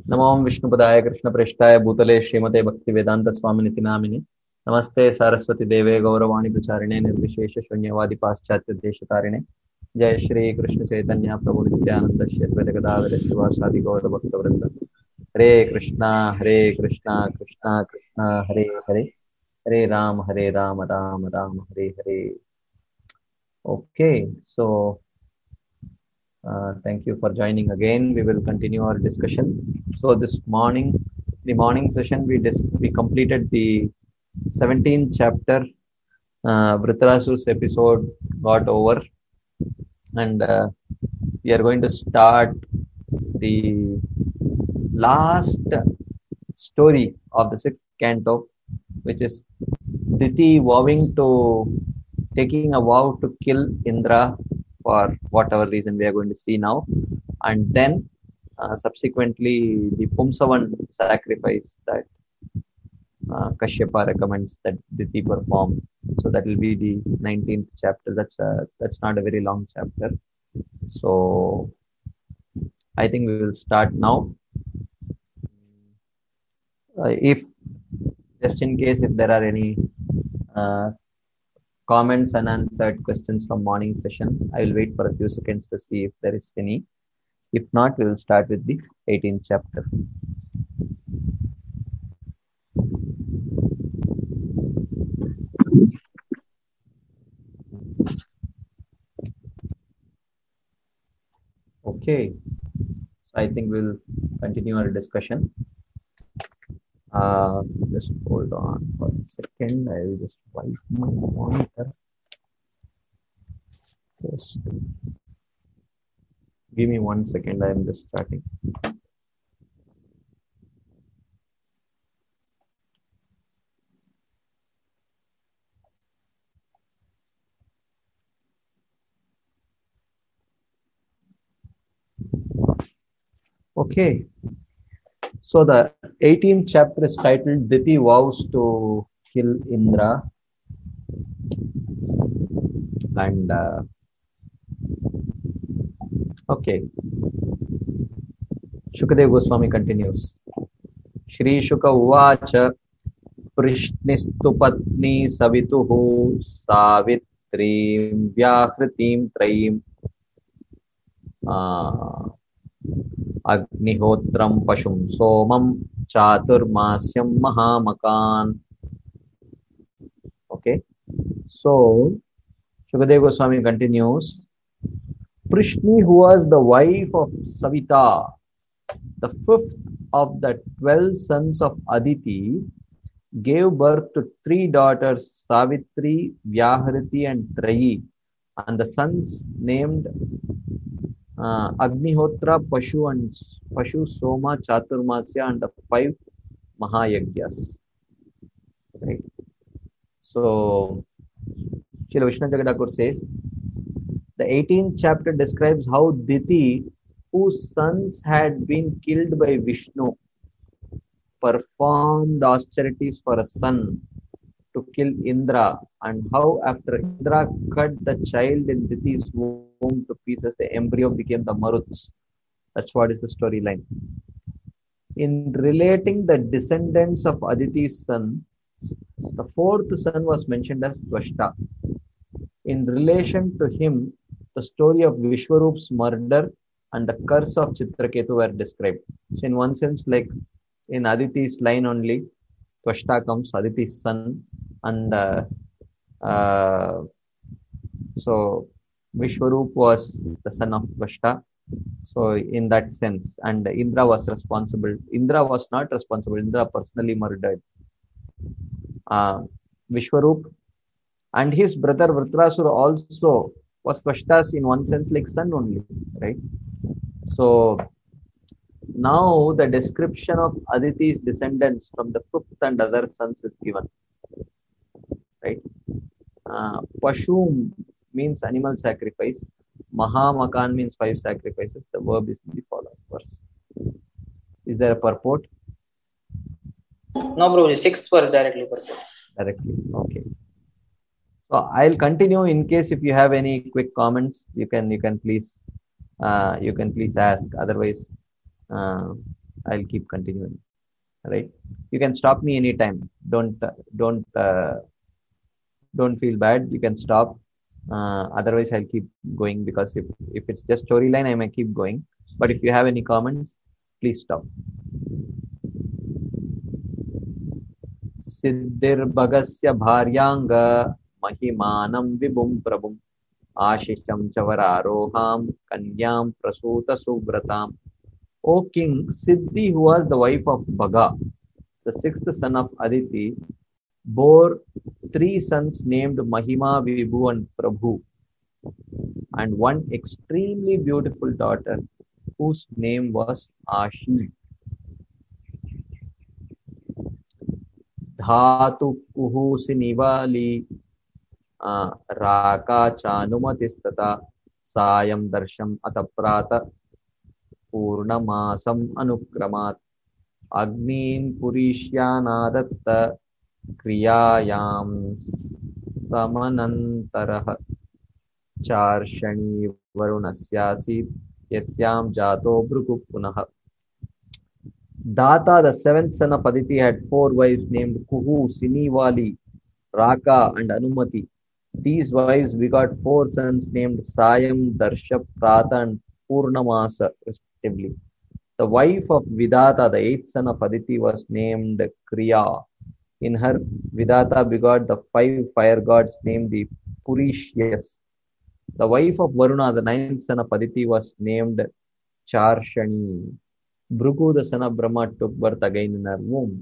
नमो विष्णुपदाय कृष्णप्रेष्ठाय भूतले श्रीमते भक्तिवेदांत स्वामिनिति नामिने नमस्ते सारस्वती देवे गौरवाणी प्रचारिणे निर्विशेष शून्यवादी पाश्चात्य देशतारिणे जय श्री कृष्ण चैतन्य प्रभु नित्यानंद श्री अद्वैत गदाधर शिवासादि गौर भक्तवृंद हरे Krishna Krishna Krishna Hare Hare Hare Ram Ram Ram Hare Hare. Okay, so thank you for joining again. We will continue our discussion. So this morning, the morning session, we completed the 17th chapter. Vritrasu's episode got over, and we are going to start the last story of the sixth canto, which is Diti vowing to taking a vow to kill Indra for whatever reason we are going to see now, and then subsequently the Pumsavan sacrifice that Kashyapa recommends that Diti perform. So that will be the 19th chapter. That's not a very long chapter. So I think we will start now. If just in case if there are any uh, comments and unanswered questions from morning session, I will wait for a few seconds to see if there is any. If not, we will start with the 18th chapter. Okay, so I think we'll continue our discussion. Just hold on for a second. I will just wipe my monitor. Just give me 1 second. I am just starting. Okay. So the 18th chapter is titled Diti vows to kill Indra. And okay. Shukadev Goswami continues. Shri Shuka Uvacha Prishnistu Patni Savituhu Savitrim Vyahritim Traim Agnihotram Pashum Somam Chaturmasyam Mahamakan. Okay. So Shukadev Goswami continues. Prishni, who was the wife of Savita, the fifth of the 12 sons of Aditi, gave birth to 3 daughters, Savitri, Vyahriti, and Trayi, and the sons named Agnihotra, Pashu, Soma, Chaturmasya, and the 5 Mahayagyas. Right. So, Srila Vishnu Jagadakur says, the 18th chapter describes how Diti, whose sons had been killed by Vishnu, performed austerities for a son to kill Indra, and how after Indra cut the child in Diti's womb to pieces, the embryo became the Maruts. That's what is the storyline. In relating the descendants of Aditi's son, the fourth son was mentioned as Tvashta. In relation to him, the story of Vishwarup's murder and the curse of Chitraketu were described. So in one sense, like in Aditi's line only, Tvashta comes, Aditi's son, and so Vishwarup was the son of Tvashta. So in that sense, and Indra was responsible. Indra was not responsible. Indra personally murdered Vishwarup, and his brother Vritrasura also was Tvashta's in one sense like son only, right? So now the description of Aditi's descendants from the fifth and other sons is given, right? Pashum means animal sacrifice. Mahamakan means 5 sacrifices. The verb is in the following verse. Is there a purport? No, bro. 6th verse directly purport. Directly. Okay. So I'll continue in case if you have any quick comments, you can please ask. Otherwise, I'll keep continuing. Right? You can stop me anytime. Don't feel bad. You can stop. Otherwise, I'll keep going, because if it's just storyline, I may keep going. But if you have any comments, please stop. Siddhir bharyanga mahimanam vibhum prabhum ashisham chavararoham kanyam prasuta subratam. O king, Siddhi, who was the wife of Bhaga, the sixth son of Aditi, bore three sons named Mahima, Vibhu, and Prabhu, and one extremely beautiful daughter whose name was Ashi. Dhatu Kuhusi Nivali Raka Chanumatistata Sayam Darsham Ataprata Purnamasam Anukramat Agnin Purishyanadatta Kriyayam Samanantaraha Charshani Varunasyasit Yasyam Jato Bhrugu Punaha. Data, the seventh son of Aditi, had four wives named Kuhu, Sinivali, Raka, and Anumati. These wives begot four sons named Sayam, Darsha, Prata, and Purnamasa, respectively. The wife of Vidata, the eighth son of Aditi, was named Kriya. In her, Vidata begot the five fire gods named the Purishyas. The wife of Varuna, the ninth son of Aditi, was named Charshani. Bhrigu, the son of Brahma, took birth again in her womb.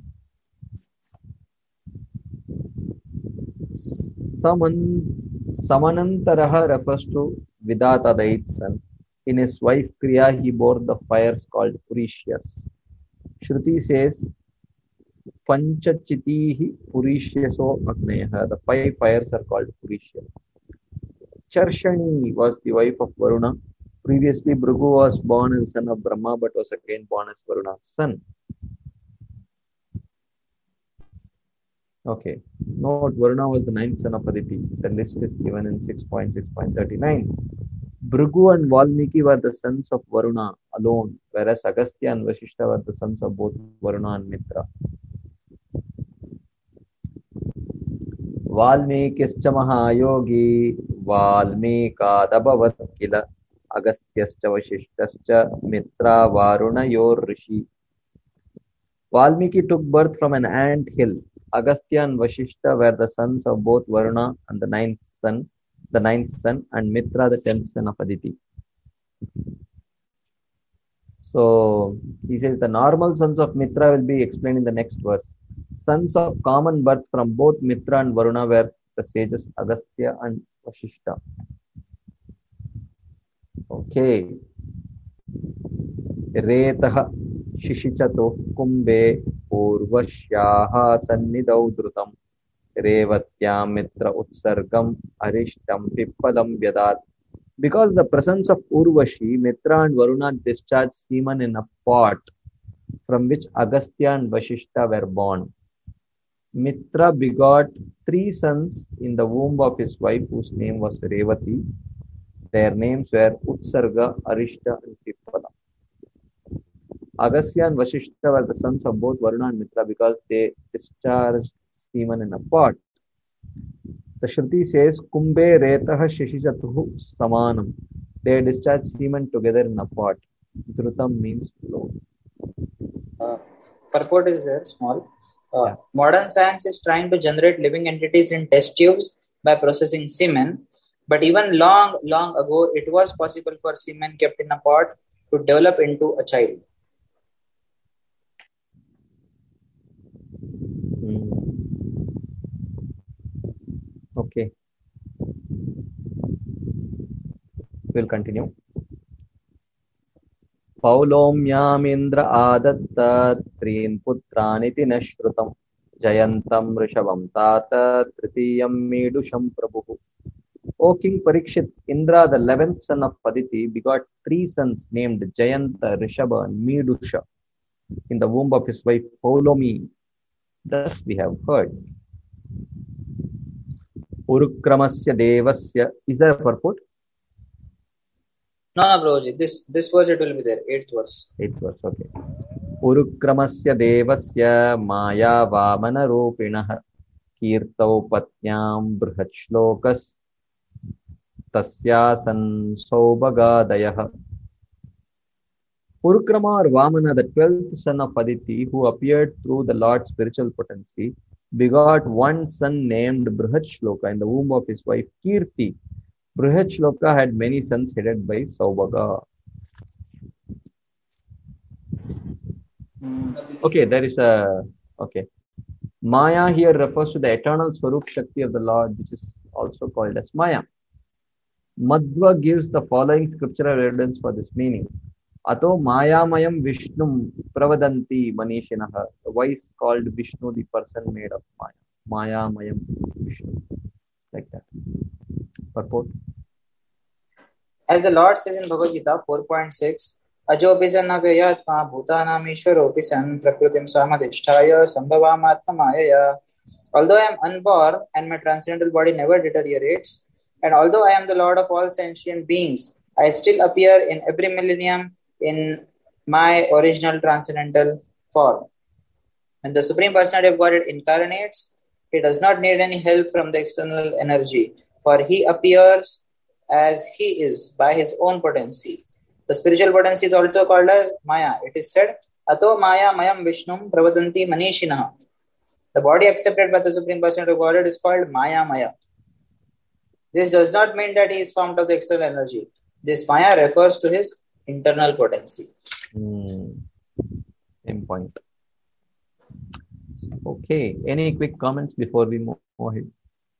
Samanantaraha refers to Vidata, the eighth son. In his wife Kriya, he bore the fires called Purishyas. Shruti says, Panchachitihi Purishyaso Agneyaha. The five fires are called Purishyas. Charshani was the wife of Varuna. Previously, Bhrigu was born as son of Brahma, but was again born as Varuna's son. Okay. Note, Varuna was the ninth son of Aditi. The list is given in 6.6.39. Bhrigu and Valmiki were the sons of Varuna alone, whereas Agastya and Vasishtha were the sons of both Varuna and Mitra. Valmikischa Mahayogi Valmikadabhavat Kila Agastyascha Vasishtascha Mitra Varuna Yor Rishi. Valmiki took birth from an ant hill. Agastya and Vasishtha were the sons of both Varuna and the ninth son, and Mitra, the 10th son of Aditi. So he says the normal sons of Mitra will be explained in the next verse. Sons of common birth from both Mitra and Varuna were the sages Agastya and Vasishtha. Okay. Retaha Shishichato Kumbe Purvashyaha Sannidau Drutam Revatyam Mitra Utsargam Arishtam Pippalam Vyadat. Because the presence of Urvashi, Mitra and Varuna discharged semen in a pot from which Agastya and Vasishtha were born. Mitra begot three sons in the womb of his wife, whose name was Revati. Their names were Utsarga, Arishta, and Pippala. Agastya and Vasishtha were the sons of both Varuna and Mitra because they discharged semen in a pot. The Shruti says, Kumbe Retaha Shishichatuhu Samanam. They discharged semen together in a pot. Dhrutam means flow. Purport is there, small. Modern science is trying to generate living entities in test tubes by processing semen. But even long ago, it was possible for semen kept in a pot to develop into a child. Okay. We'll continue. Paulomyamindra adatta trin putraniti nashrutam jayantam rishavam tata tritiyam medusham prabhu. O King Parikshit, Indra, the 11th son of Aditi, begot three sons named Jayanta, Rishabha, and Medusha in the womb of his wife Paulomi. Thus we have heard. Urukramasya devasya. Is there a purport? No, Prabhuji. This verse it will be there. 8th verse. 8th verse, okay. उरुक्रमस्य देवस्य माया वामनरूपिणः कीर्तौ पत्न्यां बृहच्छ्लोकस्तस्यासन् सौभगादयः. Urukrama or Vamana, the 12th son of Aditi, who appeared through the Lord's spiritual potency, begot one son named Brihashloka in the womb of his wife Kirti. Brihashloka had many sons headed by Saubhaga. Okay, there is a... Okay. Maya here refers to the eternal Swarup Shakti of the Lord, which is also called as Maya. Madhva gives the following scriptural evidence for this meaning. Ato Mayamayam Vishnum Pravadanti Manishinaha. The voice called Vishnu, the person made of Maya. Mayamayam Vishnu. Like that. Purport. As the Lord says in Bhagavad Gita 4.6, Ajopisanna Vyayatma Bhutanam Ishwaropisan Prakritim Samadhisthaya Sambhavamatma Mayaya. Although I am unborn and my transcendental body never deteriorates, and although I am the Lord of all sentient beings, I still appear in every millennium in my original transcendental form. When the Supreme Personality of Godhead incarnates, he does not need any help from the external energy, for he appears as he is by his own potency. The spiritual potency is also called as Maya. It is said, Ato Maya Mayam Vishnum Pravadanti Manishinaha. The body accepted by the Supreme Personality of Godhead is called Maya Maya. This does not mean that he is formed of the external energy. This Maya refers to his internal potency. Same point. Okay. Any quick comments before we move ahead?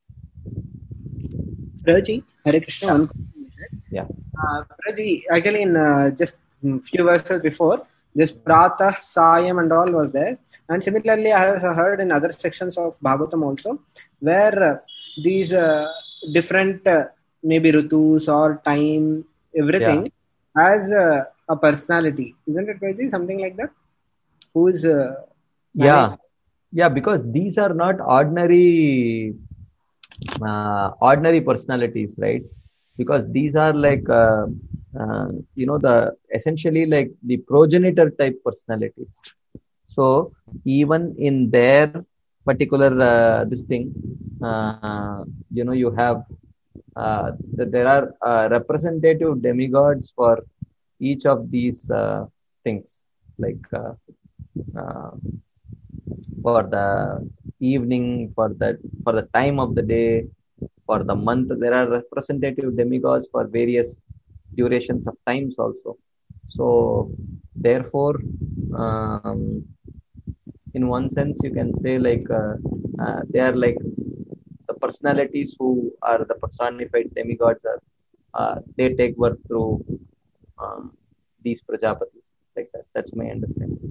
Prabhuji, Hare Krishna. Yeah. Prabhuji, actually in just few verses before, this Pratah, Sayam and all was there. And similarly, I have heard in other sections of Bhagavatam also, where these different maybe Rutus or time, everything has a personality. Isn't it, Prabhuji? Something like that? Who is... Yeah, because these are not ordinary personalities, right? Because these are like the essentially like the progenitor type personalities. So even in their particular this thing, you have there are representative demigods for each of these things, like for the evening, for the time of the day, for the month. There are representative demigods for various durations of times also. So therefore, in one sense, you can say like they are like the personalities who are the personified demigods. They take birth through these Prajapatis, like that. That's my understanding.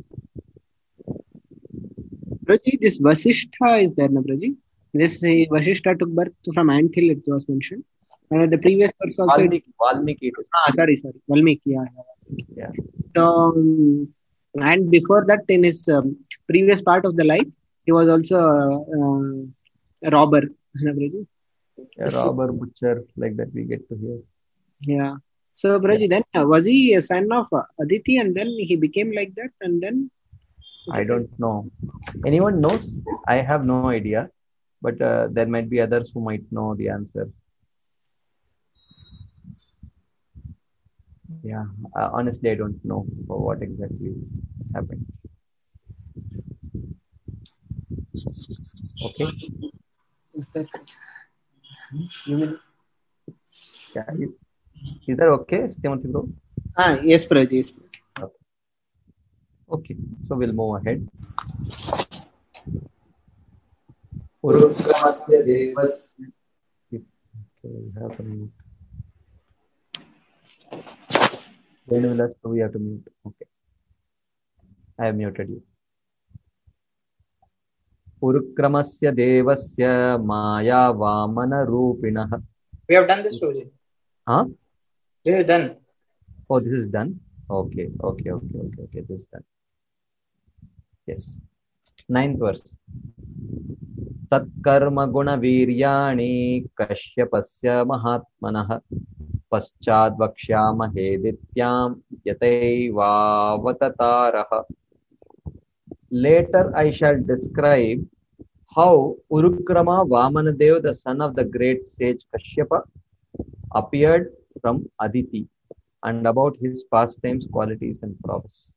Prabhuji, this Vasishtha is there, na Prabhuji? This Vasishtha took birth from anthill, it was mentioned. The previous verse also... Valmiki. Sorry. Valmiki, yeah. So, and before that, in his previous part of the life, he was also a robber, na Prabhuji? A robber, butcher, like that we get to hear. Yeah. So, Prabhuji, then was he a son of Aditi and then he became like that and then... I don't know. Anyone knows? I have no idea. But there might be others who might know the answer. Yeah, honestly, I don't know what exactly happened. Okay. Is that... Yeah, is that okay, Timothy bro? Yes, Prabhuji. Yes. Okay, so we'll move ahead. Urukramasya devas. Okay, we have to mute. When will us, so we have to mute. Okay, I have muted you. Urukramasya devasya maya vamana rupinah. We have done this, Prabhuji. Huh? This is done. Oh, this is done. Okay. This is done. Yes. 9th verse. Tatkarma guna viryani kashyapasya mahatmanah paschad vakshamahe dityam yataivavataraha. Later I shall describe how Urukrama Vamanadev, the son of the great sage Kashyapa, appeared from Aditi, and about his pastimes, qualities, and prowess.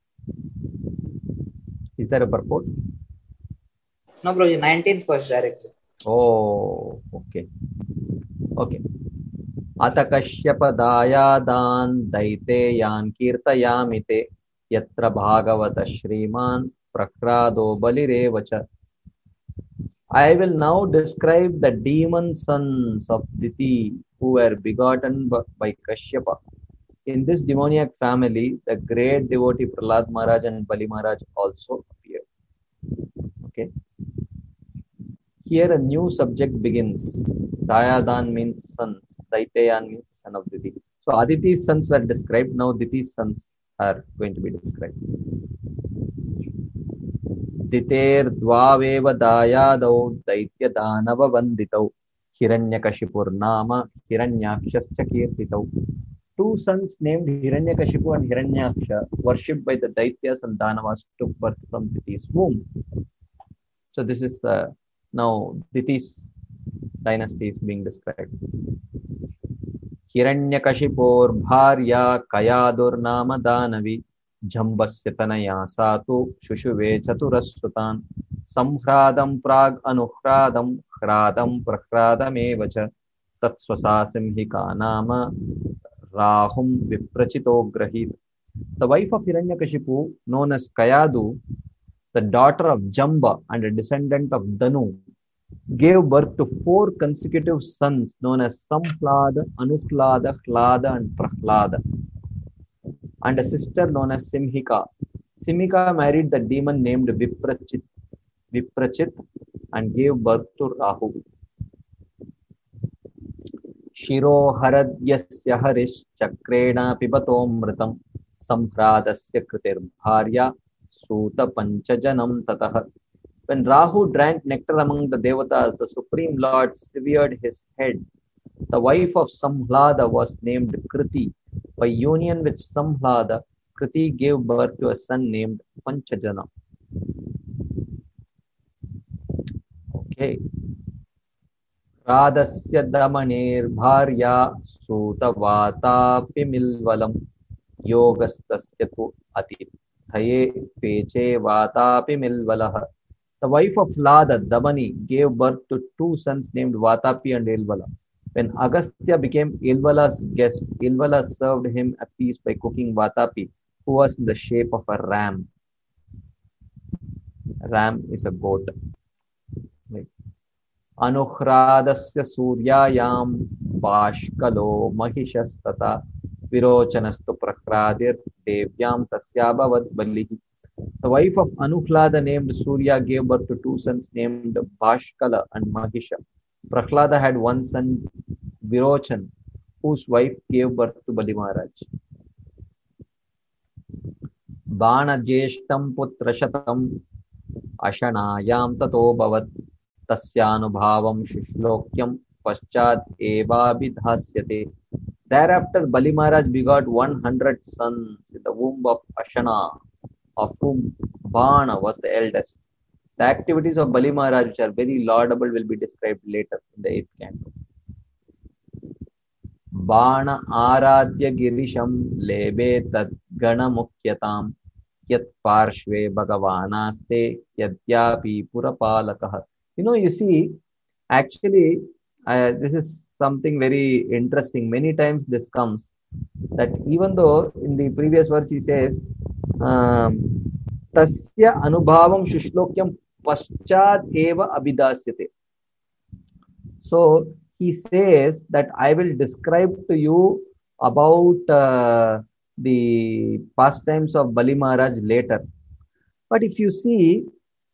Is there a purport? No, Prabhuji, 19th verse directly. Oh, okay. Okay. Ata Kashyapadayadan Daiteyan Kirtayamite Yatra Bhagavata Shriman Prakrado Balirevacha. I will now describe the demon sons of Diti who were begotten by Kashyapa. In this demoniac family, the great devotee Prahlad Maharaj and Bali Maharaj also appeared. Okay. Here a new subject begins. Dayadan means sons. Daitayan means son of Diti. So Aditi's sons were described. Now Diti's sons are going to be described. Diter dvaveva dayadau daitya danava vanditau Hiranyakashipur nama Hiranyakshascha kirtitau. Two sons named Hiranyakashipu and Hiranyaksha, worshipped by the Daityas and Danavas, took birth from Diti's womb. So this is now Diti's dynasty is being described. Hiranyakashipur bharya Kayadur nama Danavi Jambasya tanaya satu Shushuve chaturasutan Samhradam prag anuhradam Hradam prahradam evacha Tatsvasa simhika nama Rahum Viprachito Grahit. The wife of Hiranyakashipu, known as Kayadu, the daughter of Jamba and a descendant of Danu, gave birth to 4 consecutive sons known as Samhlada, Anuhlada, Hlada, and Prahlada, and a sister known as Simhika. Simhika married the demon named Viprachit and gave birth to Rahu. Shiro haradyasya harish chakrena pibatomritam samhradasya kritir bharya suta panchajanam tatah. When Rahu drank nectar among the devatas, the Supreme Lord severed his head. The wife of Samhlada was named Kriti. By union with Samhlada, Kriti gave birth to a son named Panchajana. Okay. Radasya damanir bharya sutavatapi milvalam yogastasya tu atithaye peche vatapi milvalah. The wife of Lada, Damani, gave birth to 2 sons named Vatapi and Ilvala. When Agastya became Ilvala's guest, Ilvala served him a feast by cooking Vatapi, who was in the shape of a ram. Ram is a goat. Right. Anuhradasya suryayam bashkalo mahishastata virochanastu prakradir devyam tasyabhavad balihi. The wife of Anuhlada named Surya gave birth to 2 sons named Bashkala and Mahisha. Prahlada had 1 son, Virochan, whose wife gave birth to Bali Maharaj. Bana jeshtam putra shatam ashanayam tato bhavat tasyanubhavam shishlokyam paschad eva vidhasyate. Thereafter Bali Maharaj begot 100 sons in the womb of Ashana, of whom Bana was the eldest. The activities of Bali Maharaj, which are very laudable, will be described later in the 8th canto. Bana aradhya girisham lebe tad gana mukhyatam yat parshve bhagavanaste yadyapi purapalakah. You see, actually, this is something very interesting. Many times this comes, that even though in the previous verse he says, Tasya anubhavam shushlokyam paschad eva abhidasyate. So he says that I will describe to you about the pastimes of Bali Maharaj later. But if you see,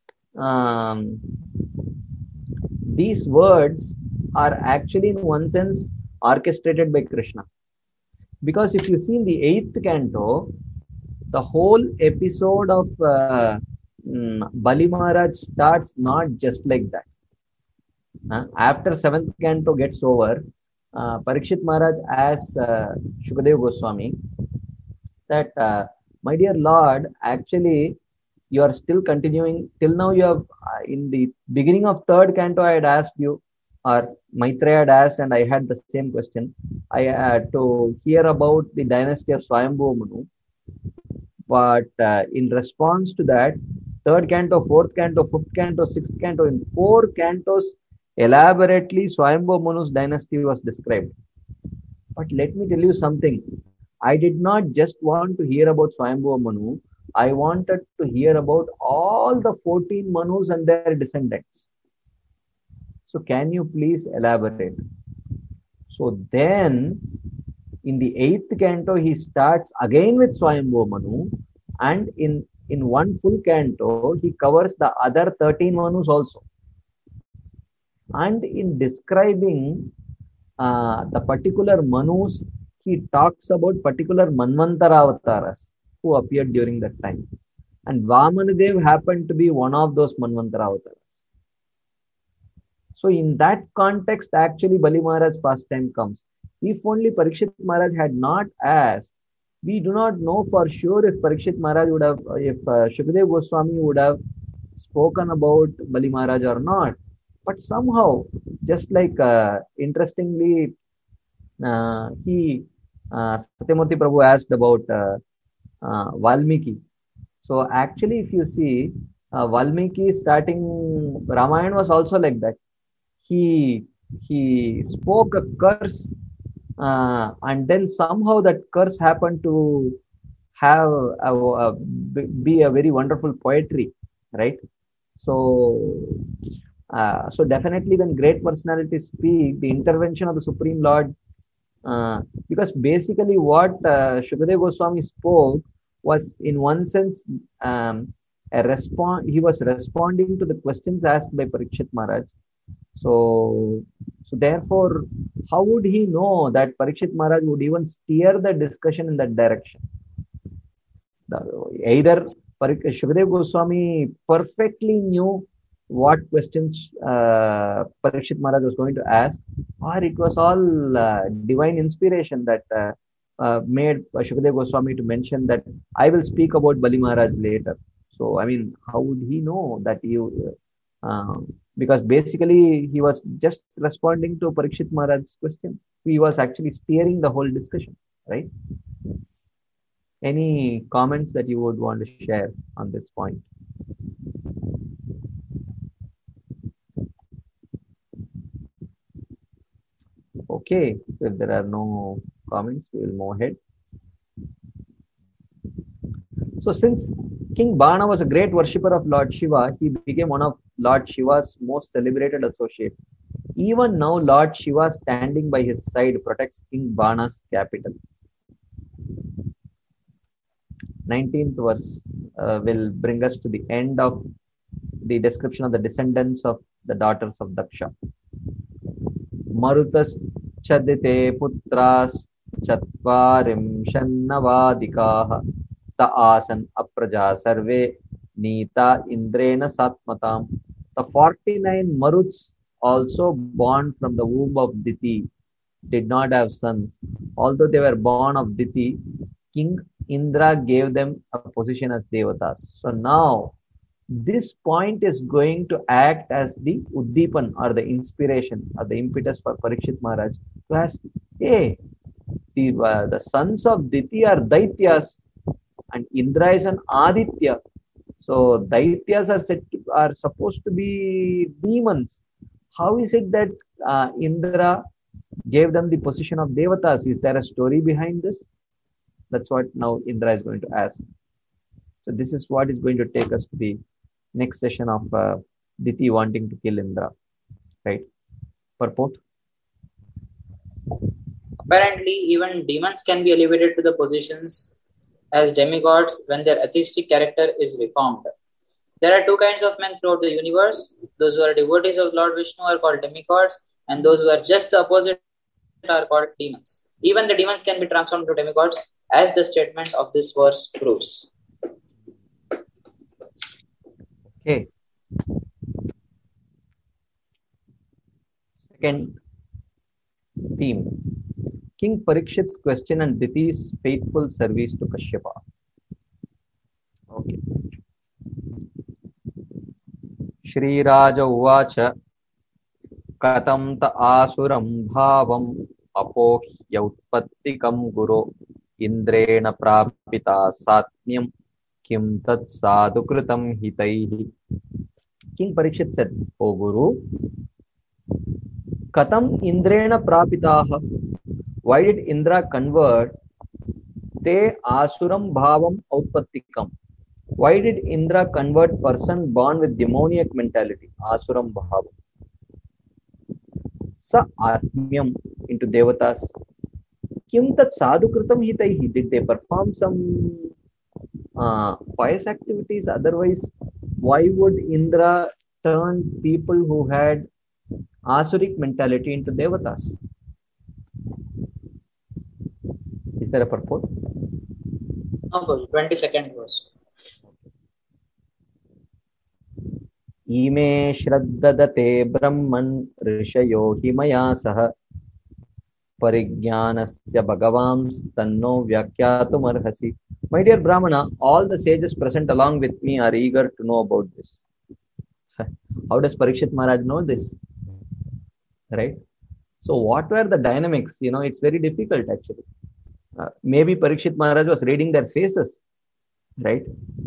these words are actually in one sense orchestrated by Krishna. Because if you see in the 8th canto, the whole episode of Bali Maharaj starts not just like that. After 7th canto gets over, Parikshit Maharaj asks Shukadeva Goswami that, my dear Lord, actually you are still continuing till now. You have in the beginning of third canto, I had asked you, or Maitreya had asked, and I had the same question. I had to hear about the dynasty of Swayambhu Manu, but in response to that, third canto, fourth canto, fifth canto, sixth canto, in four cantos, elaborately Swayambhu Manu's dynasty was described. But let me tell you something. I did not just want to hear about Swayambhu Manu. I wanted to hear about all the 14 Manus and their descendants. So can you please elaborate? So then in the eighth canto, he starts again with Swayambhu Manu, and in one full canto, he covers the other 13 Manus also. And in describing the particular Manus, he talks about particular Manvantara avatars who appeared during that time. And Vamanadev happened to be one of those Manvantara avatars. So in that context, actually Bali Maharaj's pastime comes. If only Parikshit Maharaj had not asked, we do not know for sure if Parikshit Maharaj would have, if Shukadev Goswami would have spoken about Bali Maharaj or not. But somehow, just like interestingly, Satyamurthy Prabhu asked about Valmiki. So actually, if you see, Valmiki starting Ramayana was also like that. He spoke a curse, and then somehow that curse happened to have be a very wonderful poetry, right? So so definitely when great personalities speak, the intervention of the Supreme Lord, because basically what Shukadev Goswami spoke was in one sense he was responding to the questions asked by Parikshit Maharaj. So therefore, how would he know that Parikshit Maharaj would even steer the discussion in that direction? Either Shukadev Goswami perfectly knew what questions Parikshit Maharaj was going to ask, or it was all divine inspiration that made Shukadev Goswami to mention that I will speak about Bali Maharaj later. So, I mean, how would he know that because basically he was just responding to Parikshit Maharaj's question. He was actually steering the whole discussion, right? Any comments that you would want to share on this point? Okay, so if there are no comments, we will move ahead. So since King Bana was a great worshipper of Lord Shiva, he became one of Lord Shiva's most celebrated associates. Even now, Lord Shiva standing by his side protects King Bana's capital. 19th verse will bring us to the end of the description of the descendants of the daughters of Daksha. Marutas chadite putras chatvarim shannavadikaha ta asan apraja sarve nita indrena satmatam. The 49 Maruts, also born from the womb of Diti, did not have sons. Although they were born of Diti, King Indra gave them a position as Devatas. So now this point is going to act as the Uddipan or the inspiration or the impetus for Parikshit Maharaj to ask, hey, the sons of Diti are Daityas and Indra is an Aditya. So Daityas are supposed to be demons. How is it that Indra gave them the position of Devatas? Is there a story behind this? That's what now Indra is going to ask. So this is what is going to take us to the next session of Diti wanting to kill Indra. Right? Purport? Apparently, even demons can be elevated to the positions as demigods when their atheistic character is reformed. There are two kinds of men throughout the universe. Those who are devotees of Lord Vishnu are called demigods, and those who are just the opposite are called demons. Even the demons can be transformed to demigods, as the statement of this verse proves. Okay. Second theme. King Parikshit's question and Diti's faithful service to Kashyapa. Okay. Shriraj उवाच कथं त आसुरं भावम् अपोह्य उत्पत्तिकं गुरो इन्द्रेण प्रापिता सात्म्यं किं तत् साधु कृतं हितैः. King Parikshit said, O Guru, katam indrena prapitaha. Why did Indra convert te asuram bhavam outpattikam? Why did Indra convert person born with demoniac mentality, asuram bhavam? Sa atmyam into devatas. Kim tat sadhu kritam hitaihi. Did they perform some pious activities? Otherwise, why would Indra turn people who had asuric mentality into devatas? Is there a purport? No, 22nd verse. Ime shraddadate brahman rishyo himaya sah parigyanasya bhagavams tanno vyakyatum arhasi. My dear Brahmana, all the sages present along with me are eager to know about this. How does Parikshit Maharaj know this? Right? So what were the dynamics? It's very difficult actually. Maybe Parikshit Maharaj was reading their faces, right?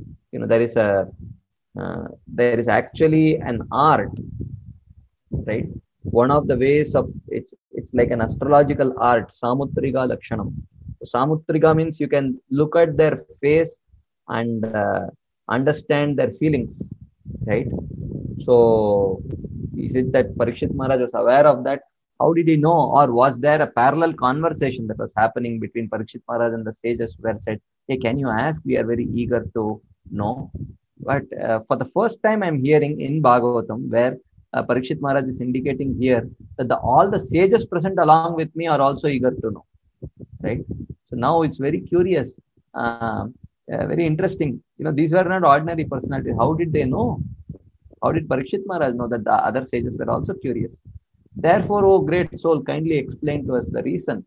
There is actually an art, right? One of the ways of it's like an astrological art, Samutriga Lakshanam. So Samutriga means you can look at their face and understand their feelings, right? So is it that Parikshit Maharaj was aware of that? How did he know? Or was there a parallel conversation that was happening between Parikshit Maharaj and the sages where said, hey, can you ask? We are very eager to know. But for the first time I'm hearing in Bhagavatam where Parikshit Maharaj is indicating here that all the sages present along with me are also eager to know. Right? So now it's very curious, very interesting. These were not ordinary personalities. How did they know? How did Parikshit Maharaj know that the other sages were also curious? Therefore, O great soul, kindly explain to us the reason.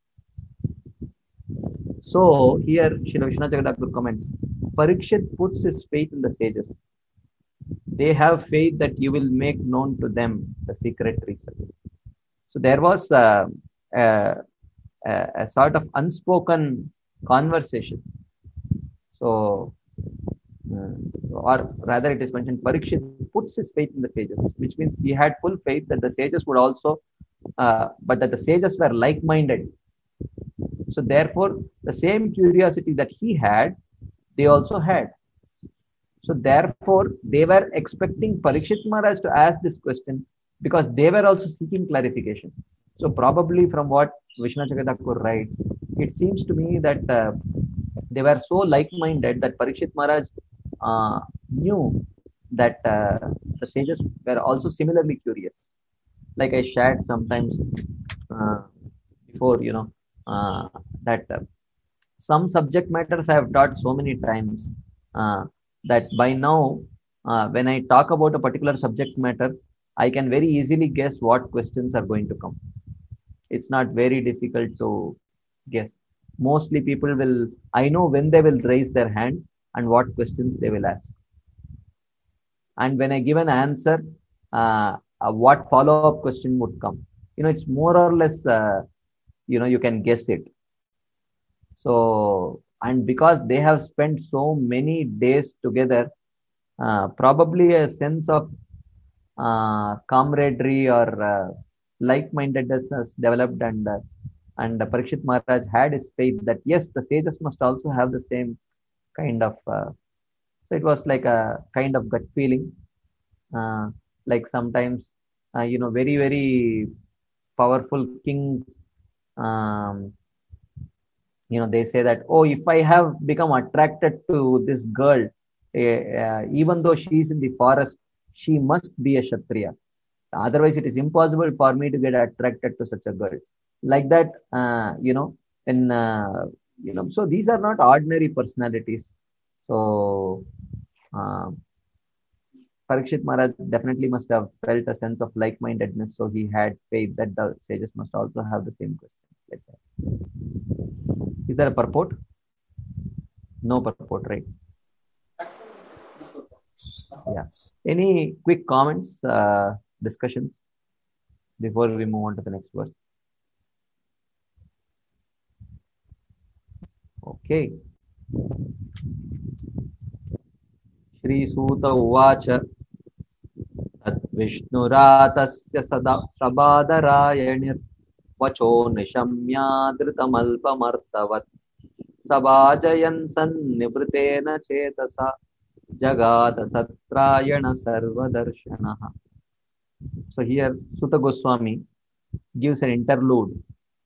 So here, Srila Vishwanath Chakravarti comments, Parikshit puts his faith in the sages. They have faith that you will make known to them the secret reason. So there was a sort of unspoken conversation. So, or rather it is mentioned, Parikshit puts his faith in the sages, which means he had full faith that the sages would also, but that the sages were like-minded. So therefore, the same curiosity that he had, they also had. So therefore, they were expecting Parikshit Maharaj to ask this question because they were also seeking clarification. So probably from what Vishwanath Chakravarti writes, it seems to me that they were so like-minded that Parikshit Maharaj knew that the sages were also similarly curious. Like I shared sometimes before, that some subject matters I have taught so many times that by now, when I talk about a particular subject matter, I can very easily guess what questions are going to come. It's not very difficult to guess. Mostly people I know when they will raise their hands and what questions they will ask. And when I give an answer, what follow-up question would come. It's more or less, you can guess it. So, and because they have spent so many days together, probably a sense of camaraderie or like-mindedness has developed, and Parikshit Maharaj had his faith that yes, the sages must also have the same kind of. So it was like a kind of gut feeling, like sometimes, very, very powerful kings, they say that, oh, if I have become attracted to this girl, even though she is in the forest, she must be a Kshatriya. Otherwise, it is impossible for me to get attracted to such a girl. Like that, so these are not ordinary personalities. So, Parikshit Maharaj definitely must have felt a sense of like-mindedness. So he had faith that the sages must also have the same question. Like that. Is there a purport? No purport, right? Yeah. Any quick comments, discussions before we move on to the next verse? Okay. Shri Suta Uvacha Tat Vishnuratasya Sabadarayanir Vacho Nishamyadritamalpamartavat Sabajayan Sannibritena Chetasa Jagata Satrayana Sarvadarshanaha. So here Suta Goswami gives an interlude.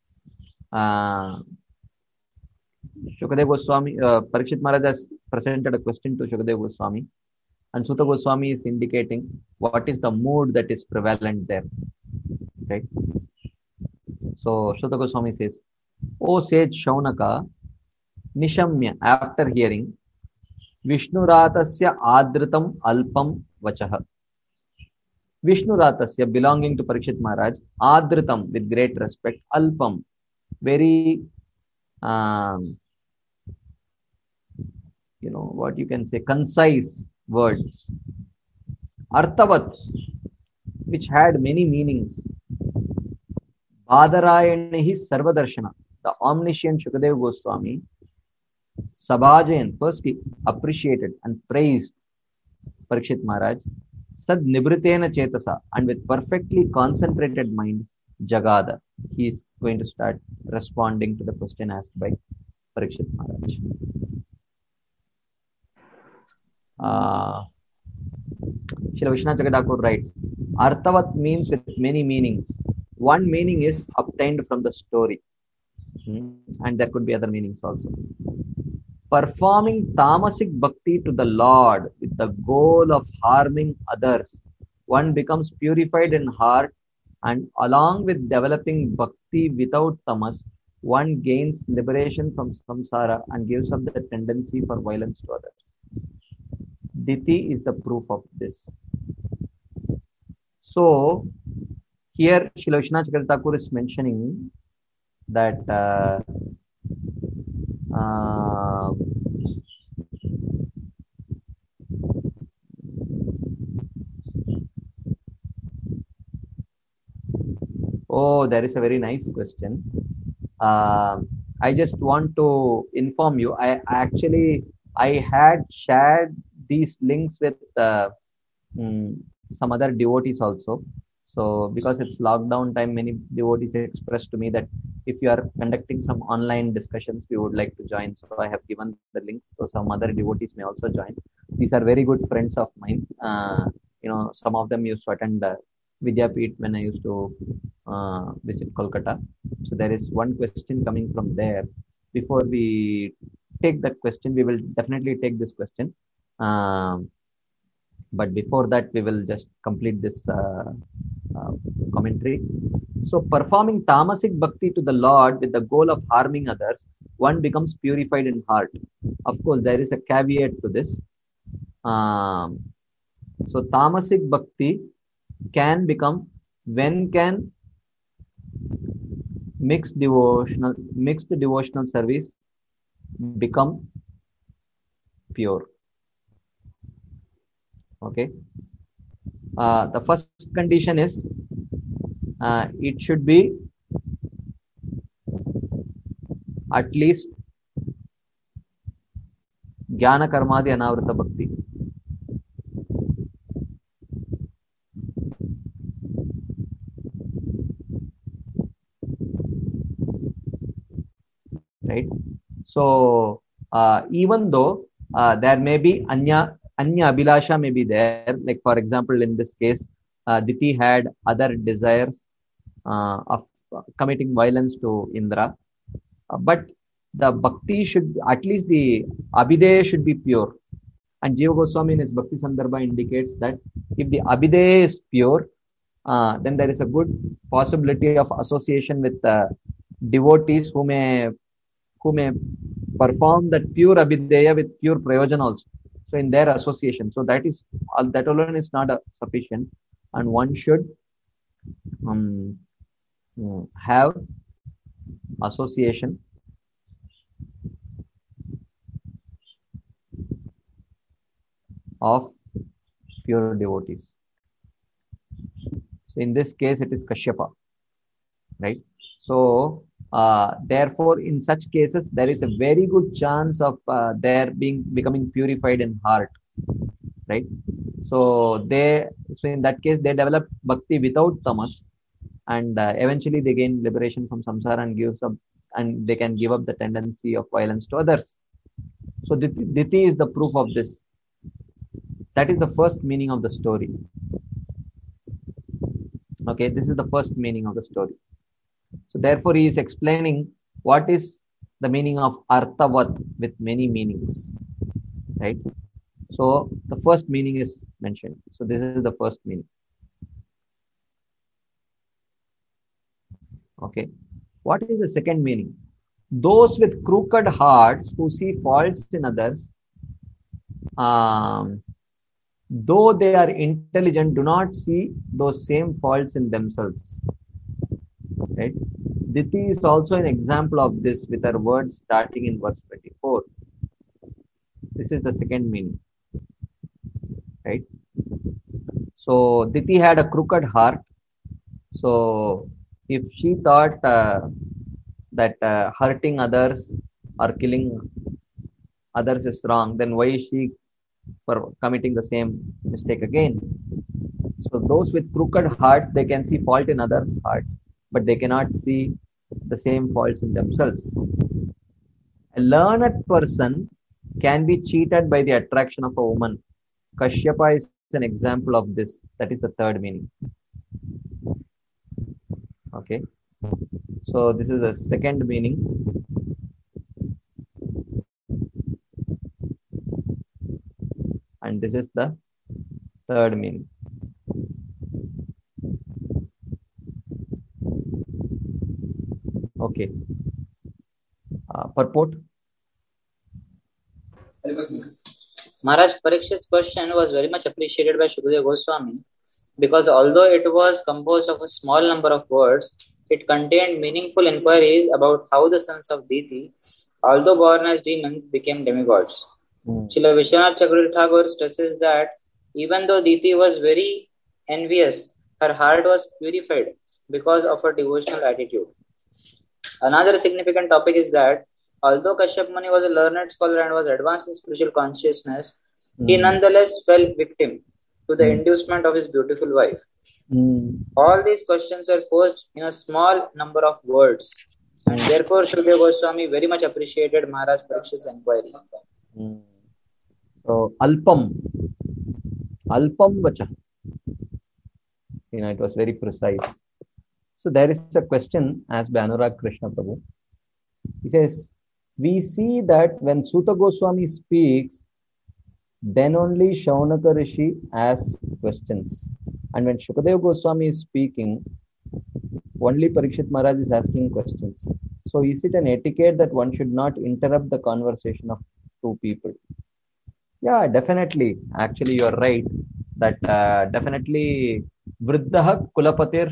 Shukadeva Goswami, Parikshit Maharaj has presented a question to Shukadeva Goswami, and Suta Goswami is indicating what is the mood that is prevalent there. Right? So Suta Goswami says, O sage Shaunaka, Nishamya, after hearing, Vishnuраtasya adritam alpam vachaha. Vishnuраtasya, belonging to Parikshit Maharaj, adritam, with great respect, alpam, very what you can say, concise words. Arthavat, which had many meanings. Badarayanihi Sarvadarshana, the omniscient Shukadeva Goswami, Sabhajayan, firstly appreciated and praised Parikshit Maharaj, Sad Nibritena Chetasa, and with perfectly concentrated mind, Jagada. He is going to start responding to the question asked by Parikshit Maharaj. Srila Vishwanath Thakur writes, Arthavat means with many meanings. One meaning is obtained from the story. And there could be other meanings also. Performing tamasic bhakti to the Lord with the goal of harming others, one becomes purified in heart, and along with developing bhakti without tamas, one gains liberation from samsara and gives up the tendency for violence to others. Diti is the proof of this. So, here Srila Vishwanath Thakur is mentioning that oh, there is a very nice question. I just want to inform you. I had shared these links with some other devotees also. So because it's lockdown time, many devotees expressed to me that if you are conducting some online discussions, we would like to join. So I have given the links, so some other devotees may also join. These are very good friends of mine. Some of them used to attend Vidyapeeth when I used to visit Kolkata. So there is one question coming from there. Before we take that question, we will definitely take this question. But before that, we will just complete this commentary. So performing tamasic bhakti to the Lord with the goal of harming others, one becomes purified in heart. Of course, there is a caveat to this. So tamasic bhakti can become, when can mixed devotional service become pure? Okay. The first condition is it should be at least Jnana Karmadi Anavrita Bhakti. Right. So even though there may be Anya Abhilasha may be there, like for example, in this case, Diti had other desires of committing violence to Indra, but the bhakti should, at least the Abhideya should be pure. And Jiva Goswami in his Bhakti Sandarbha indicates that if the Abhideya is pure, then there is a good possibility of association with devotees who may perform that pure Abhideya with pure Prayojan also. So in their association, so that alone is not sufficient, and one should have association of pure devotees. So in this case, it is Kashyapa, right? So therefore, in such cases, there is a very good chance of their being becoming purified in heart, right? So in that case, they develop bhakti without tamas, and eventually they gain liberation from samsara and they can give up the tendency of violence to others. So Diti is the proof of this. That is the first meaning of the story. Okay, this is the first meaning of the story. So therefore, he is explaining what is the meaning of arthavat with many meanings, right? So the first meaning is mentioned. So this is the first meaning. Okay. What is the second meaning? Those with crooked hearts who see faults in others, though they are intelligent, do not see those same faults in themselves. Right? Diti is also an example of this with her words starting in verse 24. This is the second meaning. Right? So Diti had a crooked heart. So if she thought that hurting others or killing others is wrong, then why is she for committing the same mistake again? So those with crooked hearts, they can see fault in others' hearts, but they cannot see the same faults in themselves. A learned person can be cheated by the attraction of a woman. Kashyapa is an example of this. That is the third meaning. Okay. So this is the second meaning. And this is the third meaning. Okay. Purport. Maharaj Parikshit's question was very much appreciated by Shukadeva Goswami because although it was composed of a small number of words, it contained meaningful inquiries about how the sons of Diti, although born as demons, became demigods. Srila Vishwanath Chakravarti Thakur stresses that even though Diti was very envious, her heart was purified because of her devotional attitude. Another significant topic is that although Kashyap Muni was a learned scholar and was advanced in spiritual consciousness, he nonetheless fell victim to the inducement of his beautiful wife. All these questions were posed in a small number of words, and therefore Shukadeva Goswami very much appreciated Maharaj Parikshit's inquiry. So Alpam Vacha. It was very precise. So there is a question asked by Anurag Krishna Prabhu. He says, we see that when Suta Goswami speaks, then only Shaunaka Rishi asks questions. And when Shukadeva Goswami is speaking, only Parikshit Maharaj is asking questions. So is it an etiquette that one should not interrupt the conversation of two people? Yeah, definitely. Actually, you are right. That definitely Vriddha Kulapatir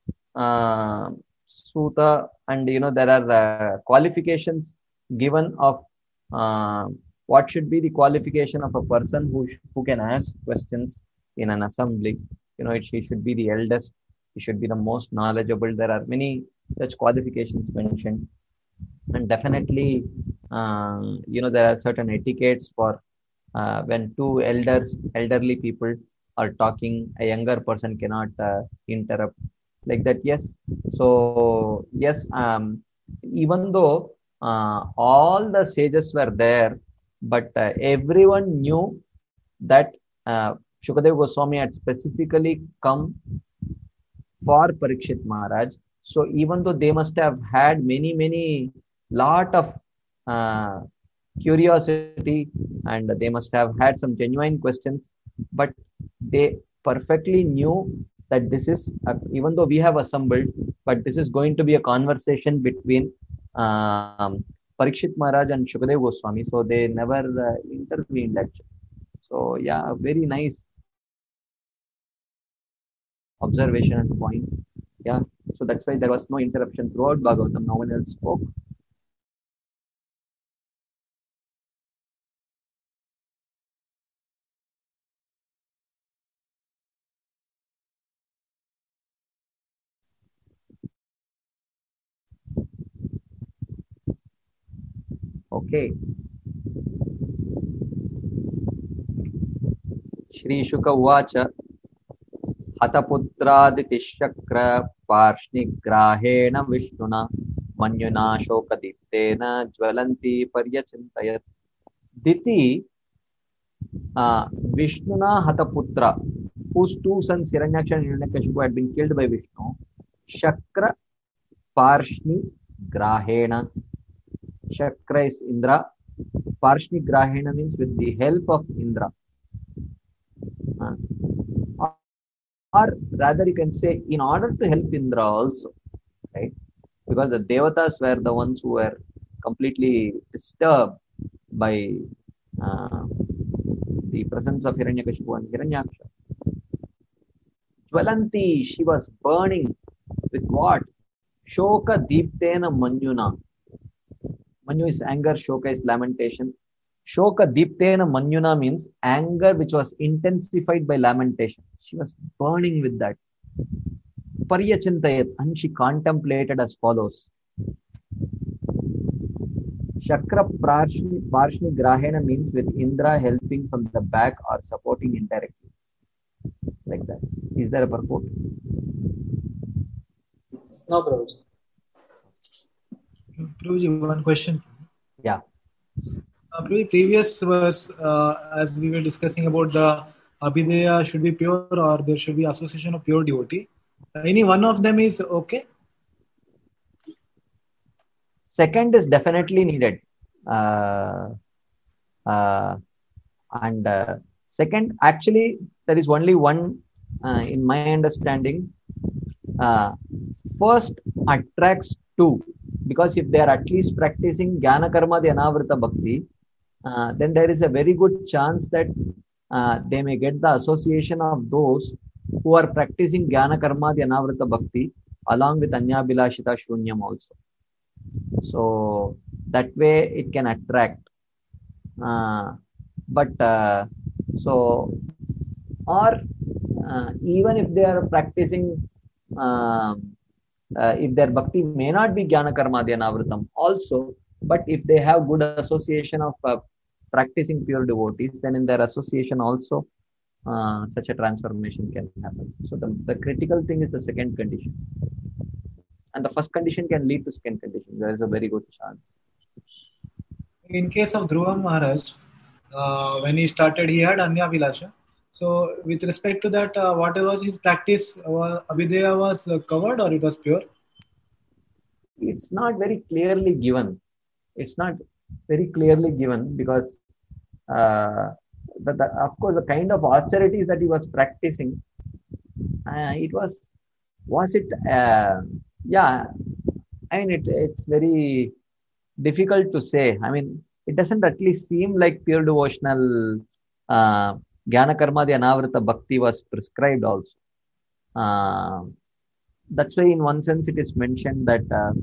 Suta, and there are qualifications given of what should be the qualification of a person who can ask questions in an assembly. He should be the eldest, he should be the most knowledgeable. There are many such qualifications mentioned, and definitely there are certain etiquettes for when two elderly people are talking, a younger person cannot interrupt like that. Yes. So yes, even though all the sages were there, but everyone knew that Shukadeva Goswami had specifically come for Parikshit Maharaj. So even though they must have had many lot of curiosity, and they must have had some genuine questions, but they perfectly knew that this is, even though we have assembled, but this is going to be a conversation between Parikshit Maharaj and Shukadeva Goswami. So they never intervened actually. So yeah, very nice observation and point. Yeah. So that's why there was no interruption throughout Bhagavatam. No one else spoke. Okay. Shri Shuka Uvacha हतपुत्रादितिशक्र पार्ष्णिग्राहेण विष्णुना मन्युना शोकदीप्तेन ज्वलन्ति पर्यचिन्तयत्. Diti Vishnuna Hataputra, whose two sons Hiranyaksha and Hiranyakashipu had been killed by Vishnu, Shakra Parshni Grahena. Shakra is Indra. Parshni Grahena means with the help of Indra. Or rather you can say in order to help Indra also, right? Because the Devatas were the ones who were completely disturbed by the presence of Hiranyakashipu and Hiranyaksha. Jwalanti, she was burning with what? Shoka Deeptena Manyuna. Manyu is anger, Shoka is lamentation. Shoka Deeptena Manyuna means anger which was intensified by lamentation. She was burning with that. Paryachintayat, and she contemplated as follows. Shakra Parshni Grahena means with Indra helping from the back or supporting indirectly. Like that. Is there a purport? No, Prabhuji. Prabhuji, one question. Yeah. Previous verse, as we were discussing about the Abhideya should be pure or there should be association of pure devotee. Any one of them is okay? Second is definitely needed. Second, actually, there is only one, in my understanding. First attracts two, because if they are at least practicing Jnana Karma Dhyanavritta Bhakti, then there is a very good chance that they may get the association of those who are practicing Jnana Karma Dhyanavritta Bhakti along with Anya Bilashita Shunyam also. So that way it can attract. Even if they are practicing, if their bhakti may not be Jnana Karma Dhyanavritam also, but if they have good association of practicing pure devotees, then in their association also such a transformation can happen. So the critical thing is the second condition. And the first condition can lead to second condition. There is a very good chance. In case of Dhruva Maharaj, when he started, he had Anya Vilasha. So with respect to that, whatever was his practice, Abhideya was covered or it was pure? It's not very clearly given. It's not very clearly given because, of course, the kind of austerities that he was practicing, it's very difficult to say. I mean, it doesn't at least seem like pure devotional Jnana Karma Dhyanavritta Bhakti was prescribed also. That's why in one sense it is mentioned that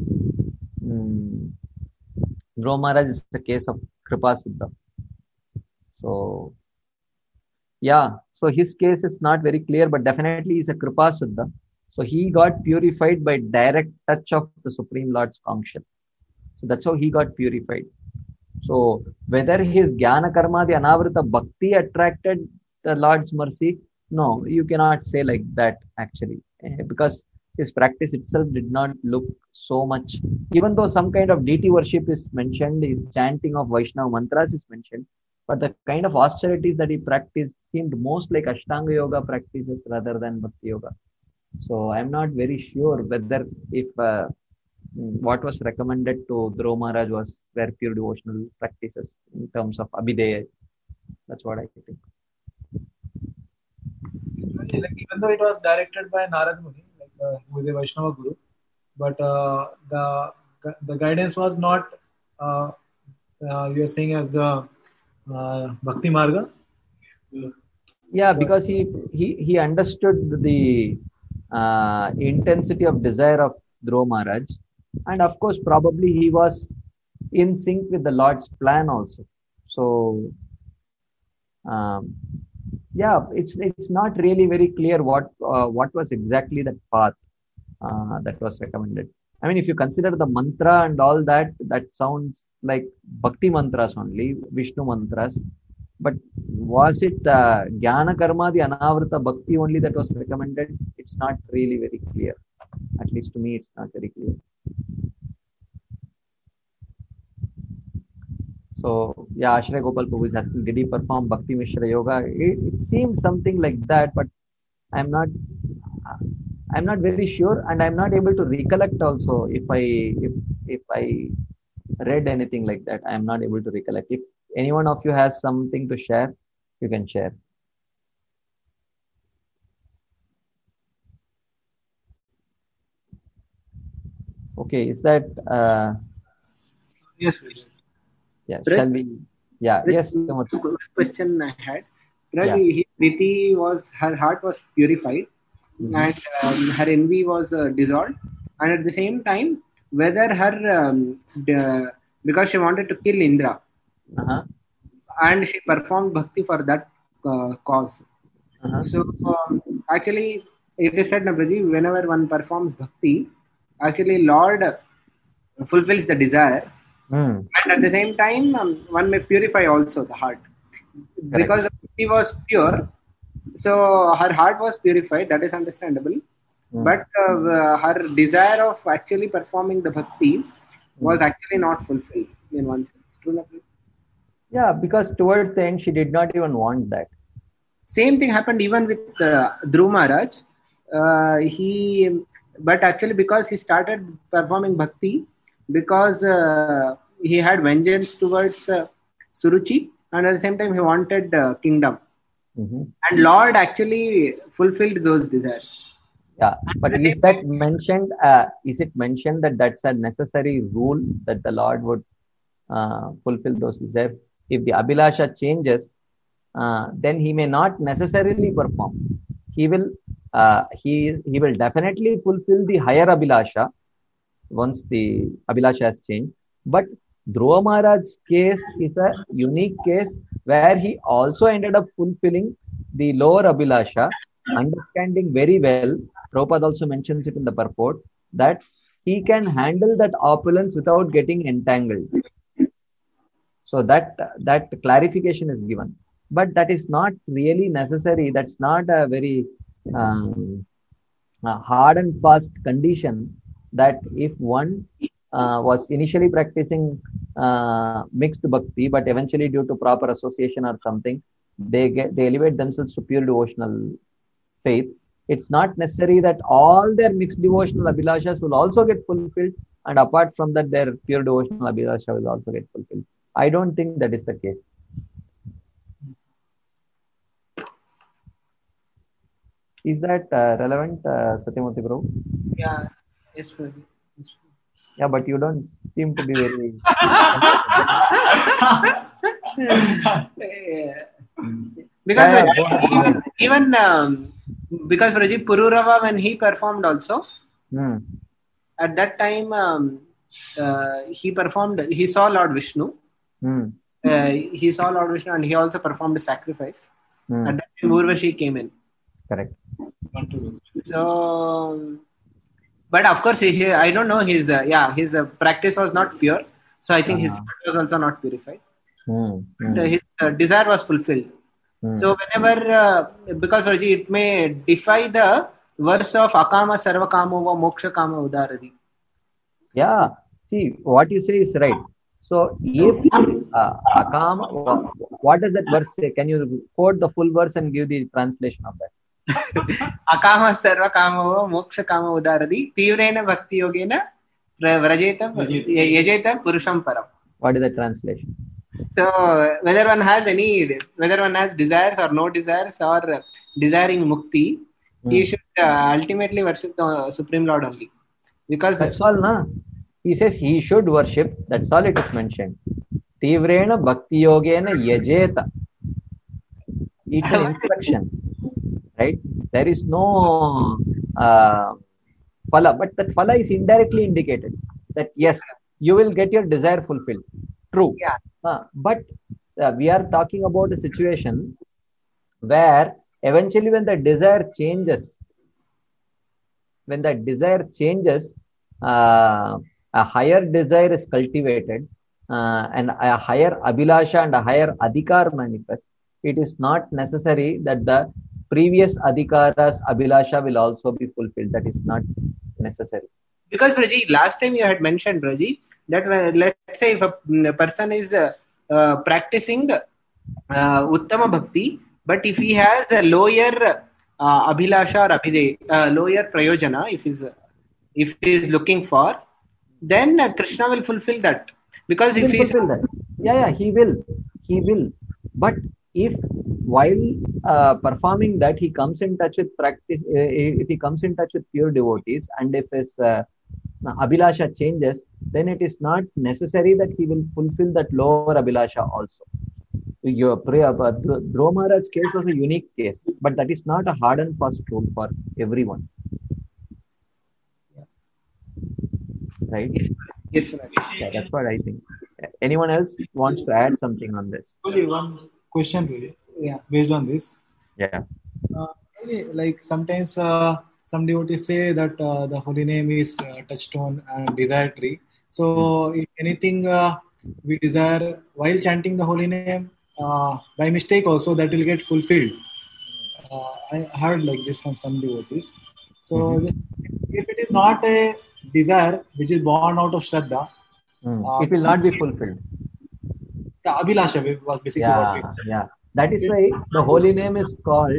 Dhruva Maharaj is a case of Kripa Siddha. So, yeah, so his case is not very clear, but definitely is a Kripa Siddha. So he got purified by direct touch of the Supreme Lord's function. So that's how he got purified. So whether his Jnana Karma Dhyanavritta Bhakti attracted the Lord's mercy, no, you cannot say like that actually, because his practice itself did not look so much. Even though some kind of deity worship is mentioned, his chanting of Vaishnava mantras is mentioned, but the kind of austerities that he practiced seemed most like Ashtanga Yoga practices rather than Bhakti Yoga. So I'm not very sure whether if what was recommended to Dhruva Maharaj were pure devotional practices in terms of Abhideya. That's what I think. Like, even though it was directed by Narad Muni, who is a Vaishnava Guru, but the guidance was not, you are saying, as the Bhakti Marga? Yeah, because he understood the intensity of desire of Dhruva Maharaj, and of course probably he was in sync with the Lord's plan also. So it's not really very clear what was exactly the path that was recommended. I mean, if you consider the mantra and all that, that sounds like bhakti mantras only, Vishnu mantras. But was it Jnana Karma, the Anavrita Bhakti only that was recommended? It's not really very clear. At least to me, it's not very clear. So, yeah, Ashray Gopal Prabhu is asking, did he perform Bhakti Mishra Yoga? It seemed something like that, but I'm not very sure, and I'm not able to recollect also if I read anything like that. I'm not able to recollect. If any one of you has something to share, you can share. Okay, is that Yes, please. yeah? Right. Shall we? Yeah. Yes. Question I had. Yeah. Priti was, her heart was purified, and her envy was dissolved, and at the same time, whether her because she wanted to kill Indra, and she performed bhakti for that cause. So actually, it is said, Nabraji, whenever one performs bhakti, actually Lord fulfills the desire, and at the same time, one may purify also the heart. Correct. Because the bhakti was pure, so her heart was purified. That is understandable. But her desire of actually performing the bhakti was actually not fulfilled in one sense. True, Nabraji? Yeah, because towards the end, she did not even want that. Same thing happened even with Dhruv Maharaj. But actually, because he started performing bhakti, because he had vengeance towards Suruchi, and at the same time, he wanted kingdom. And Lord actually fulfilled those desires. Yeah, but is that mentioned? Is it mentioned that that's a necessary rule that the Lord would fulfill those desires? If the Abhilasha changes, then he may not necessarily perform. He will definitely fulfill the higher Abhilasha once the Abhilasha has changed. But Dhruva Maharaj's case is a unique case where he also ended up fulfilling the lower Abhilasha, understanding very well. Prabhupada also mentions it in the purport that he can handle that opulence without getting entangled. So that clarification is given. But that is not really necessary. That's not a very hard and fast condition that if one was initially practicing mixed bhakti, but eventually due to proper association or something, they elevate themselves to pure devotional faith. It's not necessary that all their mixed devotional abhilashas will also get fulfilled, and apart from that, their pure devotional abhilasha will also get fulfilled. I don't think that is the case. Is that relevant, Satyamurthy Prabhu? Yeah, yes, sir. Yeah, but you don't seem to be very. Because even because Praji Pururava, when he performed also, at that time he performed. He saw Lord Vishnu. He saw Lord Vishnu, and he also performed a sacrifice. At that time, Urvashi came in. Correct. So, but of course, I don't know. His practice was not pure. So I think his heart was also not purified. His desire was fulfilled. So whenever, because Raji, it may defy the verse of Akama Sarvakamo va Moksha Kama Udaradi. Yeah, see, what you say is right. So if Akama, what does that verse say? Can you quote the full verse and give the translation of that? Akama Sarvakamo va Moksha Kama Udaradi Tivrena Bhakti Yogena Yajeta Purusham Param. What is the translation? So whether one has desires or no desires or desiring mukti, he should ultimately worship the Supreme Lord only. Because that's all, na? He says he should worship. That's all it is mentioned. Tivrena Bhakti Yogena Yajeta. It's an instruction, right? There is no phala, but that phala is indirectly indicated. That yes, you will get your desire fulfilled. True. Yeah. But we are talking about a situation where eventually when the desire changes, a higher desire is cultivated and a higher abhilasha and a higher adhikar manifests, it is not necessary that the previous adhikara's abhilasha will also be fulfilled. That is not necessary. Because Braji, last time you had mentioned, Braji, that let's say if a person is practicing Uttama Bhakti, but if he has a lower Abhilasha or lower Prayojana, if he is looking for, then Krishna will fulfill that. Because if he is... fulfill that. Yeah, he will. But if while performing that, he comes in touch with practice, if he comes in touch with pure devotees, and if his Abhilasha changes, then it is not necessary that he will fulfill that lower Abhilasha also. Dhruva Maharaj's case was a unique case, but that is not a hard and fast rule for everyone. Right? Yes, yeah, that's what I think. Anyone else wants to add something on this? Only one question, really. Yeah. Based on this. Yeah. Like sometimes some devotees say that the holy name is touchstone and desire tree. So if anything we desire while chanting the holy name, by mistake also that will get fulfilled. I heard like this from some devotees. So if it is not a desire which is born out of Shraddha, it will not be fulfilled. The Abhilasha was basically what we... Yeah. That is why the holy name is called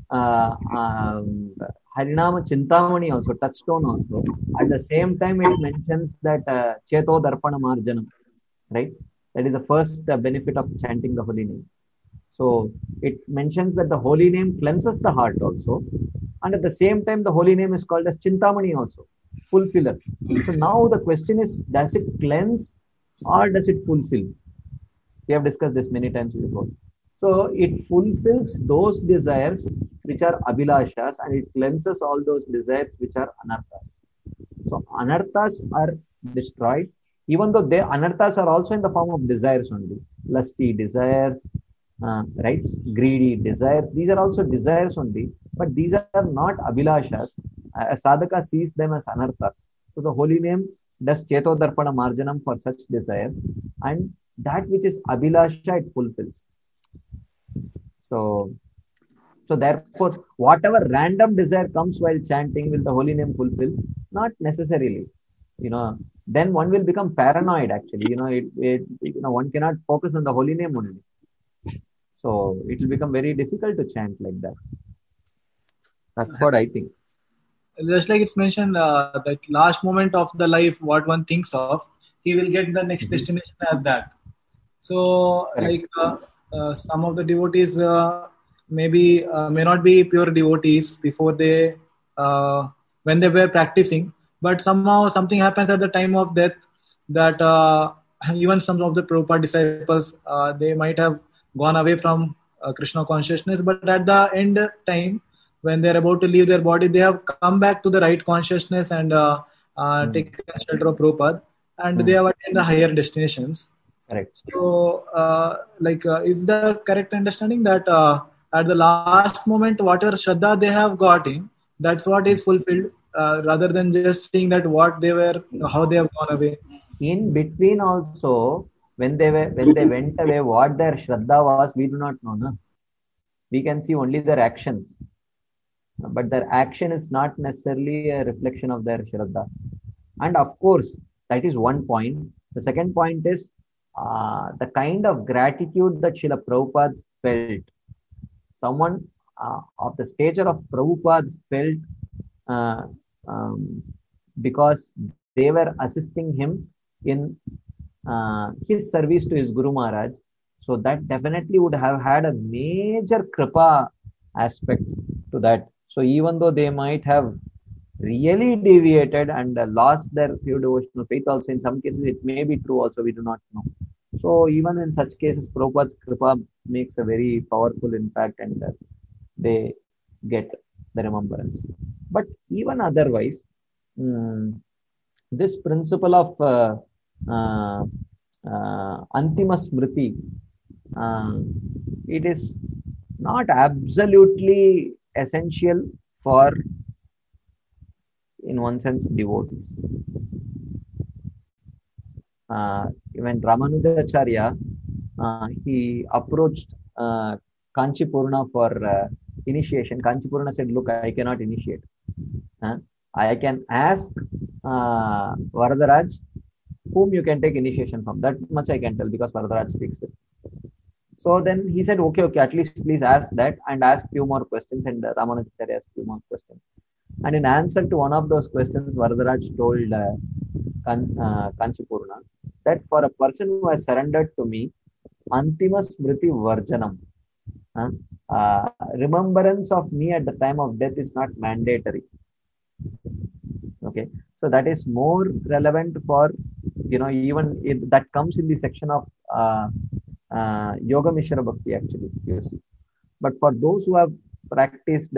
Harinama Chintamani also, touchstone also. At the same time, it mentions that Cheto Darpana Marjanam, right? That is the first benefit of chanting the holy name. So it mentions that the holy name cleanses the heart also. And at the same time, the holy name is called as Chintamani also, fulfiller. So now the question is, does it cleanse or does it fulfill? We have discussed this many times before. So it fulfills those desires which are abhilashas and it cleanses all those desires which are anarthas. So anarthas are destroyed, even though they anarthas are also in the form of desires only. Lusty desires, right? Greedy desires. These are also desires only, but these are not abhilashas. A sadhaka sees them as anarthas. So the holy name does Cheto Darpana Marjanam for such desires, and that which is abhilasha, it fulfills. So therefore, whatever random desire comes while chanting, will the holy name fulfill? Not necessarily. Then one will become paranoid. Actually, one cannot focus on the holy name only. So it will become very difficult to chant like that. That's what I think. Just like it's mentioned, that last moment of the life, what one thinks of, he will get the next destination as that. So, correct. Like some of the devotees may not be pure devotees before they, when they were practicing, but somehow something happens at the time of death that even some of the Prabhupada disciples, they might have gone away from Krishna consciousness, but at the end time, when they're about to leave their body, they have come back to the right consciousness and taken shelter of Prabhupada, and they have attained the higher destinations. Correct. So, is the correct understanding that at the last moment, whatever Shraddha they have got in, that's what is fulfilled, rather than just seeing that what they were, how they have gone away. In between also, when they went away, what their Shraddha was, we do not know. No? We can see only their actions. But their action is not necessarily a reflection of their Shraddha. And of course, that is one point. The second point is the kind of gratitude that Srila Prabhupada felt. Someone of the stature of Prabhupada felt because they were assisting him in his service to his Guru Maharaj. So that definitely would have had a major kripa aspect to that. So even though they might have really deviated and lost their pure devotional faith also, in some cases it may be true also, we do not know. So even in such cases, Prabhupada's kripa makes a very powerful impact and they get the remembrance. But even otherwise, this principle of Antima Smriti, it is not absolutely essential for in one sense, devotees. When Ramanujacharya, he approached Kanchipurna for initiation. Kanchipurna said, "Look, I cannot initiate. I can ask Varadaraj whom you can take initiation from. That much I can tell because Varadaraj speaks with." So then he said, okay, at least please ask that and ask few more questions. And Ramanujacharya asked few more questions. And in answer to one of those questions, Varadaraj told Kanchipurna that for a person who has surrendered to me, Antima Smriti Varjanam, remembrance of me at the time of death is not mandatory. Okay, so that is more relevant for, even that comes in the section of Yoga Mishra Bhakti, actually, you see. But for those who have practiced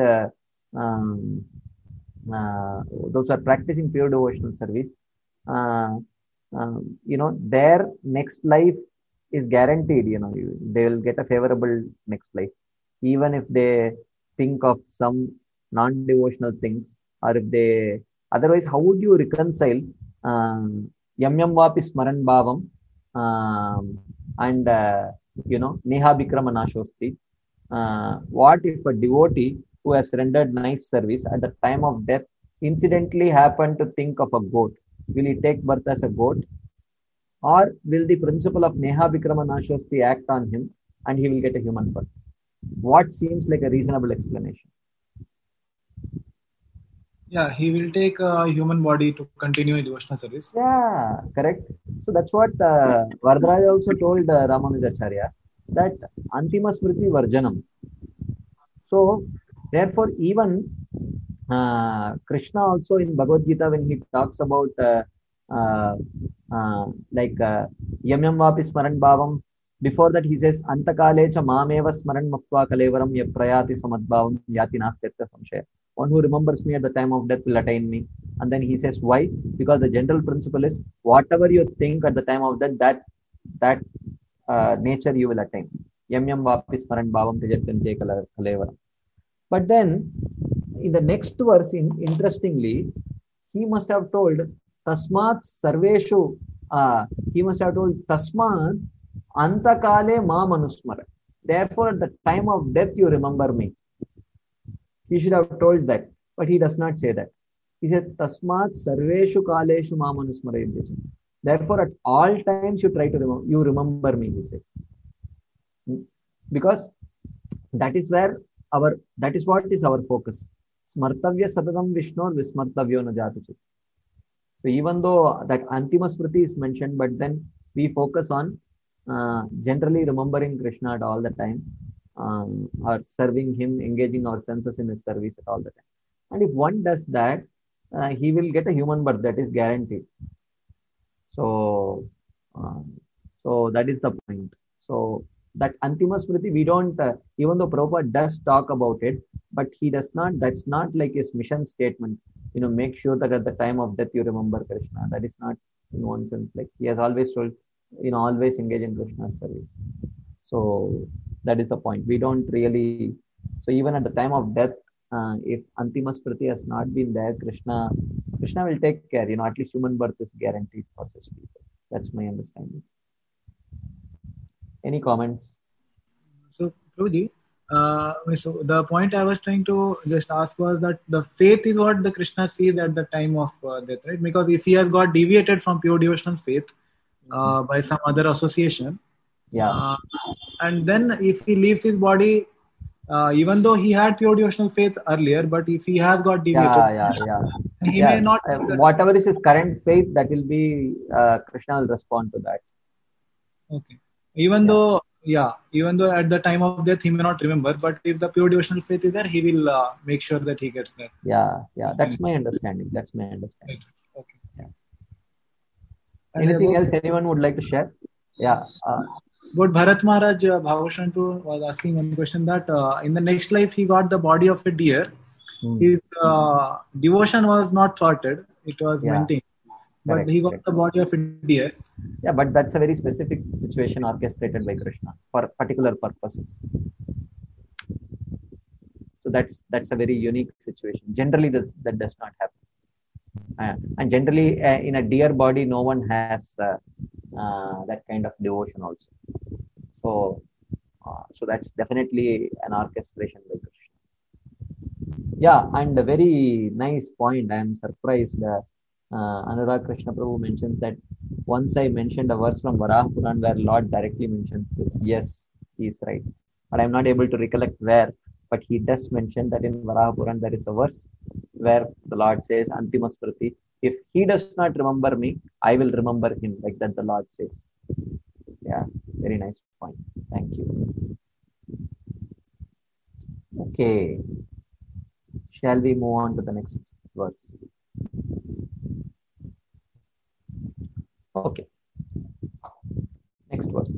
those who are practicing pure devotional service, their next life is guaranteed. They will get a favorable next life, even if they think of some non-devotional things, or if they otherwise. How would you reconcile yam yam vapi smaran bhavam and neha bikrama nashosti? What if a devotee who has rendered nice service at the time of death incidentally happened to think of a goat? Will he take birth as a goat? Or will the principle of Neha Vikrama Nashosti act on him and he will get a human birth? What seems like a reasonable explanation? Yeah, he will take a human body to continue in devotional service. Yeah, correct. So that's what Varadaraj also told Ramanujacharya, that Antima Smriti Varjanam. So, therefore, even Krishna also in Bhagavad Gita, when he talks about Yam Yam Vapi Smaran Bhavam, before that he says, Antakale cha Mameva Smaran Maktva Kalevaram Yaprayati Samadbhavam Yati Nastyatya Samshaya. One who remembers me at the time of death will attain me. And then he says, why? Because the general principle is, whatever you think at the time of death, that nature you will attain. Yam Yam Vapi Smaran Bhavam Tejatante Kalevaram. But then, in the next verse, interestingly, he must have told Tasmat Sarveshu. He must have told Tasmat Antakale Ma Manusmara. Therefore, at the time of death, you remember me. He should have told that, but he does not say that. He says Tasmat Sarveshu Kaleshu Ma Manusmara. Therefore, at all times, you try to remember me. He says, because that is what is our focus. Smartavya Satatam Vishnor Vismartavyo Najatuchit. So even though that Antima Smriti is mentioned, but then we focus on generally remembering Krishna at all the time, or serving him, engaging our senses in his service at all the time. And if one does that, he will get a human birth, that is guaranteed. So that is the point. So that Antima Smriti, we don't, even though Prabhupada does talk about it, but he does not, that's not like his mission statement, make sure that at the time of death you remember Krishna. That is not, in one sense, like he has always told, always engage in Krishna's service. So that is the point. We don't really, so even at the time of death, if Antima Smriti has not been there, Krishna will take care, at least human birth is guaranteed for such people. That's my understanding. Any comments? So, Prabhuji, so the point I was trying to just ask was that the faith is what the Krishna sees at the time of death, right? Because if he has got deviated from pure devotional faith by some other association, and then if he leaves his body, even though he had pure devotional faith earlier, but if he has got deviated, he may not. Whatever is his current faith, that will be Krishna will respond to that. Okay. Even though at the time of death he may not remember, but if the pure devotional faith is there, he will make sure that he gets there. Yeah. That's my understanding. Right. Okay. Yeah. Anything else anyone would like to share? Yeah. But Bharat Maharaj Bhavashantu was asking one question that in the next life he got the body of a deer. His devotion was not thwarted; it was maintained. But he got the body of a deer. Yeah, but that's a very specific situation orchestrated by Krishna for particular purposes. So that's a very unique situation. Generally, that does not happen. And generally, in a deer body, no one has that kind of devotion also. So that's definitely an orchestration by Krishna. Yeah, and a very nice point. I am surprised. Anurag Krishna Prabhu mentions that once I mentioned a verse from Varaha Puran where Lord directly mentions this. Yes, he is right. But I'm not able to recollect where. But he does mention that in Varaha Puran there is a verse where the Lord says, Antima Smriti, if he does not remember me, I will remember him. Like that the Lord says. Yeah, very nice point. Thank you. Okay. Shall we move on to the next verse? Okay. Next verse.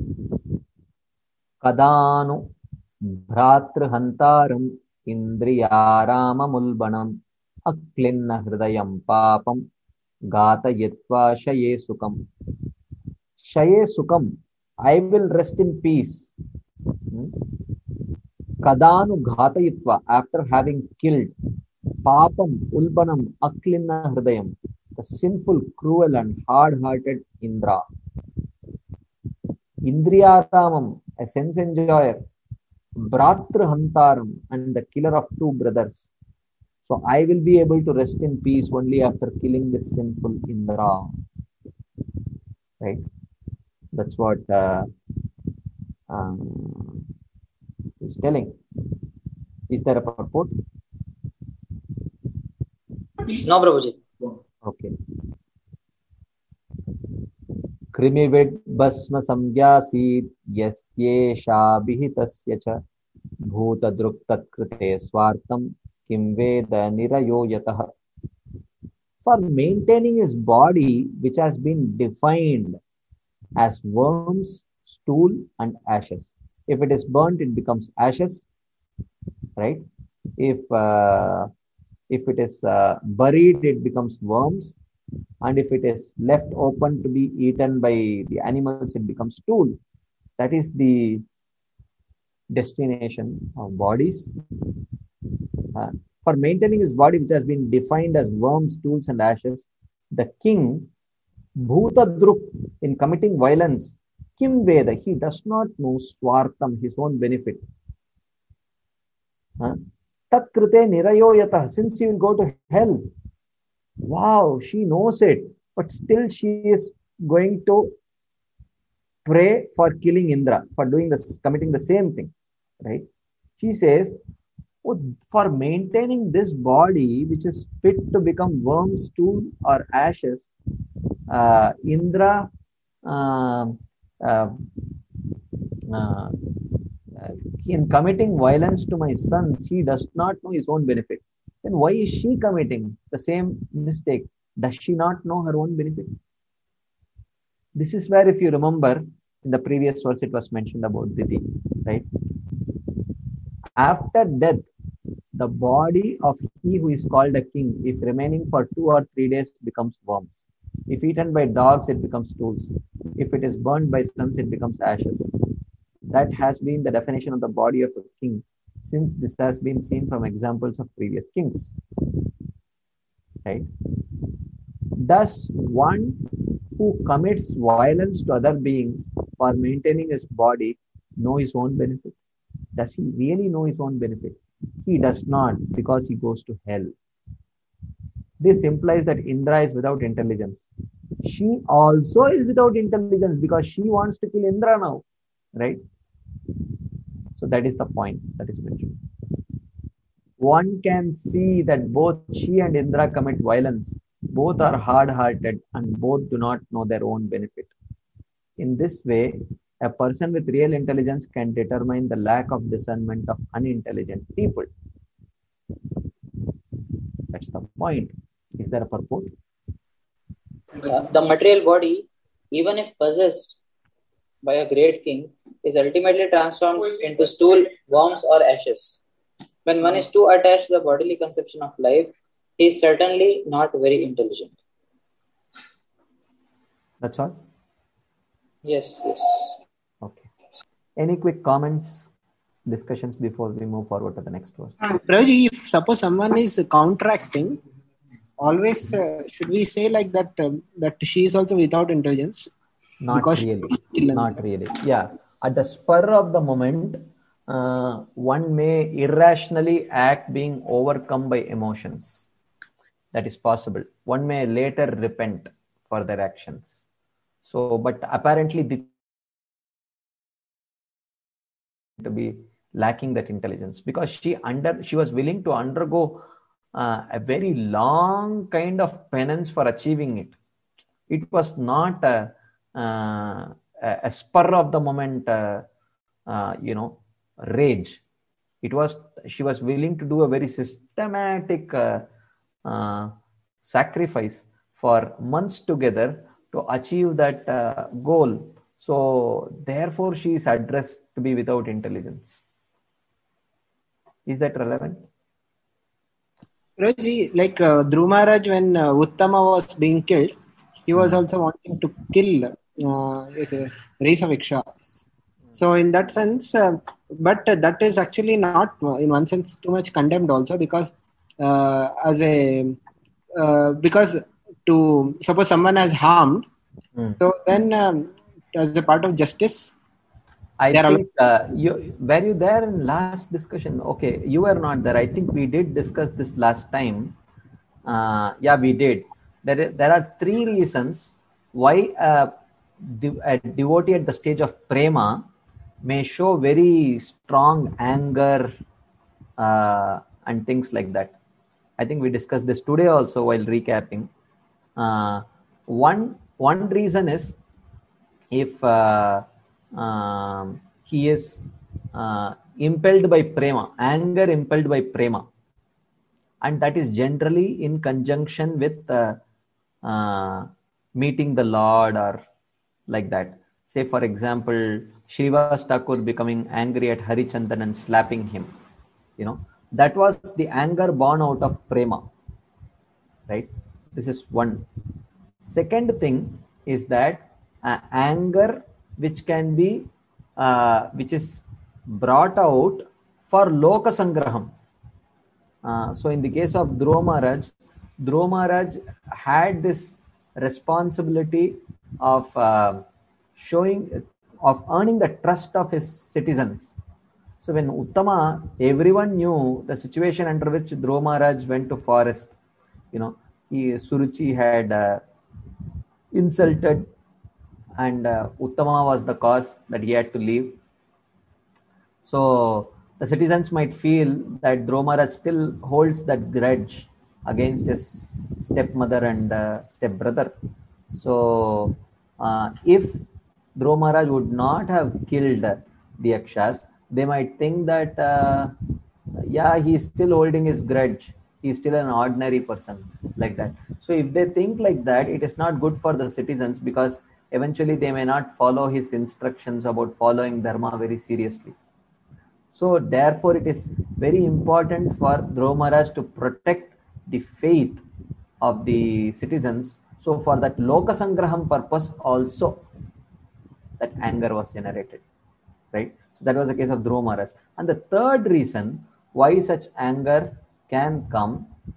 Kadanu bhratrhantaram indriyaramamulbanam aklinna hridayam papam gatayitva shaye sukam. Shaye sukam, I will rest in peace. Kadanu ghatayitva, after having killed papam ulbanam aklinna hridayam, the sinful, cruel and hard-hearted Indra. Indriyaramam, a sense enjoyer, Bhratrahantaram, and the killer of two brothers. So I will be able to rest in peace only after killing this sinful Indra. Right? That's what he's telling. Is there a purport? No, Prabhuji. Okay. Krimivid basma samgyasid yasyesha bihitasya cha bhutadruktat krite swartam kim veda nirayo yatah. For maintaining his body, which has been defined as worms, stool and ashes. If it is burnt, it becomes ashes, right? If it is buried, it becomes worms. And if it is left open to be eaten by the animals, it becomes stool. That is the destination of bodies. For maintaining his body, which has been defined as worms, stools, and ashes, the king, Bhutadruk, in committing violence, Kim Veda, he does not know Swartam, his own benefit. Tat Krite Nirayo Yatah, since he will go to hell. Wow, she knows it, but still she is going to pray for killing Indra, for doing this, committing the same thing, right? She says, oh, for maintaining this body, which is fit to become worm, stool, or ashes, Indra in committing violence to my sons, he does not know his own benefit. Then why is she committing the same mistake? Does she not know her own benefit? This is where, if you remember, in the previous verse, it was mentioned about Diti, right? After death, the body of he who is called a king, if remaining for 2 or 3 days, becomes worms. If eaten by dogs, it becomes stools. If it is burned by suns, it becomes ashes. That has been the definition of the body of a king, since this has been seen from examples of previous kings. Right? Does one who commits violence to other beings for maintaining his body know his own benefit? Does he really know his own benefit? He does not, because he goes to hell. This implies that Indra is without intelligence. She also is without intelligence because she wants to kill Indra now, right? So that is the point that is mentioned. One can see that both she and Indra commit violence. Both are hard-hearted and both do not know their own benefit. In this way, a person with real intelligence can determine the lack of discernment of unintelligent people. That's the point. Is there a purport? The material body, even if possessed by a great king, is ultimately transformed into stool, worms, or ashes. When one is too attached to the bodily conception of life, he is certainly not very intelligent. That's all? Yes. Okay. Any quick comments, discussions before we move forward to the next verse? Prabhuji, if suppose someone is counteracting, always should we say like that that she is also without intelligence? Not Because she really. was still in Not really. Yeah. At the spur of the moment, one may irrationally act being overcome by emotions. That is possible. One may later repent for their actions. So, but apparently Diti to be lacking that intelligence, because she was willing to undergo a very long kind of penance for achieving it. It was not a spur of the moment rage. It was, she was willing to do a very systematic uh, sacrifice for months together to achieve that goal. So therefore she is addressed to be without intelligence. Is that relevant? Roji, like Dhruv Maharaj, when Uttama was being killed, he was also wanting to kill race of Ikshas. So in that sense, but that is actually not in one sense too much condemned also, because because to suppose someone has harmed, so then as a part of justice, I think were you there in last discussion? Okay, you were not there. I think we did discuss this last time. Yeah, we did. There are three reasons why a devotee at the stage of prema may show very strong anger and things like that. I think we discussed this today also while recapping. One reason is if he is impelled by prema, anger impelled by prema, and that is generally in conjunction with meeting the Lord or like that. Say for example, Srivas Thakur becoming angry at Harichandan and slapping him, that was the anger born out of prema, right? This is one. Second thing is that anger which can be which is brought out for loka sangraham. So in the case of Dhruva Maharaj had this responsibility of earning the trust of his citizens. So when Uttama, everyone knew the situation under which Dhruva Maharaj went to forest. Suruchi had insulted, and Uttama was the cause that he had to leave. So the citizens might feel that Dhruva Maharaj still holds that grudge against his stepmother and stepbrother. So if Dhruva Maharaj would not have killed the Yakshas, they might think that yeah, he is still holding his grudge. He is still an ordinary person, like that. So if they think like that, it is not good for the citizens, because eventually they may not follow his instructions about following dharma very seriously. So therefore it is very important for Dhruva Maharaj to protect the faith of the citizens. So for that loka sangraham purpose also, that anger was generated, right? So that was the case of Dhruva Maharaj. And the third reason why such anger can come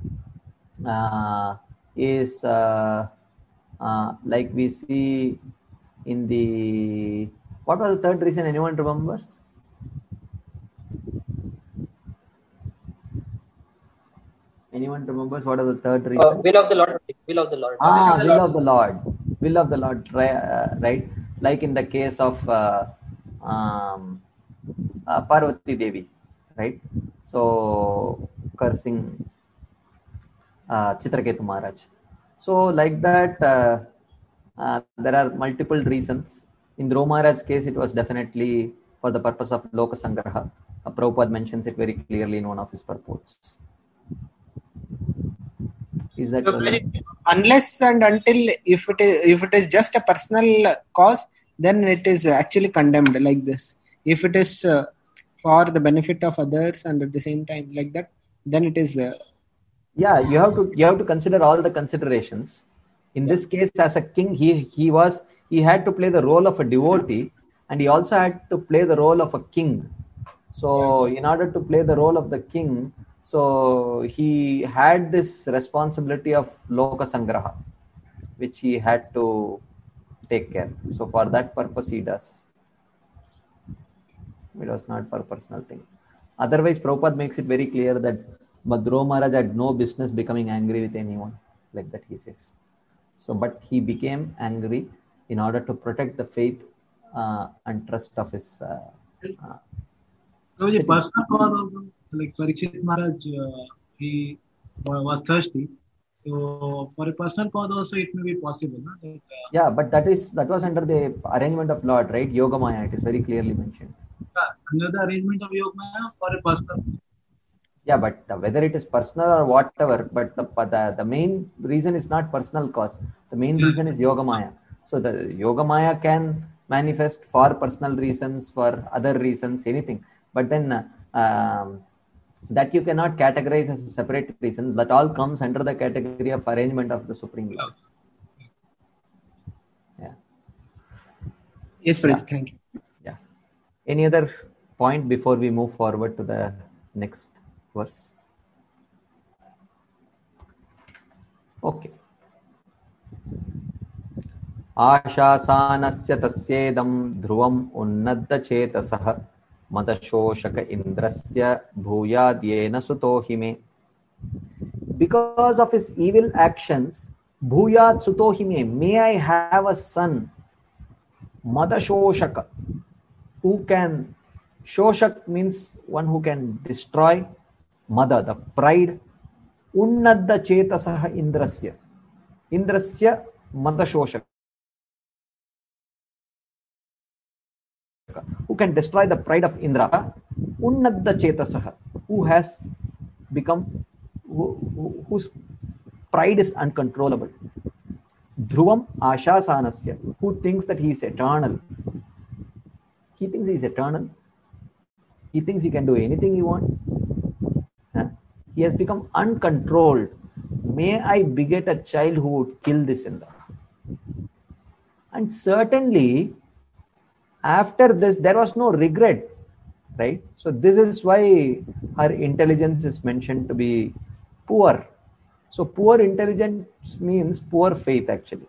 is like we see in the, what was the third reason? Anyone remembers? Anyone remembers what is the third reason? Will of the Lord. Will of the Lord. Will of the Lord. Will of the Lord, right? Like in the case of Parvati Devi, right? So cursing Chitraketu Maharaj. So like that, there are multiple reasons. In Dhruva Maharaj's case, it was definitely for the purpose of Loka Sangraha. Prabhupada mentions it very clearly in one of his purports. Is that unless and until if it is just a personal cause, then it is actually condemned like this. If it is for the benefit of others and at the same time like that, then it is yeah, you have to consider all the considerations. In this case, as a king, he had to play the role of a devotee, and he also had to play the role of a king. So in order to play the role of the king, So he had this responsibility of Loka Sangraha, which he had to take care. So for that purpose he does. It was not for personal thing. Otherwise, Prabhupada makes it very clear that Dhruva Maharaj had no business becoming angry with anyone, like that he says. So, but he became angry in order to protect the faith and trust of his. So the personal cause also, like Parikshit Maharaj, he was thirsty. So for a personal cause also, it may be possible. No? That, yeah, but that was under the arrangement of Lord, right? Yogamaya. It is very clearly mentioned. Under the arrangement of Yogamaya for a personal. Yeah, but whether it is personal or whatever, but the main reason is not personal cause. The main reason is Yogamaya. So the Yogamaya can manifest for personal reasons, for other reasons, anything. But then that you cannot categorize as a separate reason. That all comes under the category of arrangement of the Supreme Lord. Yeah. Yes, Pradeep, thank you. Yeah. Any other point before we move forward to the next verse? Okay. आशासानस्य तस्येदं ध्रुवम् उन्नद्धचेतसः मदशोषक इन्द्रस्य भूयाद्येन सुतो हि मे. Because of his evil actions, bhuyat suto hi me, may I have a son, madashoshaka, who can, shoshak means one who can destroy, mada, the pride, unnadda chetasaha indrasya, indrasya madashoshaka, who can destroy the pride of Indra, unnadda chetasaha, who has become, whose pride is uncontrollable. Dhruvam Ashasanasya, who thinks that he is eternal. He thinks he is eternal. He thinks he can do anything he wants. He has become uncontrolled. May I beget a child who would kill this Indra. And certainly, after this, there was no regret, right? So this is why her intelligence is mentioned to be poor. So poor intelligence means poor faith, actually.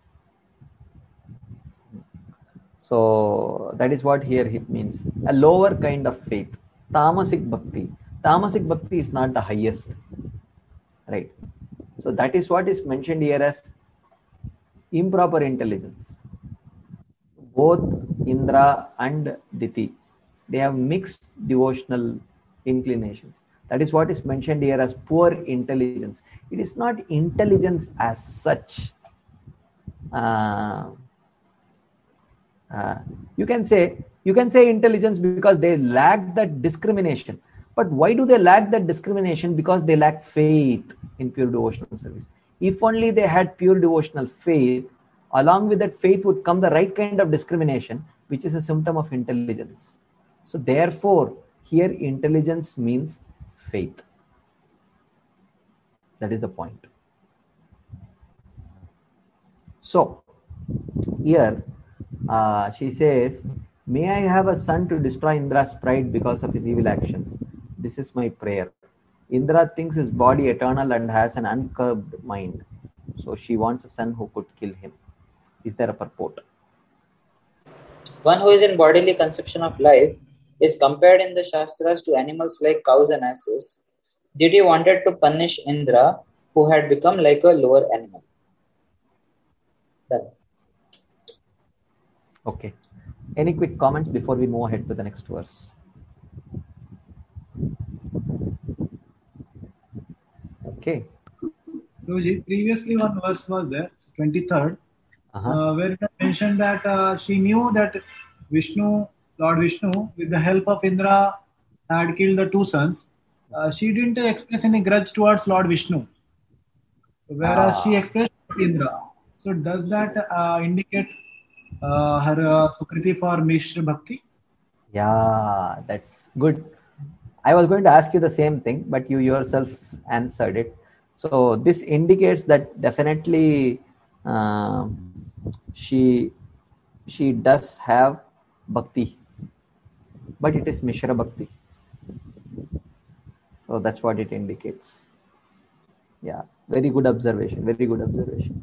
So that is what here it means. A lower kind of faith. Tamasic bhakti. Tamasic bhakti is not the highest, right? So that is what is mentioned here as improper intelligence. Both Indra and Diti, they have mixed devotional inclinations. That is what is mentioned here as poor intelligence. It is not intelligence as such. You can say intelligence because they lack that discrimination. But why do they lack that discrimination? Because they lack faith in pure devotional service. If only they had pure devotional faith, along with that faith would come the right kind of discrimination, which is a symptom of intelligence. So therefore, here intelligence means faith. That is the point. So here she says, may I have a son to destroy Indra's pride because of his evil actions. This is my prayer. Indra thinks his body eternal and has an uncurbed mind. So she wants a son who could kill him. Is there a purport? One who is in bodily conception of life is compared in the Shastras to animals like cows and asses. Didi wanted to punish Indra, who had become like a lower animal. Done. Okay. Any quick comments before we move ahead to the next verse? Okay. Previously, one verse was there, 23rd, where it mentioned that she knew that Lord Vishnu, with the help of Indra, had killed the two sons. She didn't express any grudge towards Lord Vishnu, whereas she expressed Indra. So does that indicate her Sukriti for Mishra Bhakti? Yeah, that's good. I was going to ask you the same thing, but you yourself answered it. So this indicates that definitely she does have bhakti, but it is Mishra Bhakti. So So that's what it indicates. Yeah, very good observation. Very good observation.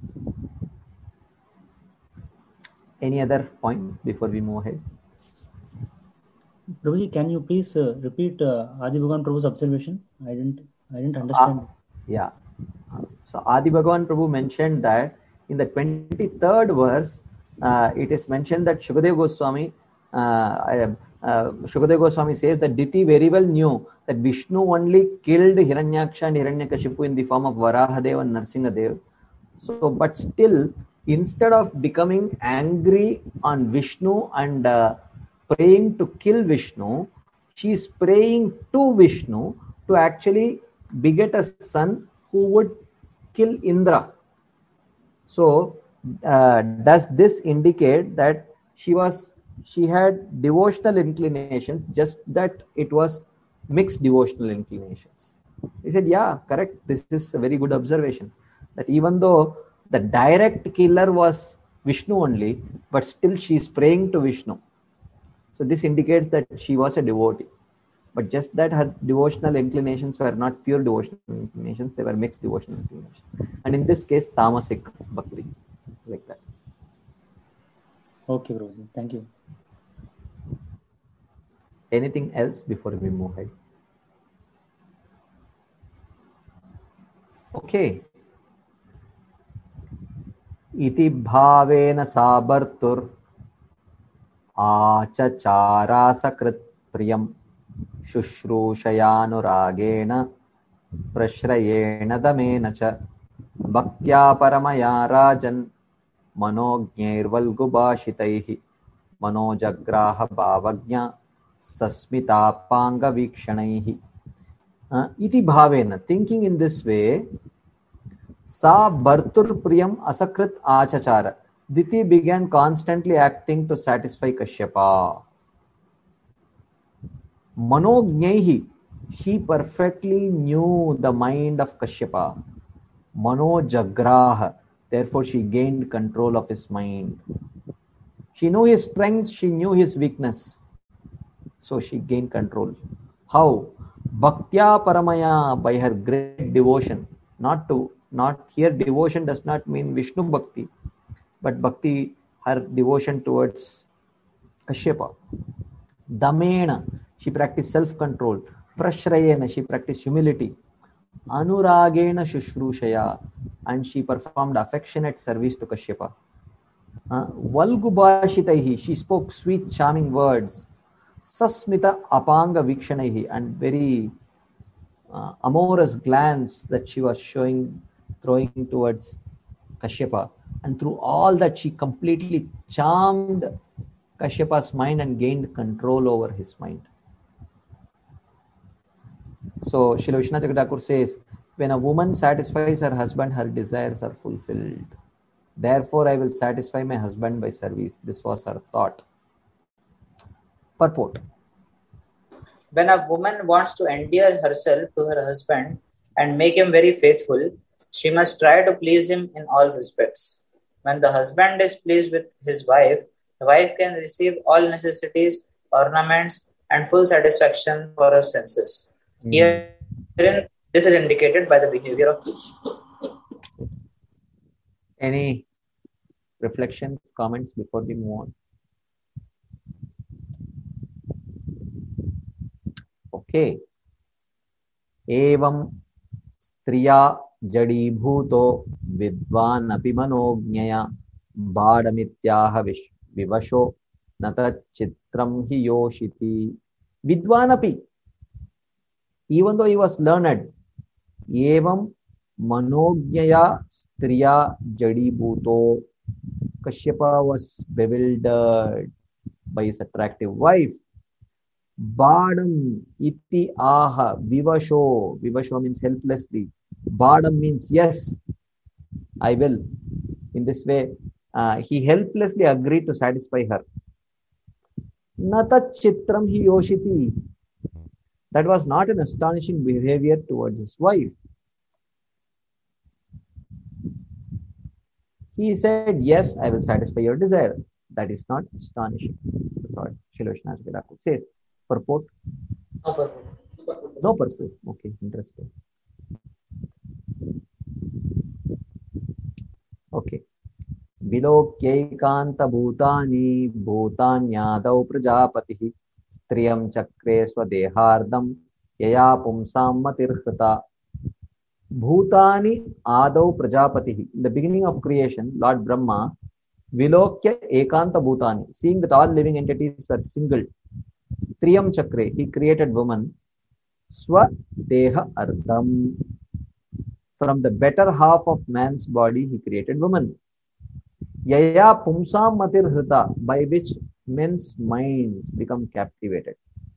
Any other point before we move ahead? Prabhuji, can you please repeat Adi Bhagavan Prabhu's observation? I didn't understand. Yeah. So Adi Bhagavan Prabhu mentioned that in the 23rd verse, it is mentioned that Shukadeva Goswami, Shukadeva Goswami says that Diti very well knew that Vishnu only killed Hiranyaksha and Hiranyakashipu in the form of Varahadev and Narsingadev. So, but still, instead of becoming angry on Vishnu and praying to kill Vishnu, she is praying to Vishnu to actually beget a son who would kill Indra. So, does this indicate that she had devotional inclinations, just that it was mixed devotional inclinations? He said, yeah, correct. This is a very good observation. That even though the direct killer was Vishnu only, but still she is praying to Vishnu. So this indicates that she was a devotee. But just that her devotional inclinations were not pure devotional inclinations, they were mixed devotional inclinations. And in this case, tamasic bhakti, like that. Okay, Prabhuji. Thank you. Anything else before we move ahead? Okay. Iti bhavena sabartur आचचारा सकृत प्रियम शुश्रूषयानुरागेण प्रश्रयेण दमेन च भक्त्या परमया राजन् मनोज्ञैर्वल्गुभाषितैः मनोजग्राह भावज्ञा सस्मितापाङ्गवीक्षणैः इति भावेन, thinking in this way, सा भर्तुर प्रियम असकृत आचचार. Diti began constantly acting to satisfy Kashyapa. Manognehi, she perfectly knew the mind of Kashyapa. Manojagraha, therefore she gained control of his mind. She knew his strengths, she knew his weakness. So she gained control. How? Bhaktya Paramaya, by her great devotion. Not here, devotion does not mean Vishnu Bhakti, but bhakti, her devotion towards Kashyapa. Damena, she practiced self-control. Prashrayena, she practiced humility. Anuragena Shushrushaya, and she performed affectionate service to Kashyapa. Valgubhashitaihi, she spoke sweet, charming words. Sasmita apanga vikshanaihi, and very amorous glance that she was throwing towards Kashyapa. And through all that, she completely charmed Kashyapa's mind and gained control over his mind. So Srila Vishwanath Thakur says, when a woman satisfies her husband, her desires are fulfilled. Therefore, I will satisfy my husband by service. This was her thought. Purport. When a woman wants to endear herself to her husband and make him very faithful, she must try to please him in all respects. When the husband is pleased with his wife, the wife can receive all necessities, ornaments, and full satisfaction for her senses. Herein, this is indicated by the behavior of each. Any reflections, comments before we move on? Okay. Evam striya jadibhuto vidvan api manognyaya bhadamityaha vivasho nata chitram hi yoshiti. Vidvan api, even though he was learned, evam manognyaya striya jadibhuto, Kashyapa was bewildered by his attractive wife. Badam iti aha vivasho. Vivasho means helplessly. Badam means yes, I will. In this way, he helplessly agreed to satisfy her. Nata chitram hi yoshiti. That was not an astonishing behavior towards his wife. He said, yes, I will satisfy your desire. That is not astonishing. That's what Srila Vishwanath Thakur says. Purport. No purpose. Okay, interesting. Okay. विलोक्यैकान्तभूतानि भूतान्यादौ प्रजापतिः स्त्रियं चक्रे स्वदेहार्धं यया पुंसां मतिर्हृता. Bhutani Adau Prajapati. In the beginning of creation, Lord Brahma, Vilokya Ekanta Bhutani, seeing that all living entities were single, Striyam Chakre, he created woman, Swa Deha Ardham. From the better half of man's body, he created woman. Yaya Pumsam Matir Hrita, by which men's minds become captivated.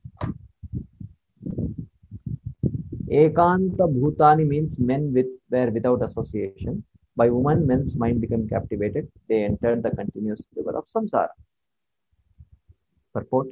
Ekanta Bhutani means men were without association. By woman, men's mind became captivated. They entered the continuous river of samsara. Purport.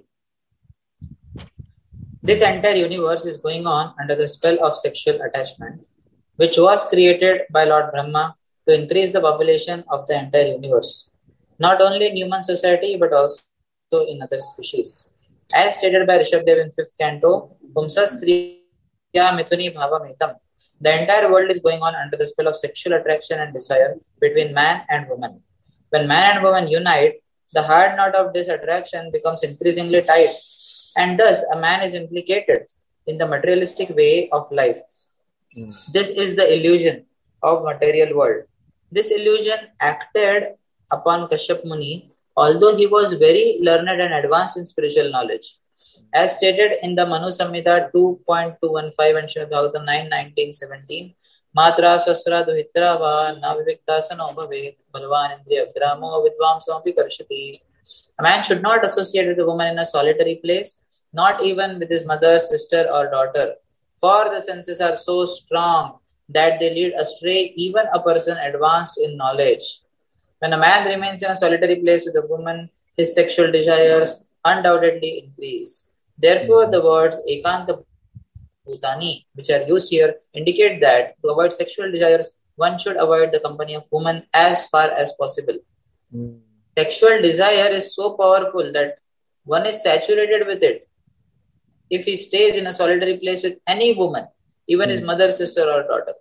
This entire universe is going on under the spell of sexual attachment, which was created by Lord Brahma to increase the population of the entire universe, not only in human society but also in other species. As stated by Rishabdev in 5th canto, Mithuni Bhavamitam. The entire world is going on under the spell of sexual attraction and desire between man and woman. When man and woman unite, the hard knot of this attraction becomes increasingly tight, and thus a man is implicated in the materialistic way of life. This is the illusion of material world. This illusion acted upon Kashyap Muni, although he was very learned and advanced in spiritual knowledge. As stated in the Manu Samhita 2.215 and Srimad Bhagavatam 9:19-17, Matra Swasra Duhitra Va Na Vivikta Sano Bhavet Balvan Indriya Gramo Vidvam Sampi Karshati. A man should not associate with a woman in a solitary place, not even with his mother, sister, or daughter, for the senses are so strong that they lead astray even a person advanced in knowledge. When a man remains in a solitary place with a woman, his sexual desires undoubtedly increase. Therefore, the words Ekanta Bhutani, which are used here, indicate that to avoid sexual desires, one should avoid the company of woman as far as possible. Sexual desire is so powerful that one is saturated with it if he stays in a solitary place with any woman, even his mother, sister, or daughter.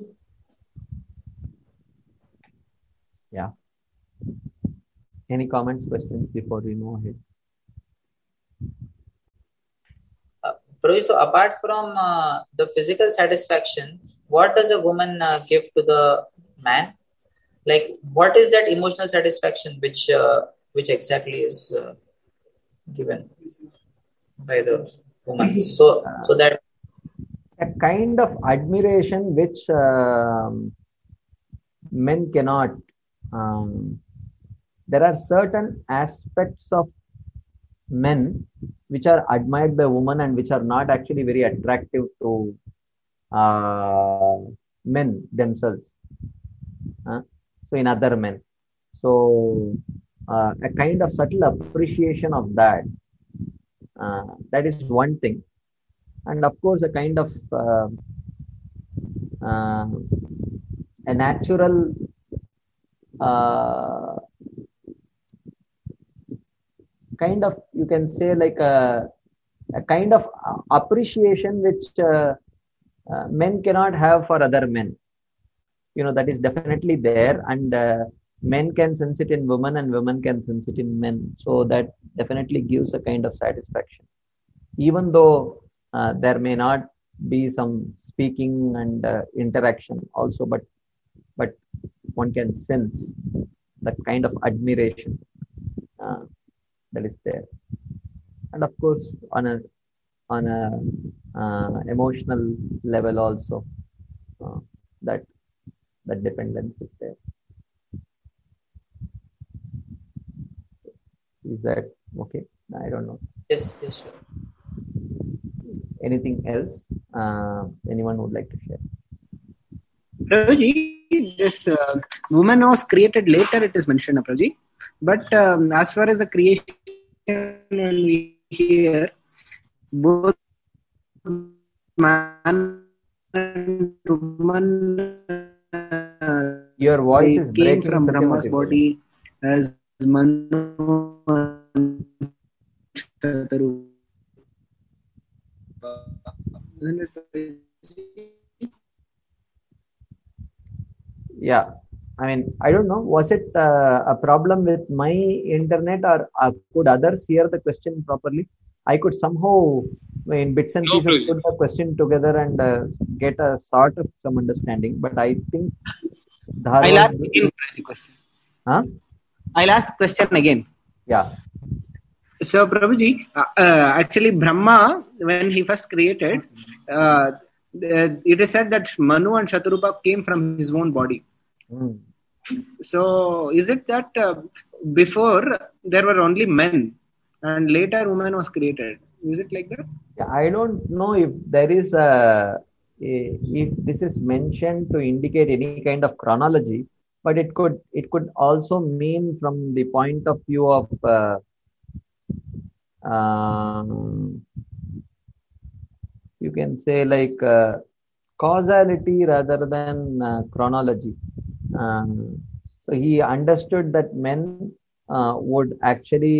Yeah. Any comments, questions before we move ahead? Prabhu, so apart from the physical satisfaction, what does a woman give to the man? Like, what is that emotional satisfaction which exactly is given by the woman? So that a kind of admiration which men cannot. There are certain aspects of men which are admired by women and which are not actually very attractive to men themselves. So in other men. So a kind of subtle appreciation of that. That is one thing. And of course, a kind of a natural kind of, you can say, like a kind of appreciation which men cannot have for other men. That is definitely there, and men can sense it in women and women can sense it in men. So that definitely gives a kind of satisfaction. Even though there may not be some speaking and interaction also, but one can sense that kind of admiration that is there. And of course, on a emotional level also, that dependence is there. Is that okay? I don't know. Yes, sure. Anything else anyone would like to share? Prabhuji, this woman was created later, it is mentioned, Prabhuji. But as far as the creation, when we hear both man and woman, Your voice is came breaking from Brahma's body as Manu and Shatarupa. Isn't it? Yeah, I mean, I don't know. Was it a problem with my internet, or could others hear the question properly? I could somehow, in bits and No, pieces, Prabhuji. put the question together and get a sort of some understanding. But I think Dhar I'll was. ask again Prabhuji question. Huh? I'll ask question again. Yeah. So Prabhuji, actually Brahma, when he first created, it is said that Manu and Shatarupa came from his own body. So is it that before there were only men and later woman was created? Is it like that? Yeah, I don't know if there is if this is mentioned to indicate any kind of chronology, but it could also mean from the point of view of you can say like causality rather than chronology. So he understood that men would actually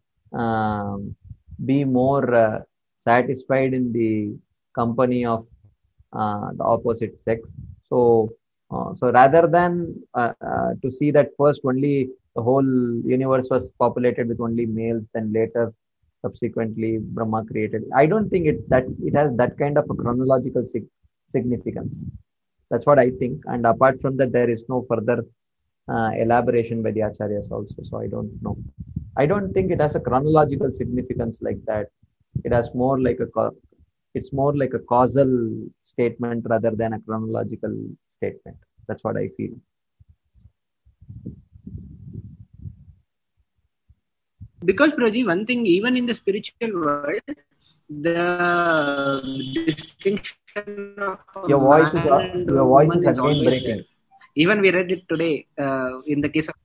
be more satisfied in the company of the opposite sex. So rather than to see that first only the whole universe was populated with only males, then later subsequently Brahma created. I don't think it's that it has that kind of a chronological significance. That's what I think. And apart from that, there is no further elaboration by the acharyas also. So I don't know. I don't think it has a chronological significance like that. It has more like it's more like a causal statement rather than a chronological statement. That's what I feel. Because Prabhuji, one thing, even in the spiritual world, the distinction of your voice is again breaking. There. Even we read it today in the case of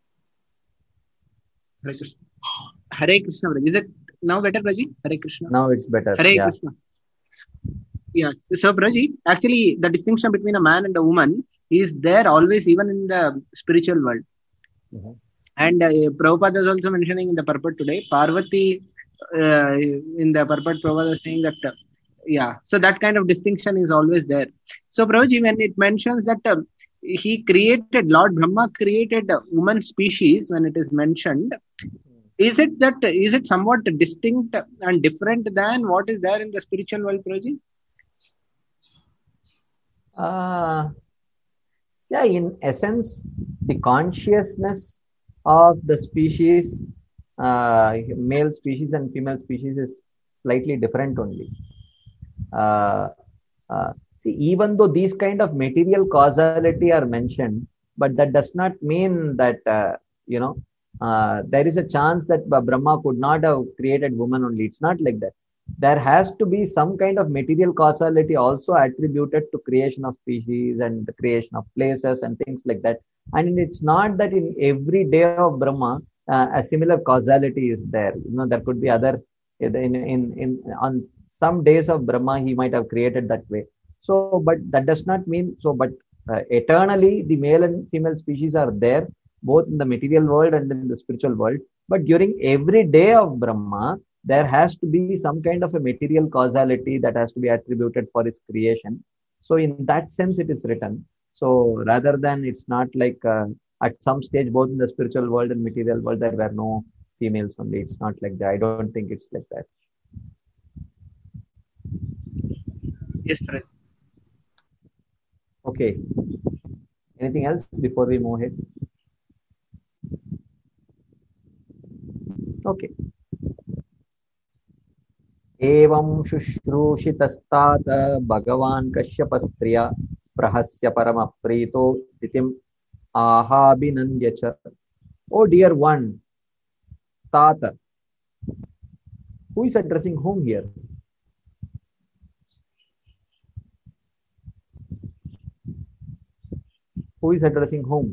Hare Krishna. Hare Krishna. Is it now better, Prabhuji? Hare Krishna. Now it's better. Hare Krishna. Yeah. So Prabhuji, actually the distinction between a man and a woman is there always, even in the spiritual world. Mm-hmm. And Prabhupada is also mentioning in the purport today, Parvati, in the purport, Prabhupada is saying that, so that kind of distinction is always there. So Prabhuji, when it mentions that he created, Lord Brahma created a woman species, when it is mentioned, is it somewhat distinct and different than what is there in the spiritual world, Prabhuji? Yeah, in essence, the consciousness of the species, male species and female species, is slightly different only. See, even though these kind of material causality are mentioned, but that does not mean that there is a chance that Brahma could not have created woman only. It's not like that. There has to be some kind of material causality also attributed to creation of species and the creation of places and things like that. And it's not that in every day of Brahma a similar causality is there. There could be other on some days of Brahma he might have created that way. So, but that does not mean so. But eternally, the male and female species are there, both in the material world and in the spiritual world. But during every day of Brahma, there has to be some kind of a material causality that has to be attributed for his creation. So in that sense, it is written. So rather than, it's not like at some stage, both in the spiritual world and material world, there were no females only. It's not like that. I don't think it's like that. Yes, sir. Okay. Anything else before we move ahead? Okay. एवं शुश्रूषितस्तात भगवान् कश्यपस्त्रिया प्रहस्य परमप्रीतो दितिम् आहाभिनन्द्य च. Oh dear one, Tata. Who is addressing whom here? Who is addressing whom?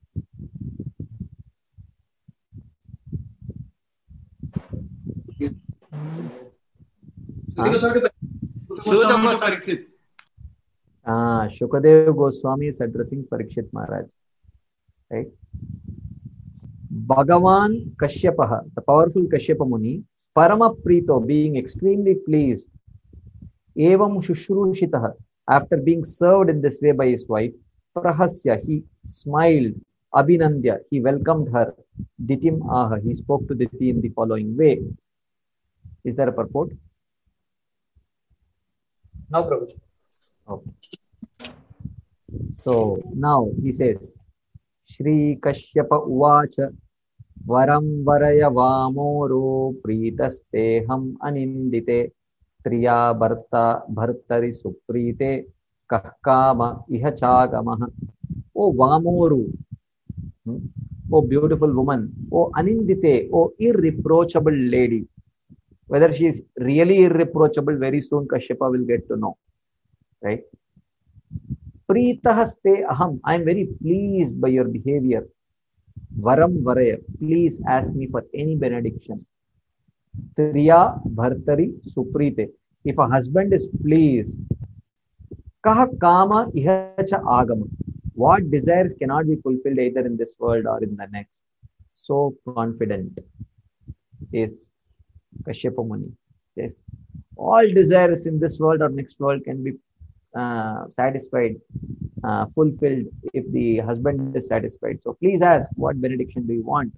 Shukadev Goswami is addressing Parikshit Maharaj. Right? Bhagavan Kashyapaha, the powerful Kashyapa Muni, Paramaprito, being extremely pleased. Evam Shushrushitah. After being served in this way by his wife, Prahasya, he smiled. Abhinandya, he welcomed her. Ditim Aha, he spoke to Diti in the following way. Is there a purport? No, Prabhuji. Okay. So now he says, Shri Kashyapa Uvacha Varam Varaya Vamoro Pritasteham Anindite Striya Bhartari Suprite Kahkama Ihachagamaha. O Vamoru, O beautiful woman, O Anindite, O irreproachable lady. Whether she is really irreproachable, very soon Kashyapa will get to know. Right? Pritahaste aham. I am very pleased by your behavior. Varam varaya. Please ask me for any benediction. Striya bhartari suprite. If a husband is pleased, kaha kama ihacha agama. What desires cannot be fulfilled either in this world or in the next. So confident is Kashyapa Muni. Yes. All desires in this world or next world can be satisfied, fulfilled if the husband is satisfied. So please ask, what benediction do you want?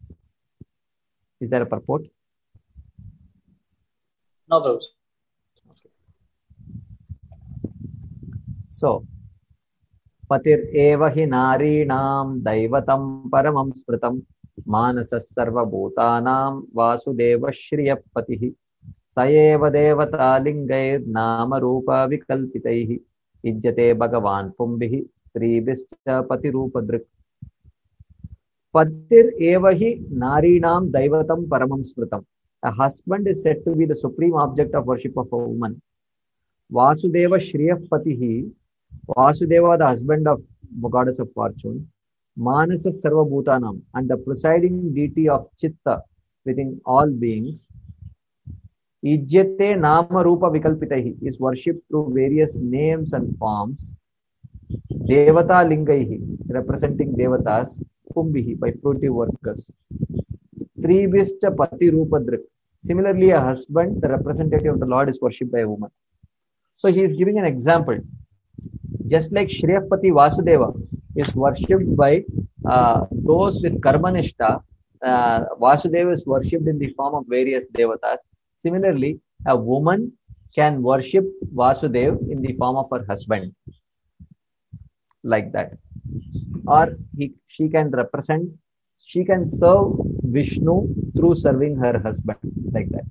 Is there a purport? No, Prabhuji. So, Patir eva hi narinam daivatam paramam smritam manasas sarva bhutanam vasudeva shriya patihi sayeva devata lingair nama rupa vikalpitaihi ijjate bhagavan pumbihi stribhischa pati rupa drik. Patir eva hi narinam daivatam paramam smritam. A husband is said to be the supreme object of worship of a woman. Vasudeva shriya patihi. Vasudeva, the husband of the goddess of fortune, Manasa Sarva Bhutanam, and the presiding deity of Chitta within all beings, Ijjate Nama Rupa Vikalpitahi, is worshipped through various names and forms, Devata Lingaihi, representing Devatas, Pumbihi, by fruitive workers, Stribhischa Pati Rupa Drik. Similarly, a husband, the representative of the Lord, is worshipped by a woman. So he is giving an example. Just like Shriyapati Vasudeva is worshipped by those with Karmanishta, Vasudeva is worshipped in the form of various devatas. Similarly, a woman can worship Vasudeva in the form of her husband, like that. Or she can serve Vishnu through serving her husband, like that.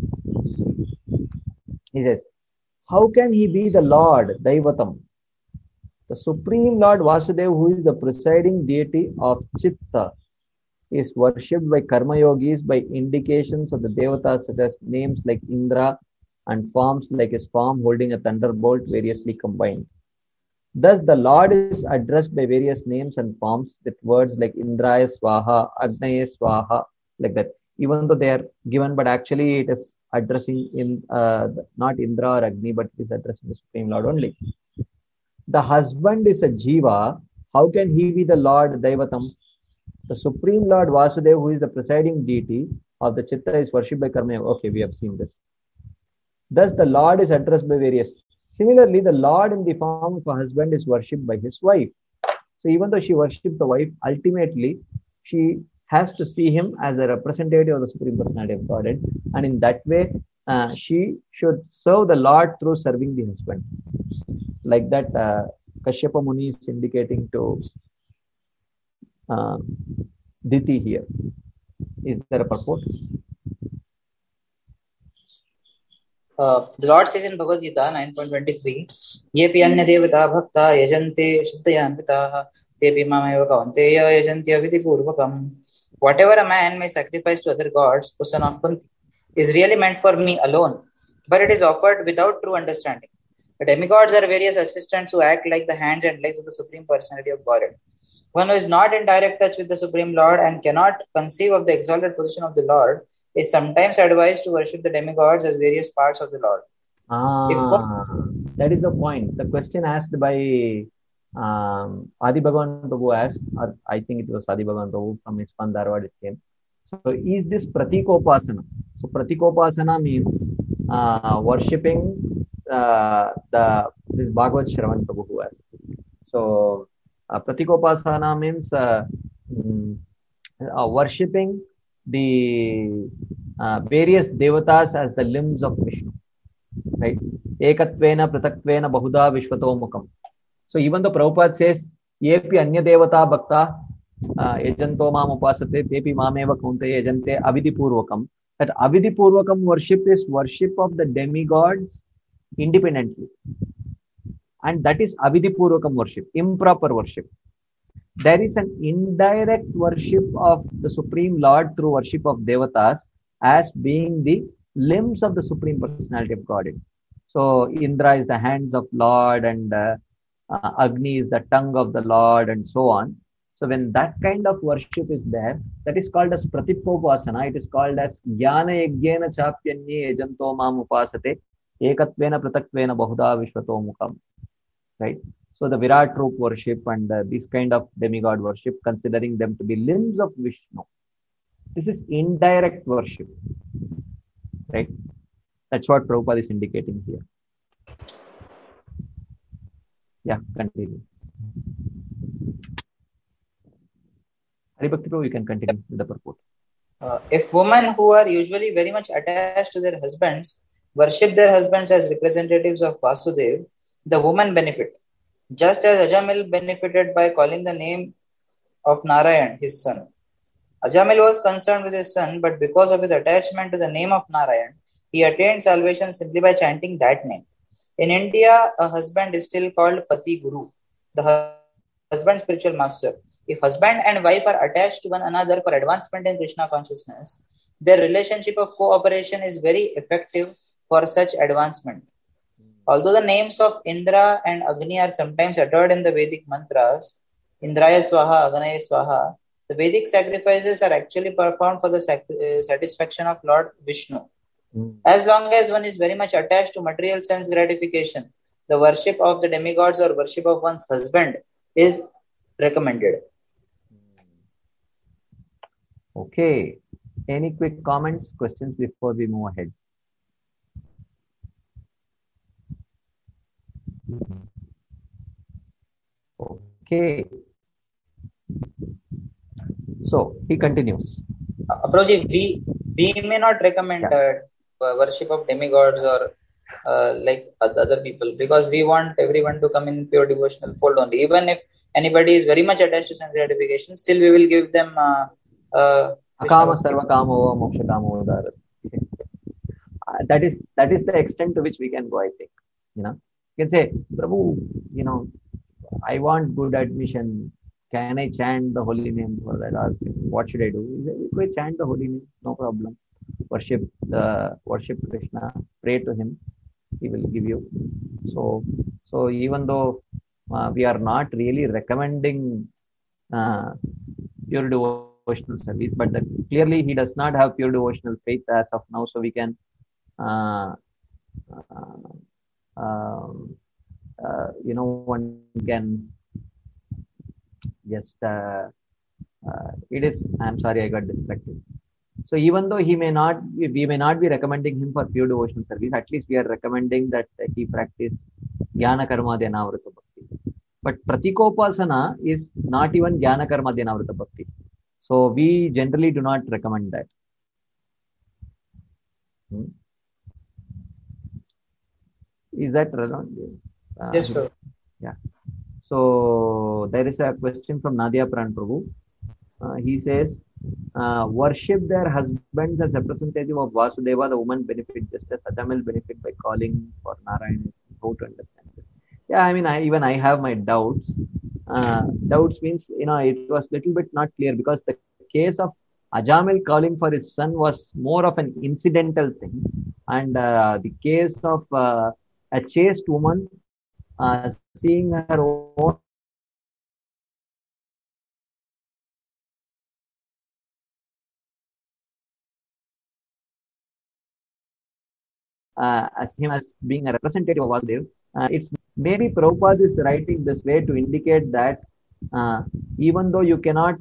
He says, how can he be the Lord, Daivatam? The Supreme Lord Vasudeva, who is the presiding deity of Chitta, is worshipped by Karma Yogis by indications of the Devatas, such as names like Indra and forms like his form holding a thunderbolt variously combined. Thus, the Lord is addressed by various names and forms with words like Indraya Swaha, Agnaya Swaha, like that. Even though they are given, but actually it is addressing in not Indra or Agni, but it is addressing the Supreme Lord only. The husband is a Jiva. How can he be the Lord Daivatam? The Supreme Lord Vasudeva, who is the presiding deity of the Chitta, is worshipped by Karma. Okay, we have seen this. Thus, the Lord is addressed by various. Similarly, the Lord in the form of a husband is worshipped by his wife. So even though she worships the wife, ultimately she has to see him as a representative of the Supreme Personality of Godhead. And in that way, she should serve the Lord through serving the husband. Like that, Kashyapa Muni is indicating to Diti here. Is there a purport? The Lord says in Bhagavad Gita 9.23, Yepi anya devata bhakta yajante shuddhayan pitaha tepi mameva kaunteya yajanti avidi purvakam. Whatever a man may sacrifice to other gods, O son of Kunti, is really meant for me alone, but it is offered without true understanding. The demigods are various assistants who act like the hands and legs of the Supreme Personality of Godhead. One who is not in direct touch with the Supreme Lord and cannot conceive of the exalted position of the Lord is sometimes advised to worship the demigods as various parts of the Lord. That is the point. The question asked by Adi Bhagavan Prabhu asked, or I think it was Adi Bhagavan Prabhu from ISKCON Dharwad it came. So is this Pratikopasana? So Pratikopasana means worshipping this Bhagavad Shravan Prabhu who has. So Pratikopasana means worshipping the various devatas as the limbs of Vishnu, right? Ekatvena Pratatvena Bahuda Vishwatomukam. So even though Prabhupada says, Yepi Anya Devata Bhakta Ejanto Mam Upasate Tepi Mameva Kunte Ejante Avidhi Purvakam. That Avidhi Purvakam worship is worship of the demigods independently. And that is Avidhi Purvakam worship, improper worship. There is an indirect worship of the Supreme Lord through worship of Devatas as being the limbs of the Supreme Personality of Godhead. So Indra is the hands of Lord, and Agni is the tongue of the Lord, and so on. So when that kind of worship is there, that is called as Pratipopasana. It is called as Jnana Yajnana Chapyanye Ejanto Mam Upasate Ekatvena Pratatvena Bahuda Vishwatomukam. Right? So the Virat Roop worship and this kind of demigod worship, considering them to be limbs of Vishnu. This is indirect worship. Right? That's what Prabhupada is indicating here. Yeah, continue. Haribhakti Prabhu, you can continue with the purport. If women who are usually very much attached to their husbands worship their husbands as representatives of Vasudev, the woman benefit. Just as Ajamil benefited by calling the name of Narayan, his son. Ajamil was concerned with his son, but because of his attachment to the name of Narayan, he attained salvation simply by chanting that name. In India, a husband is still called Pati Guru, the husband's spiritual master. If husband and wife are attached to one another for advancement in Krishna consciousness, their relationship of cooperation is very effective for such advancement. Although the names of Indra and Agni are sometimes uttered in the Vedic mantras, Indraya Swaha, Agnaya Swaha, the Vedic sacrifices are actually performed for the satisfaction of Lord Vishnu. As long as one is very much attached to material sense gratification, the worship of the demigods or worship of one's husband is recommended. Okay. Any quick comments, questions before we move ahead? Okay. So he continues. Prabhuji, we may not recommend worship of demigods or like other people, because we want everyone to come in pure devotional fold only. Even if anybody is very much attached to sense gratification, still we will give them Akama Sarva Kamo Moksha Kamo. That is the extent to which we can go, I think. You can say, Prabhu, I want good admission. Can I chant the holy name for that? Or what should I do? We chant the holy name, no problem. Worship Krishna, pray to him, he will give you. So even though we are not really recommending pure devotional service, but clearly he does not have pure devotional faith as of now, so we can one can just I'm sorry, I got distracted. So even though we may not be recommending him for pure devotional service, at least we are recommending that he practice Jnana Karma Dhyanavruta Bhakti. But Pratikopasana is not even Jnana Karma Dhyanavruta Bhakti. So we generally do not recommend that. Is that relevant? Yes, sir. Yeah. So there is a question from Nadia Pran Prabhu. He says, worship their husbands as representative of Vasudeva, the woman benefit just as Ajamil benefit by calling for Narayan. How to understand this? Yeah, I mean, I have my doubts. Doubts means, it was little bit not clear, because the case of Ajamil calling for his son was more of an incidental thing. And the case of a chaste woman seeing her own as him as being a representative of Vasudev, it's maybe Prabhupada is writing this way to indicate that even though you cannot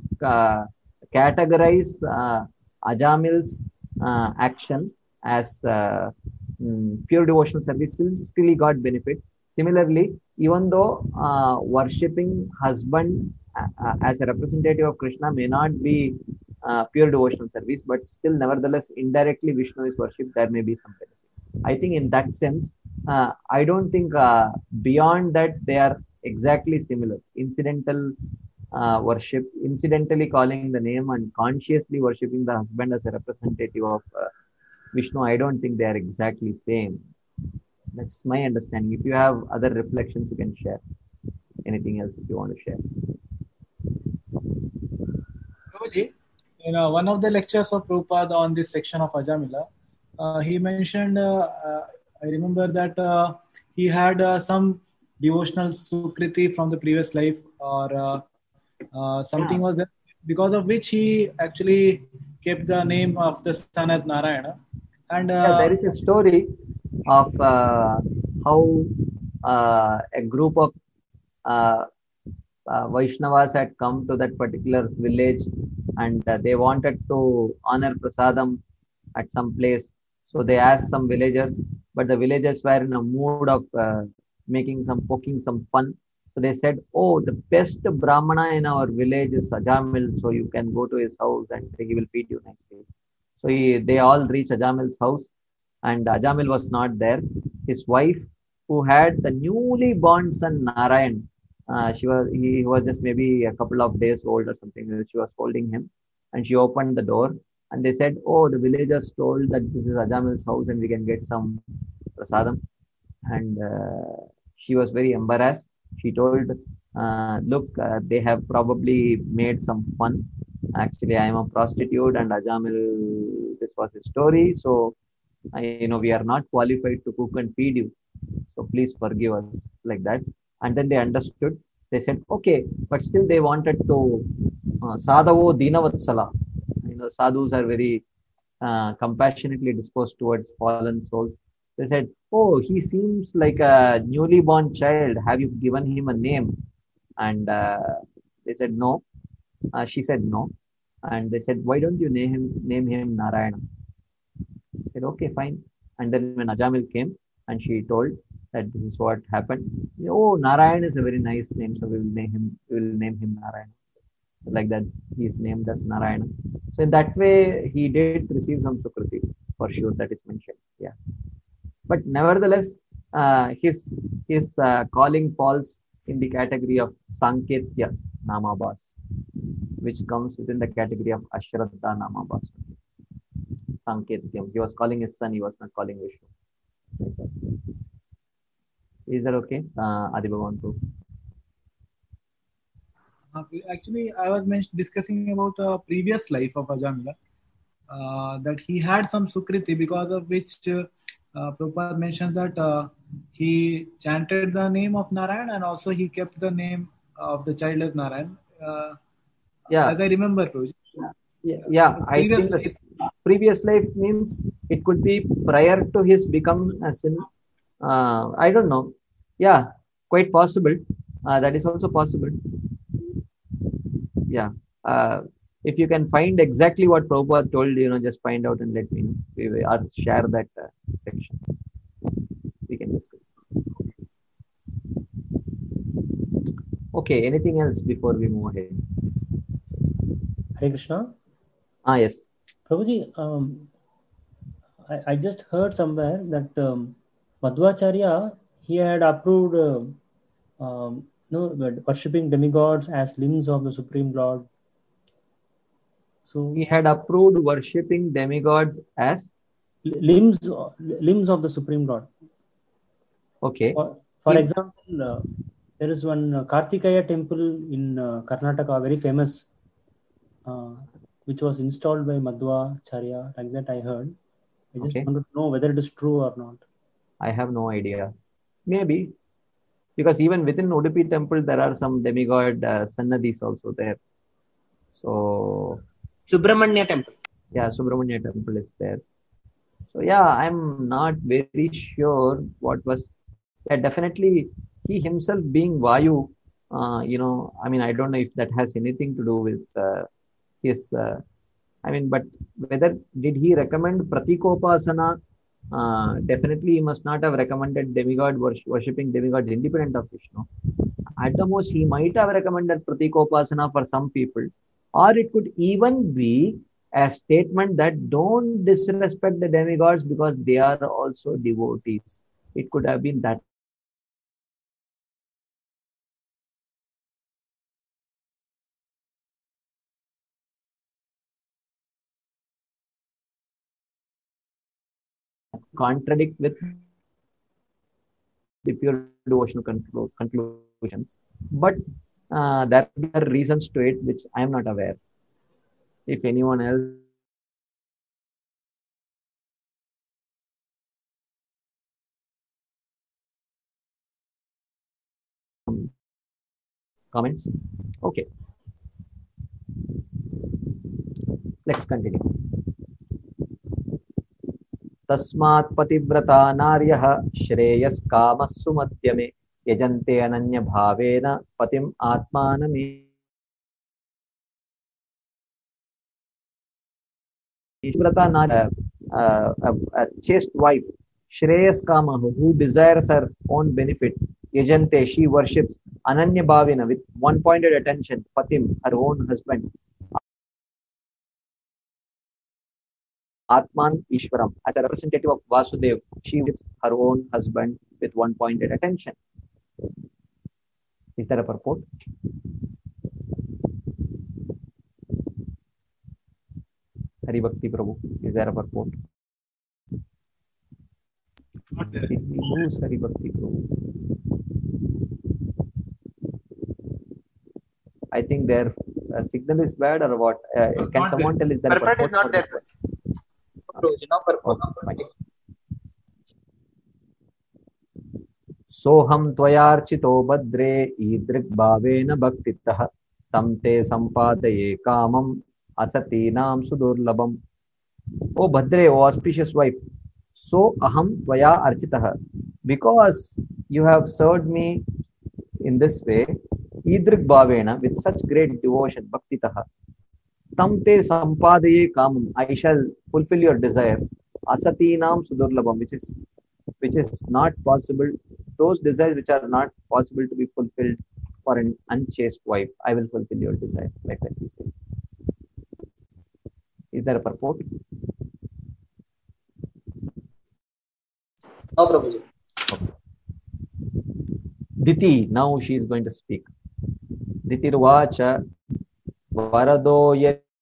categorize Ajamil's action as pure devotional service, still he got benefit. Similarly, even though worshipping husband as a representative of Krishna may not be pure devotional service, but still nevertheless indirectly Vishnu is worshipped, there may be some benefit. I think in that sense, I don't think beyond that they are exactly similar. Incidental worship, incidentally calling the name and consciously worshipping the husband as a representative of Vishnu, I don't think they are exactly same. That's my understanding. If you have other reflections, you can share. Anything else if you want to share? Prabhuji, in one of the lectures of Prabhupada on this section of Ajamila, he mentioned, I remember that he had some devotional sukriti from the previous life, or something was there, because of which he actually kept the name of the son as Narayana. And there is a story of how a group of Vaishnavas had come to that particular village, and they wanted to honor prasadam at some place. So they asked some villagers, but the villagers were in a mood of poking some fun. So they said, "Oh, the best Brahmana in our village is Ajamil, so you can go to his house and he will feed you nicely." So they all reached Ajamil's house, and Ajamil was not there. His wife, who had the newly born son Narayan, he was just maybe a couple of days old or something. She was holding him, and she opened the door, and they said, "Oh, the villagers told that this is Ajamil's house, and we can get some prasadam." And she was very embarrassed. She told, "Look, they have probably made some fun. Actually, I am a prostitute, and Ajamil, this was his story. So, we are not qualified to cook and feed you. So please forgive us," like that. And then they understood. They said, "Okay," but still they wanted to sadhavo dinavatsala. Sadhus are very compassionately disposed towards fallen souls. They said, "Oh, he seems like a newly born child. Have you given him a name?" And they said, "No." She said, "No." And they said, "Why don't you name him Narayana?" He said, "Okay, fine." And then when Ajamil came, and she told that this is what happened. "Oh, Narayan is a very nice name, so we will name him Narayana." Like that, he is named as Narayana. So in that way, he did receive some sukriti, for sure, that is mentioned. Yeah. But nevertheless, his calling falls in the category of Sanketya Namabhas, which comes within the category of Ashraddha Namabhas. Sanketyam. He was calling his son, he was not calling Vishnu. Like that. Is that okay? Adi Bhagavan too. Actually, I was discussing about the previous life of Ajamila, that he had some sukriti, because of which Prabhupada mentions that he chanted the name of Narayan, and also he kept the name of the child as Narayan. As I remember, Prabhuji. Yeah, I think the previous life means it could be prior to his becoming a sin. I don't know. Yeah, quite possible. That is also possible. Yeah. If you can find exactly what Prabhupada told, just find out and let me know. Or share that section. We can discuss. Okay. Anything else before we move ahead? Hare Krishna. Yes. Prabhuji, I just heard somewhere that Madhvacharya, he had approved worshipping demigods as limbs of the Supreme Lord. So he had approved worshipping demigods as limbs of the Supreme Lord. Okay. For example, there is one Kartikeya temple in Karnataka, very famous, which was installed by Madhvacharya. Like that, I heard. I just wanted to know whether it is true or not. I have no idea. Maybe. Because even within Udupi temple, there are some demigod sannadhis also there. So Subramanya temple. Yeah, Subramanya temple is there. So yeah, I'm not very sure what was. Yeah, definitely he himself being Vayu, I mean, I don't know if that has anything to do with his. But whether did he recommend Pratikopasana definitely he must not have recommended worshipping demigods independent of Vishnu. At the most, he might have recommended Pratikopasana for some people, or it could even be a statement that don't disrespect the demigods because they are also devotees. It could have been that. Contradict with the pure devotional conclusions, but there are reasons to it which I am not aware. If anyone else comments, okay, let's continue. तस्मात् पतिव्रता नार्यः श्रेयस्कामः सुमध्यमे यजन्ते अनन्य भावेन पतिम् आत्मानमे. A chaste wife, Shreyas Kama, who desires her own benefit, Yajante, she worships Ananya Bhavina with one pointed attention, Patim, her own husband, Atman Ishwaram, as a representative of Vasudev, she worships her own husband with one pointed attention. Is there a purport? Hari Bhakti Prabhu, is there a purport? Did we lose Hari Bhakti Prabhu? I think their signal is bad or what? Can someone tell is there a purport? Is not there. No purport. Soham tvayarchito badre idrik bhavena bhaktitah tam te sampadaye kamam asatinam sudurlabam. O Bhadre, O auspicious wife, so aham tvaya architah, because you have served me in this way, idrik bhavena, with such great devotion, bhaktitah, tam te sampadaye kamam, I shall fulfill your desires, asatinam sudurlabam, which is not possible, those desires which are not possible to be fulfilled for an unchaste wife, I will fulfill your desire, like that he says. Is there a purport? No, Prabhuji. Okay. Diti, now she is going to speak. Diti Ruvacha Varado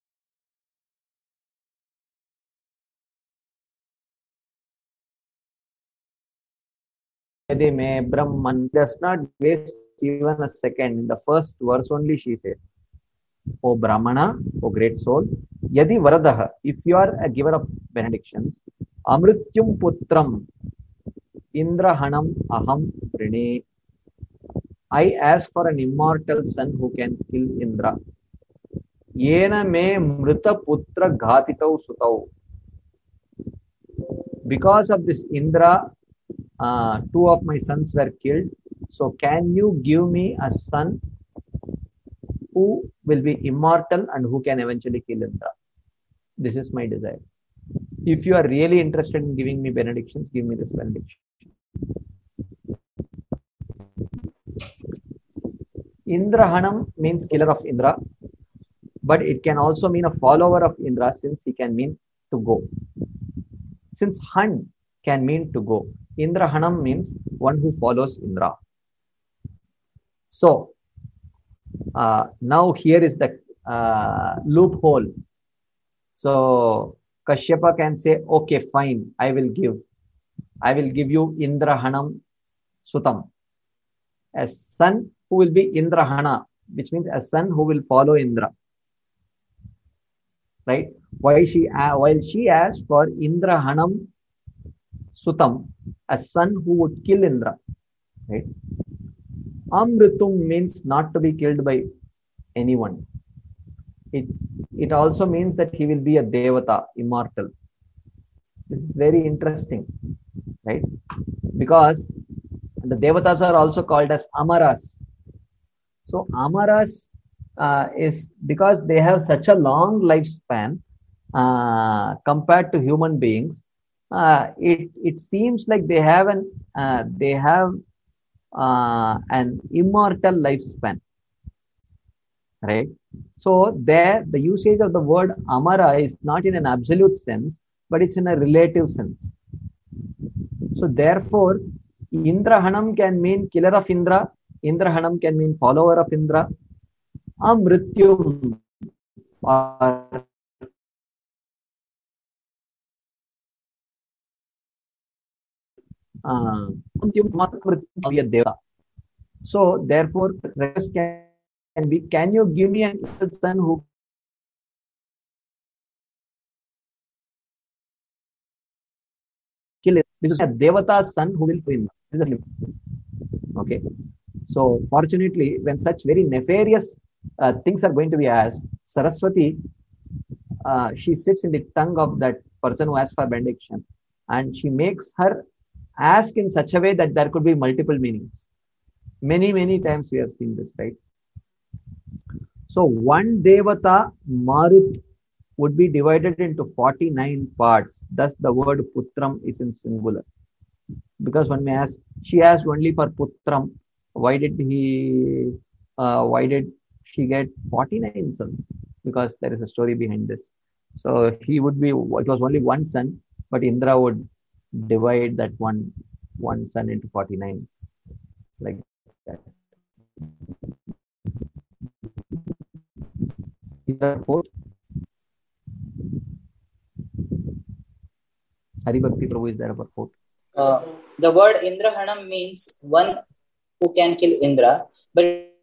Yadi me Brahman, does not waste even a second. In the first verse only she says, O Brahmana, O great soul, Yadi Varadaha, if you are a giver of benedictions, Amrityum Putram, Indrahanam Aham Prine, I ask for an immortal son who can kill Indra. Yena me Mrita Putra Ghatitau Sutau. Because of this Indra, two of my sons were killed. So can you give me a son who will be immortal and who can eventually kill Indra? This is my desire. If you are really interested in giving me benedictions, give me this benediction. Indrahanam means killer of Indra, but it can also mean a follower of Indra, since he can mean to go. Since Han can mean to go, Indrahanam means one who follows Indra. So now here is the loophole. So Kashyapa can say, okay, fine, I will give you Indrahanam Sutam, a son who will be Indrahana, which means a son who will follow Indra. Right? While she asked for Indrahanam Sutam, a son who would kill Indra. Right? Amritum means not to be killed by anyone. It also means that he will be a Devata, immortal. This is very interesting, right? Because the Devatas are also called as Amaras. So Amaras is because they have such a long lifespan compared to human beings. it seems like they have an immortal lifespan, right? So there, the usage of the word Amara is not in an absolute sense, but it's in a relative sense. So therefore, Indrahanam can mean killer of Indra. Indrahanam can mean follower of Indra. Amrityum or so therefore, request can be, can you give me an son who kill it? This is a Devata's son who will win. Okay. So fortunately, when such very nefarious things are going to be asked, Saraswati, she sits in the tongue of that person who asks for benediction, and she makes her ask in such a way that there could be multiple meanings. Many times we have seen this, right? So one Devata, Marut, would be divided into 49 parts. Thus, the word Putram is in singular. Because one may ask, she asked only for Putram. Why did she get 49 sons? Because there is a story behind this. So he would be, it was only one son, but Indra would divide that one son into 49. Like that. Is that fourth? Haribhakti Prabhu is there about fourth. The word Indrahanam means one who can kill Indra, but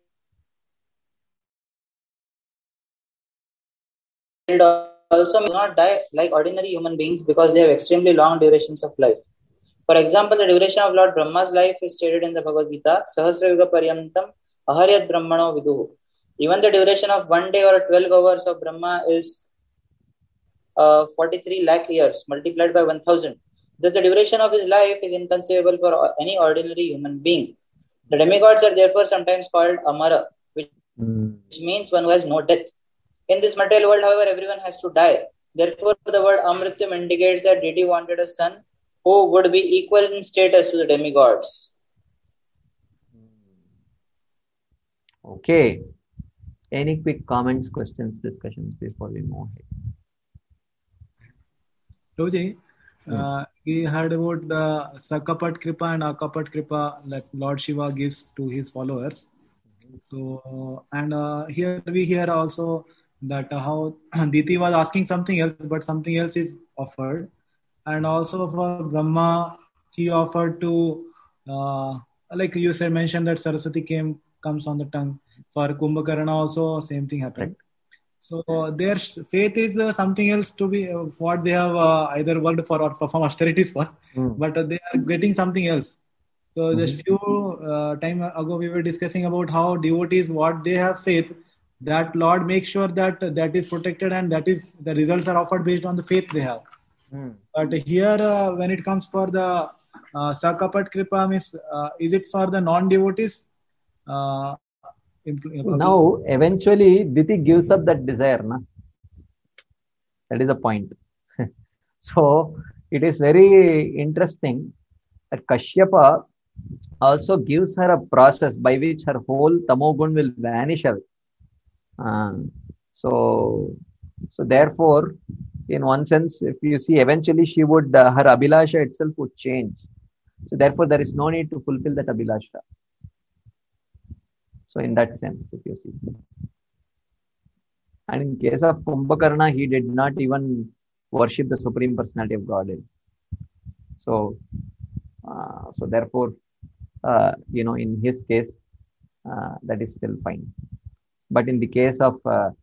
it also may not die like ordinary human beings because they have extremely long durations of life. For example, the duration of Lord Brahma's life is stated in the Bhagavad Gita, Sahasra Yuga Paryantam Aharyat Brahmano Viduhu. Even the duration of 1 day or 12 hours of Brahma is 43 lakh years multiplied by 1000. Thus, the duration of his life is inconceivable for any ordinary human being. The demigods are therefore sometimes called Amara, which means one who has no death. In this material world, however, everyone has to die. Therefore, the word Amrityam indicates that deity wanted a son who would be equal in status to the demigods. Okay. Any quick comments, questions, discussions before we move ahead? Roji, we heard about the Sakapat Kripa and Akapat Kripa that Lord Shiva gives to his followers. So, and here we hear also that how Diti was asking something else, but something else is offered. And also for Brahma, he offered to, like you said, mentioned that Saraswati comes on the tongue. For Kumbhakarna also, same thing happened. Right. So their faith is something else to be what they have either worked for or perform austerities for, but they are getting something else. So just few time ago we were discussing about how devotees, what they have faith, that Lord makes sure that that is protected and that is the results are offered based on the faith they have. But here when it comes for the Sakapat Kripa, is it for the non-devotees? Now, eventually, Diti gives up that desire. Na? That is the point. So, it is very interesting that Kashyapa also gives her a process by which her whole tamogun will vanish away. So therefore, in one sense, if you see, eventually she would, her Abhilasha itself would change. So therefore, there is no need to fulfill that Abhilasha. So in that sense, if you see. And in case of Kumbhakarna, he did not even worship the Supreme Personality of Godhead. So therefore, in his case, that is still fine. But in the case of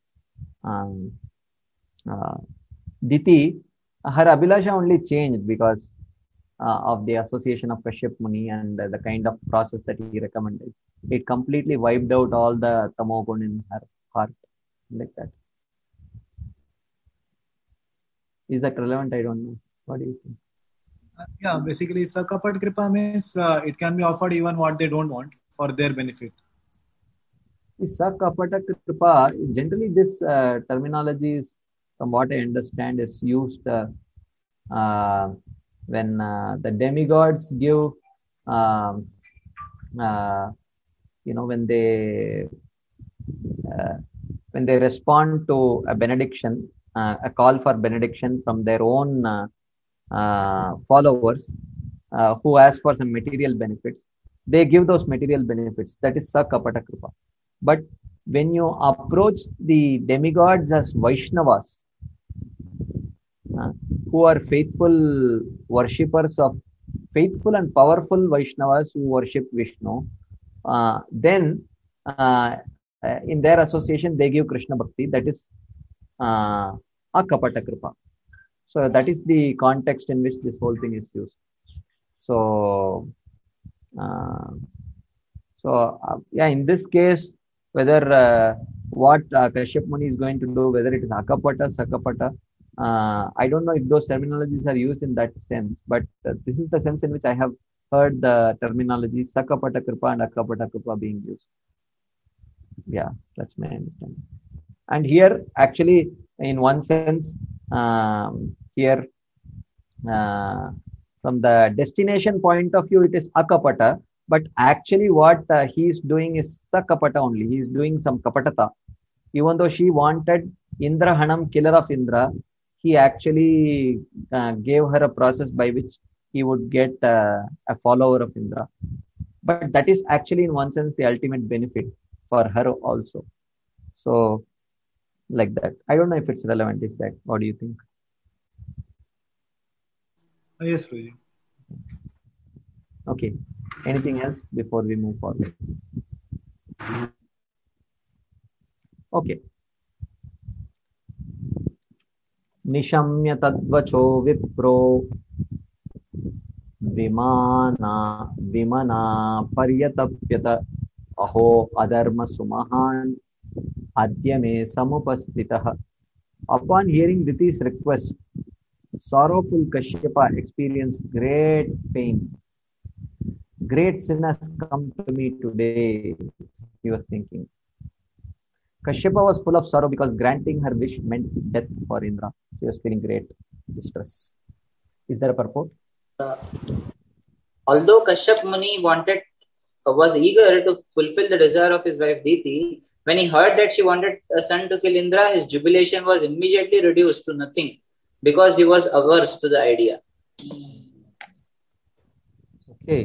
Diti, her Abhilasha only changed because of the association of Kashyap Muni and the kind of process that he recommended. It completely wiped out all the tamogun in her heart, like that. Is that relevant? I don't know. What do you think? Yeah, basically, Sakapat Kripa means it can be offered even what they don't want for their benefit. Sakapata Kripa, generally this terminology is, from what I understand, is used When the demigods give, um, uh, uh, when they respond to a benediction, a call for benediction from their own followers who ask for some material benefits, they give those material benefits. That is Sakapata Kripa. But when you approach the demigods as Vaishnavas, who are worshippers of faithful and powerful Vaishnavas who worship Vishnu, then in their association they give Krishna Bhakti. That is Akapata Kripa. So that is the context in which this whole thing is used. So, yeah, in this case, whether what Kashyap Muni is going to do, whether it is Akapata, Sakapata, I don't know if those terminologies are used in that sense, but this is the sense in which I have heard the terminology Sakapata Kripa and Akapata Kripa being used. Yeah, that's my understanding. And here, actually, in one sense, here, from the destination point of view, it is Akapata, but actually what he is doing is Sakapata only. He is doing some Kapatata. Even though she wanted Indra Hanam, killer of Indra, he actually gave her a process by which he would get a follower of Indra. But that is actually, in one sense, the ultimate benefit for her also. So, like that. I don't know if it's relevant. Is that? What do you think? Yes, Prabhuji. Okay. Anything else before we move forward? Okay. Nishamya tadvacho vipro vimana paryatapyata aho adharma sumahan adyame samupastitah. Upon hearing Diti's request, sorrowful Kashyapa experienced great pain. Great sin has come to me today, he was thinking. Kashyapa was full of sorrow because granting her wish meant death for Indra. She was feeling great distress. Is there a purport? Although Kashyap Muni was eager to fulfill the desire of his wife Diti, when he heard that she wanted a son to kill Indra, his jubilation was immediately reduced to nothing because he was averse to the idea. Okay.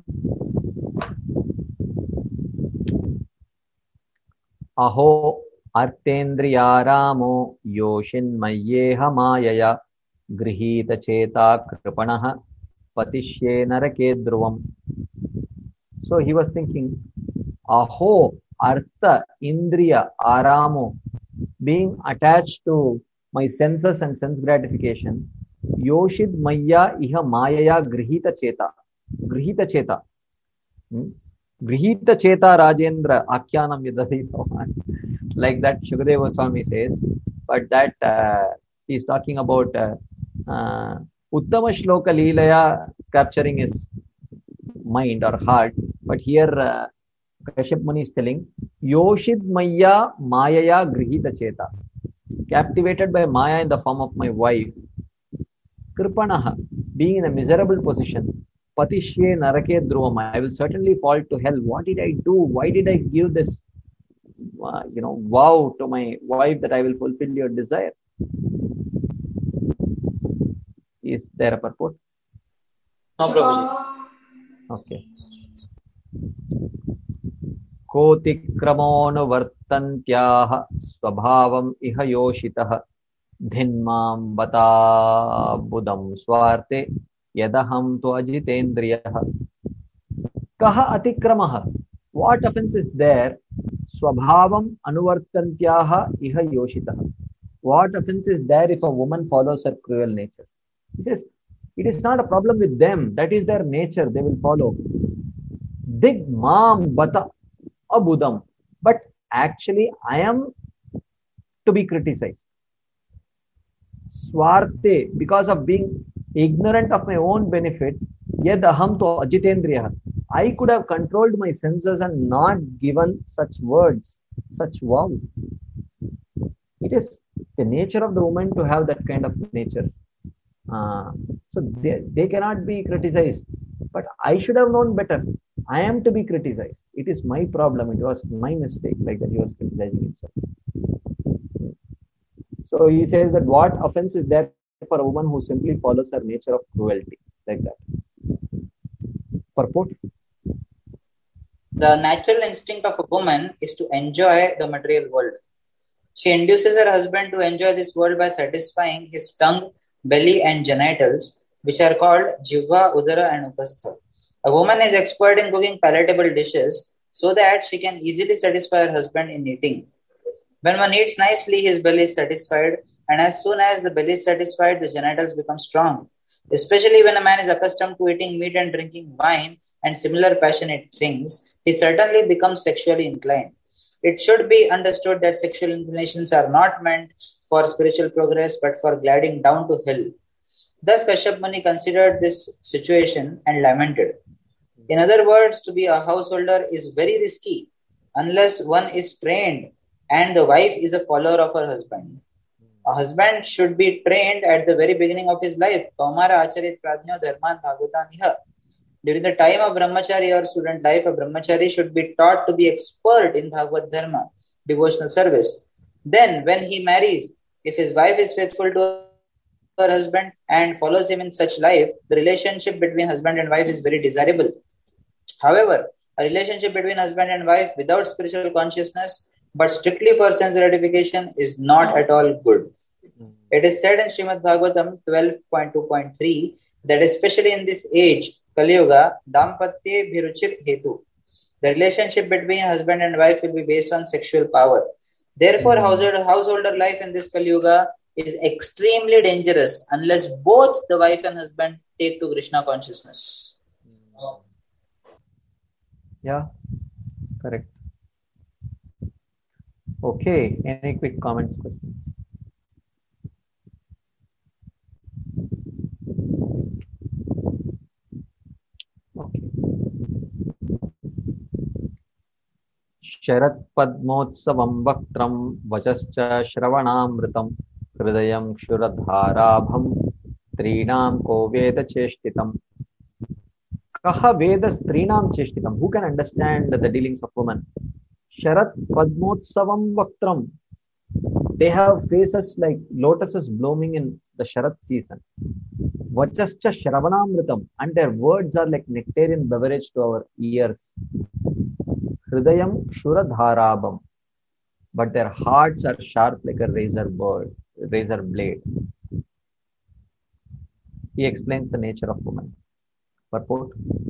Aho artendriyaramo yoshinmayyeha mayaya grihita cheta kripanaha patishye narake dhruvam. So he was thinking, aho artha indriya aramo, being attached to my senses and sense gratification, yoshid maya iha mayaya grihita cheta. Grihita cheta. Grihita cheta Rajendra Akyanam Yadati. Like that Shukadeva Swami says, but that he is talking about Uttama Shloka Leelaya capturing his mind or heart. But here Kashyap Muni is telling, Yoshid Maya Mayaya Grihita Cheta, captivated by Maya in the form of my wife. Kripanaha, being in a miserable position. Patishye narake dhruvam, I will certainly fall to hell. What did I do? Why did I give this vow to my wife that I will fulfill your desire? Is there a purport? No, Prabhuji. Okay. Kotikramo vartantyah swabhavam iha yoshitah dhinmam bata budam swarte yadaham to ajitendriyah. Kaha atikramaha. What offense is there? Swabhavam anuvartantyaha iha yoshitah. What offense is there if a woman follows her cruel nature? He says, it is not a problem with them. That is their nature. They will follow. Dig mam bata abudam. But actually, I am to be criticized. Swarte, because of being ignorant of my own benefit, yad aham to ajitendriya. I could have controlled my senses and not given such words, such vow. It is the nature of the woman to have that kind of nature. So they cannot be criticized. But I should have known better. I am to be criticized. It is my problem. It was my mistake. Like that, he was criticizing himself. So he says that what offense is there for a woman who simply follows her nature of cruelty, like that. Purport. The natural instinct of a woman is to enjoy the material world. She induces her husband to enjoy this world by satisfying his tongue, belly, and genitals, which are called jivva, udara, and upastha. A woman is expert in cooking palatable dishes so that she can easily satisfy her husband in eating. When one eats nicely, his belly is satisfied, and as soon as the belly is satisfied, the genitals become strong. Especially when a man is accustomed to eating meat and drinking wine and similar passionate things, he certainly becomes sexually inclined. It should be understood that sexual inclinations are not meant for spiritual progress but for gliding down to hell. Thus, Kashyap Muni considered this situation and lamented. In other words, to be a householder is very risky unless one is trained and the wife is a follower of her husband. A husband should be trained at the very beginning of his life. Kaumara acharit pradnyo dharman bhagavata. During the time of brahmachari or student life, a brahmachari should be taught to be expert in Bhagavad Dharma, devotional service. Then, when he marries, if his wife is faithful to her husband and follows him in such life, the relationship between husband and wife is very desirable. However, a relationship between husband and wife without spiritual consciousness but strictly for sense gratification is not at all good. It is said in Srimad Bhagavatam 12.2.3 that especially in this age, Kali Yuga, Dampatye Bhiruchir Hetu. The relationship between husband and wife will be based on sexual power. Therefore, householder life in this Kali Yuga is extremely dangerous unless both the wife and husband take to Krishna consciousness. Yeah, correct. Okay, any quick comments, questions? Okay. Sharat Padmotsavam Vaktram Vachascha Shravanamritam Hridayam Kshuradharabham Strinam Ko Veda Cheshtitam. Kaha Veda Strinam Cheshtitam. Who can understand the dealings of women? Sharat Padmotsavam Vaktram. They have faces like lotuses blooming in the Sharat season. Vachascha Shravanamritam. And their words are like nectarian beverage to our ears. Hridayam Kshuradharabham. But their hearts are sharp like a razor blade. He explains the nature of woman. Purport.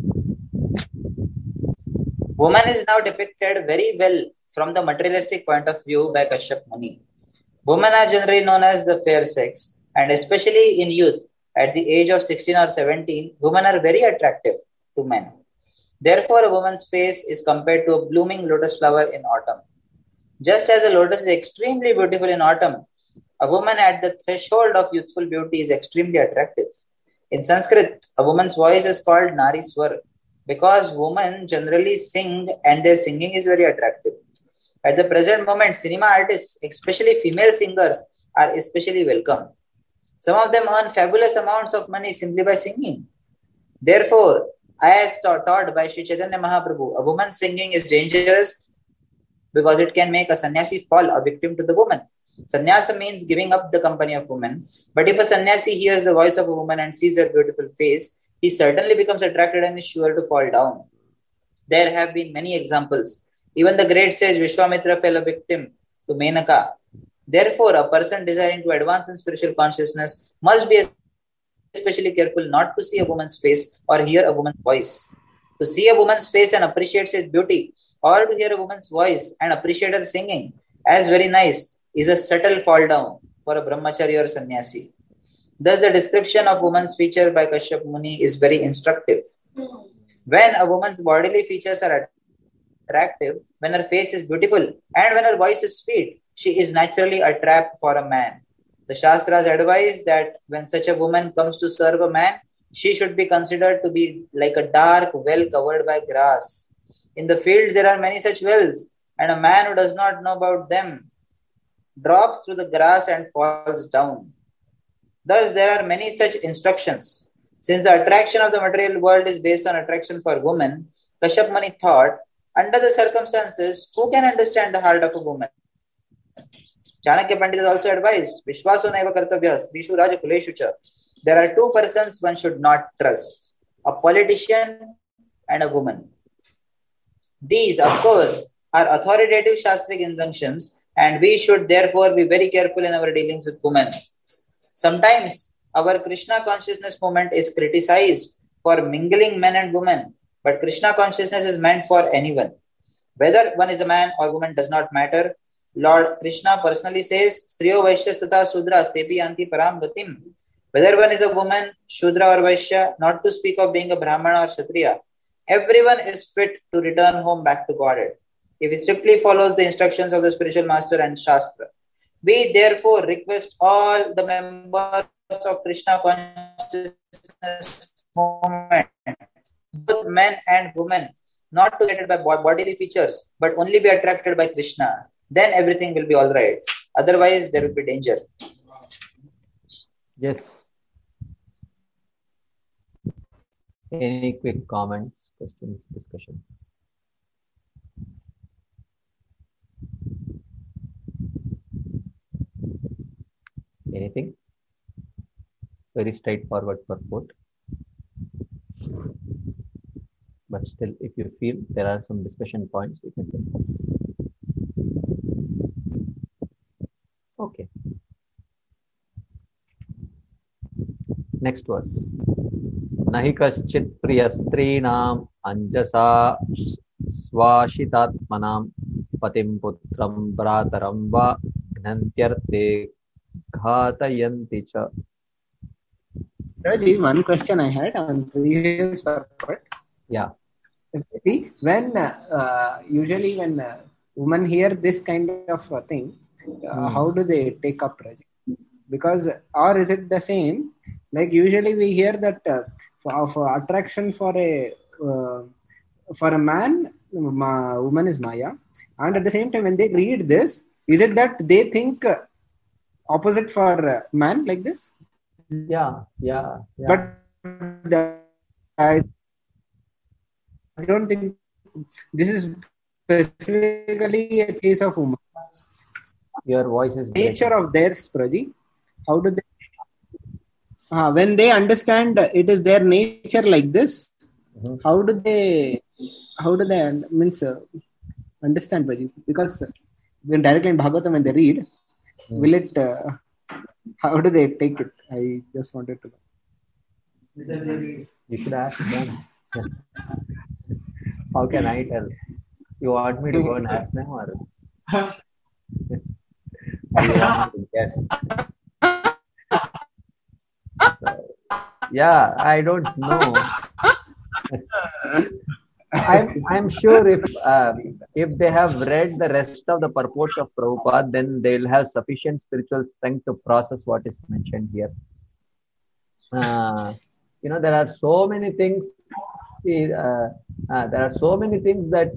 Woman is now depicted very well from the materialistic point of view by Kashyap Muni. Women are generally known as the fair sex, and especially in youth, at the age of 16 or 17, women are very attractive to men. Therefore, a woman's face is compared to a blooming lotus flower in autumn. Just as a lotus is extremely beautiful in autumn, a woman at the threshold of youthful beauty is extremely attractive. In Sanskrit, a woman's voice is called Nari Swar because women generally sing and their singing is very attractive. At the present moment, cinema artists, especially female singers, are especially welcome. Some of them earn fabulous amounts of money simply by singing. Therefore, as taught by Sri Chaitanya Mahaprabhu, a woman singing is dangerous because it can make a sannyasi fall a victim to the woman. Sannyasa means giving up the company of women. But if a sannyasi hears the voice of a woman and sees her beautiful face, he certainly becomes attracted and is sure to fall down. There have been many examples. Even the great sage Vishwamitra fell a victim to Menaka. Therefore, a person desiring to advance in spiritual consciousness must be especially careful not to see a woman's face or hear a woman's voice. To see a woman's face and appreciate its beauty, or to hear a woman's voice and appreciate her singing as very nice, is a subtle fall down for a brahmachari or sannyasi. Thus, the description of woman's feature by Kashyap Muni is very instructive. When a woman's bodily features are attractive, when her face is beautiful, and when her voice is sweet, she is naturally a trap for a man. The Shastras advise that when such a woman comes to serve a man, she should be considered to be like a dark well covered by grass. In the fields, there are many such wells, and a man who does not know about them drops through the grass and falls down. Thus, there are many such instructions. Since the attraction of the material world is based on attraction for women, Kashyap Muni thought, under the circumstances, who can understand the heart of a woman? Chanakya Pandit has also advised, Vishwaso naiva kartavya, strishu raja kuleshu cha. There are two persons one should not trust, a politician and a woman. These, of course, are authoritative Shastric injunctions, and we should therefore be very careful in our dealings with women. Sometimes our Krishna consciousness movement is criticized for mingling men and women, but Krishna consciousness is meant for anyone. Whether one is a man or woman does not matter. Lord Krishna personally says, Striyo Vaishyas Tata Sudras Tepi Anti Param Gatim. Whether one is a woman, Shudra or Vaishya, not to speak of being a Brahmana or Kshatriya, everyone is fit to return home back to Godhead, if he strictly follows the instructions of the spiritual master and Shastra. We therefore request all the members of Krishna consciousness movement, both men and women, not to get attracted by bodily features, but only be attracted by Krishna. Then everything will be all right. Otherwise, there will be danger. Yes. Any quick comments, questions, discussions? Anything? Very straightforward purport. But still, if you feel there are some discussion points, we can discuss. Okay. Next verse. Nahi kaschit priyastrinam anjasa swashitatmanam patim putram brataram va gnantyarte ghatayanti cha. Rajiv, one question I had on previous purport. Yeah. When usually when women hear this kind of thing, how do they take up, Rajiv? Because, or is it the same? Like usually we hear that of attraction for a man, woman is Maya, and at the same time when they read this, is it that they think opposite for man like this? Yeah. But I don't think this is specifically a case of woman. Your voice is Nature of theirs, Praji. How do they? When they understand it is their nature like this, how do they understand, Praji? Because when directly in Bhagavatam when they read, will it? How do they take it? I just wanted to know. You should ask them. How can I tell? You want me to go and ask them, or you want me to guess? Yeah, I don't know. I'm sure if they have read the rest of the purports of Prabhupada, then they'll have sufficient spiritual strength to process what is mentioned here. There are so many things. There are so many things that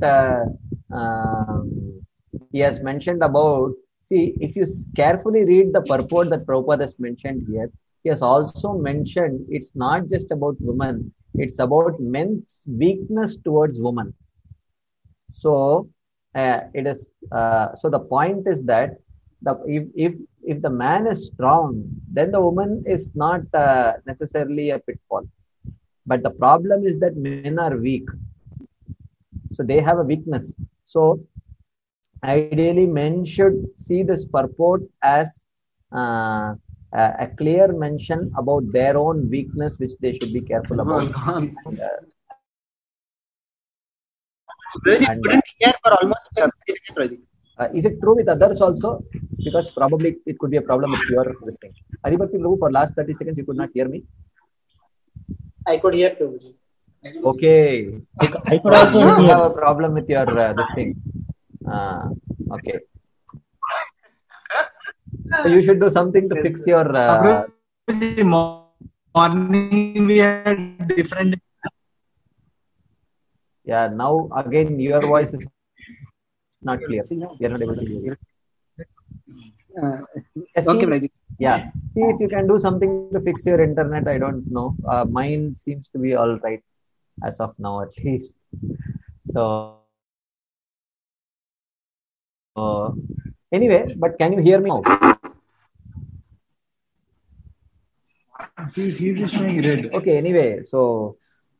he has mentioned about. See, if you carefully read the purport that Prabhupada has mentioned here, he has also mentioned it's not just about women, it's about men's weakness towards women. So it is. So the point is that if the man is strong, then the woman is not necessarily a pitfall. But the problem is that men are weak, so they have a weakness. So ideally, men should see this purport as a clear mention about their own weakness, which they should be careful about. Couldn't hear for almost 30 seconds. Is it true with others also? Because probably it could be a problem with your listening. Haribhakti Prabhu, for last 30 seconds you could not hear me. I could hear too. Okay. I could also have a problem with your this thing. Okay. So you should do something to fix your. Morning we had different. Yeah. Now again, your voice is not clear. We are not able to hear you. Okay, Rajiv. Yeah. See if you can do something to fix your internet. I don't know. Mine seems to be all right as of now, at least. So, anyway, but can you hear me now? He's showing red. Okay. Anyway, so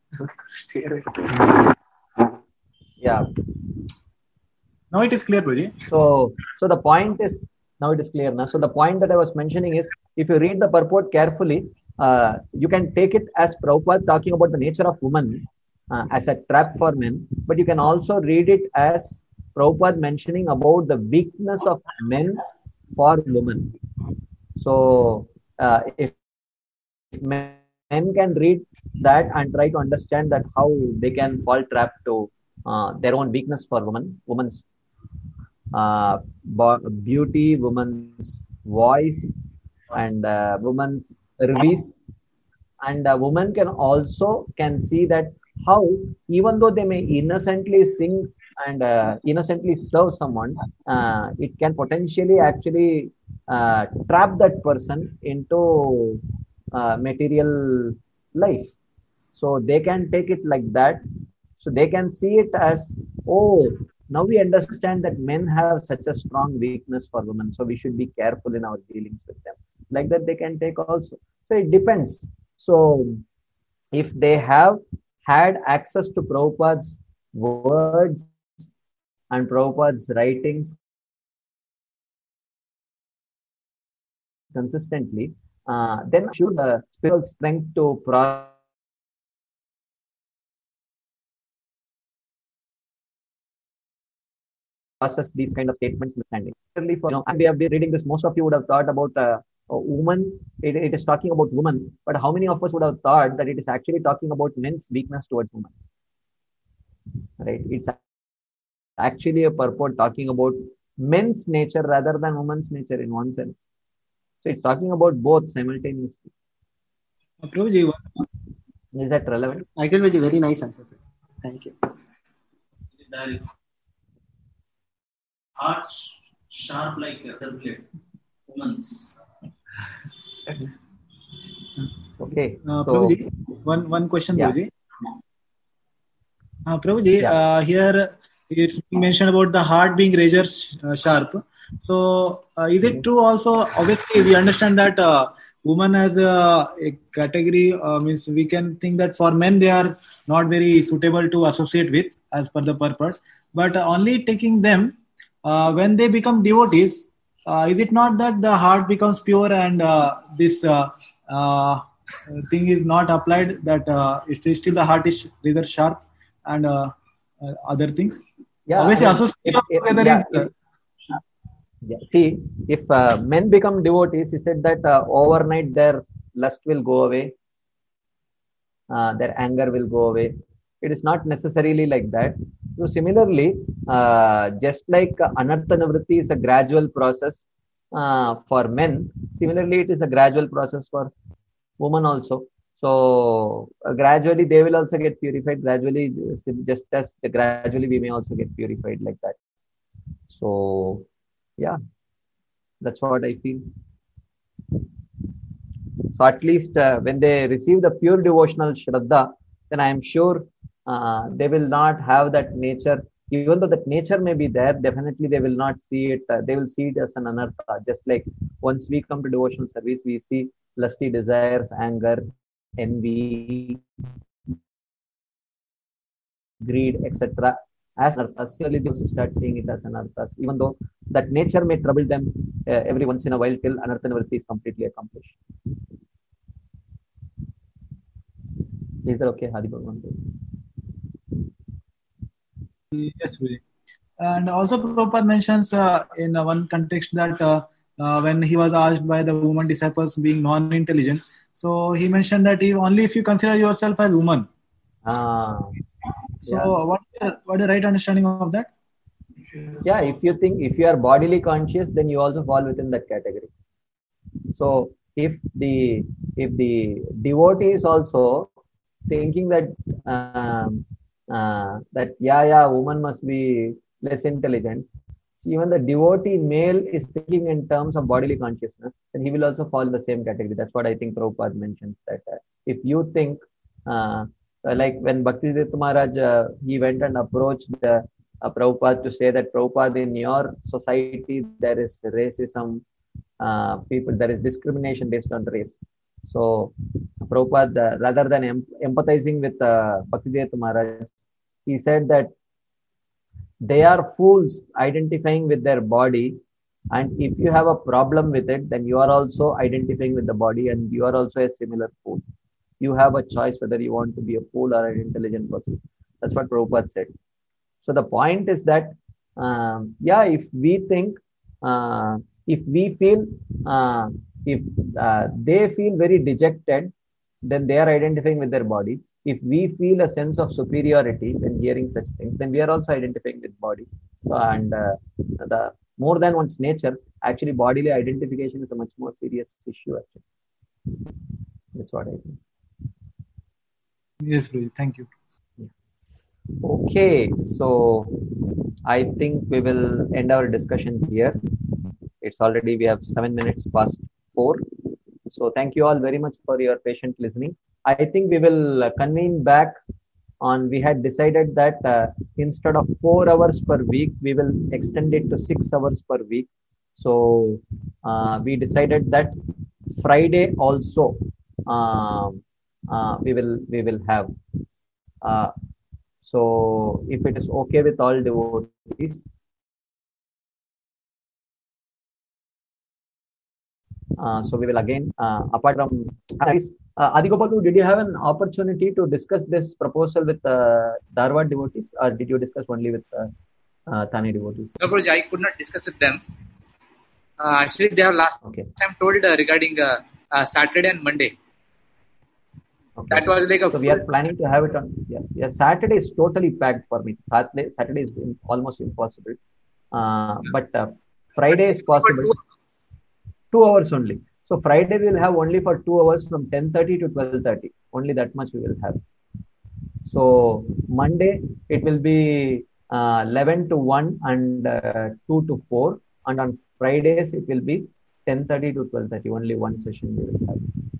yeah. Now it is clear, Prabhuji. So the point is, now it is clear now. So the point that I was mentioning is, if you read the purport carefully, you can take it as Prabhupada talking about the nature of woman as a trap for men, but you can also read it as Prabhupada mentioning about the weakness of men for women. So if men can read that and try to understand that how they can fall trap to their own weakness for woman's beauty, woman's voice, and woman's release, and a woman can see that how, even though they may innocently sing and innocently serve someone, it can potentially actually trap that person into material life. So they can take it like that. So they can see it as, oh, now we understand that men have such a strong weakness for women, so we should be careful in our dealings with them. Like that, they can take also. So it depends. So if they have had access to Prabhupada's words and Prabhupada's writings consistently, then should the spiritual strength to process these kind of statements understanding. And we have been reading this, most of you would have thought about a woman, it is talking about woman, but how many of us would have thought that it is actually talking about men's weakness towards women? Right? It's actually a purport talking about men's nature rather than woman's nature in one sense. So it's talking about both simultaneously. Prabhuji, is that relevant? Actually, very nice answer. Thank you. Heart sharp like a blade. Woman's. Okay. Prabhuji, one question, Yeah. Prabhuji. Prabhuji, here it's mentioned about the heart being razor sharp. So, is it true also? Obviously, we understand that woman as a category means we can think that for men they are not very suitable to associate with as per the purpose. But only taking them when they become devotees, is it not that the heart becomes pure and this thing is not applied? That still the heart is razor sharp and other things. Yeah, obviously, association together is. Yeah. See, if men become devotees, he said that overnight their lust will go away, their anger will go away. It is not necessarily like that. So similarly, just like anartha nivritti is a gradual process for men, similarly it is a gradual process for women also. So gradually they will also get purified. Gradually, just as gradually we may also get purified like that. So yeah, that's what I feel. So at least when they receive the pure devotional Shraddha, then I am sure they will not have that nature. Even though that nature may be there, definitely they will not see it. They will see it as an anartha. Just like once we come to devotional service, we see lusty desires, anger, envy, greed, etc. as anarthas. Surely they also start seeing it as anarthas, even though that nature may trouble them every once in a while till anartha nivritti is completely accomplished. Is that okay, Hadi Bhagwan? Yes, really. And also Prabhupada mentions in one context that when he was asked by the woman disciples being non-intelligent, so he mentioned that only if you consider yourself as woman. So Yeah. what the right understanding of that? Yeah, if you are bodily conscious, then you also fall within that category. So if the devotee is also thinking that that woman must be less intelligent, even the devotee male is thinking in terms of bodily consciousness, then he will also fall in the same category. That's what I think Prabhupada mentions, that if you think, like when Bhaktivedanta Maharaj, he went and approached Prabhupada to say that, Prabhupada, in your society, there is racism, people, there is discrimination based on race. So Prabhupada, rather than empathizing with Bhaktivedanta Maharaj, he said that they are fools identifying with their body, and if you have a problem with it, then you are also identifying with the body, and you are also a similar fool. You have a choice whether you want to be a fool or an intelligent person. That's what Prabhupada said. So the point is that, if we think, if we feel, if they feel very dejected, then they are identifying with their body. If we feel a sense of superiority when hearing such things, then we are also identifying with body. So, and the more than one's nature, actually bodily identification is a much more serious issue. Actually, that's what I think. Yes, Guruji. Thank you. Okay, so I think we will end our discussion here. It's already, we have 7 minutes past 4. So thank you all very much for your patient listening. I think we will convene back on, we had decided that instead of 4 hours per week, we will extend it to 6 hours per week. So we decided that Friday also we will have. So if it is okay with all devotees, so we will again, apart from Adigopalu, did you have an opportunity to discuss this proposal with Dharwad devotees, or did you discuss only with Thane devotees? No, Guruji, I could not discuss with them. Actually, they have last time told regarding Saturday and Monday. Okay. That was like a. So we are planning to have it on. Yeah. Saturday is totally packed for me. Saturday is almost impossible. But Friday is possible. 2 hours only. So Friday we will have only for 2 hours from 10:30 to 12:30. Only that much we will have. So Monday it will be 11 to 1 and 2 to 4. And on Fridays it will be 10:30 to 12:30. Only one session we will have.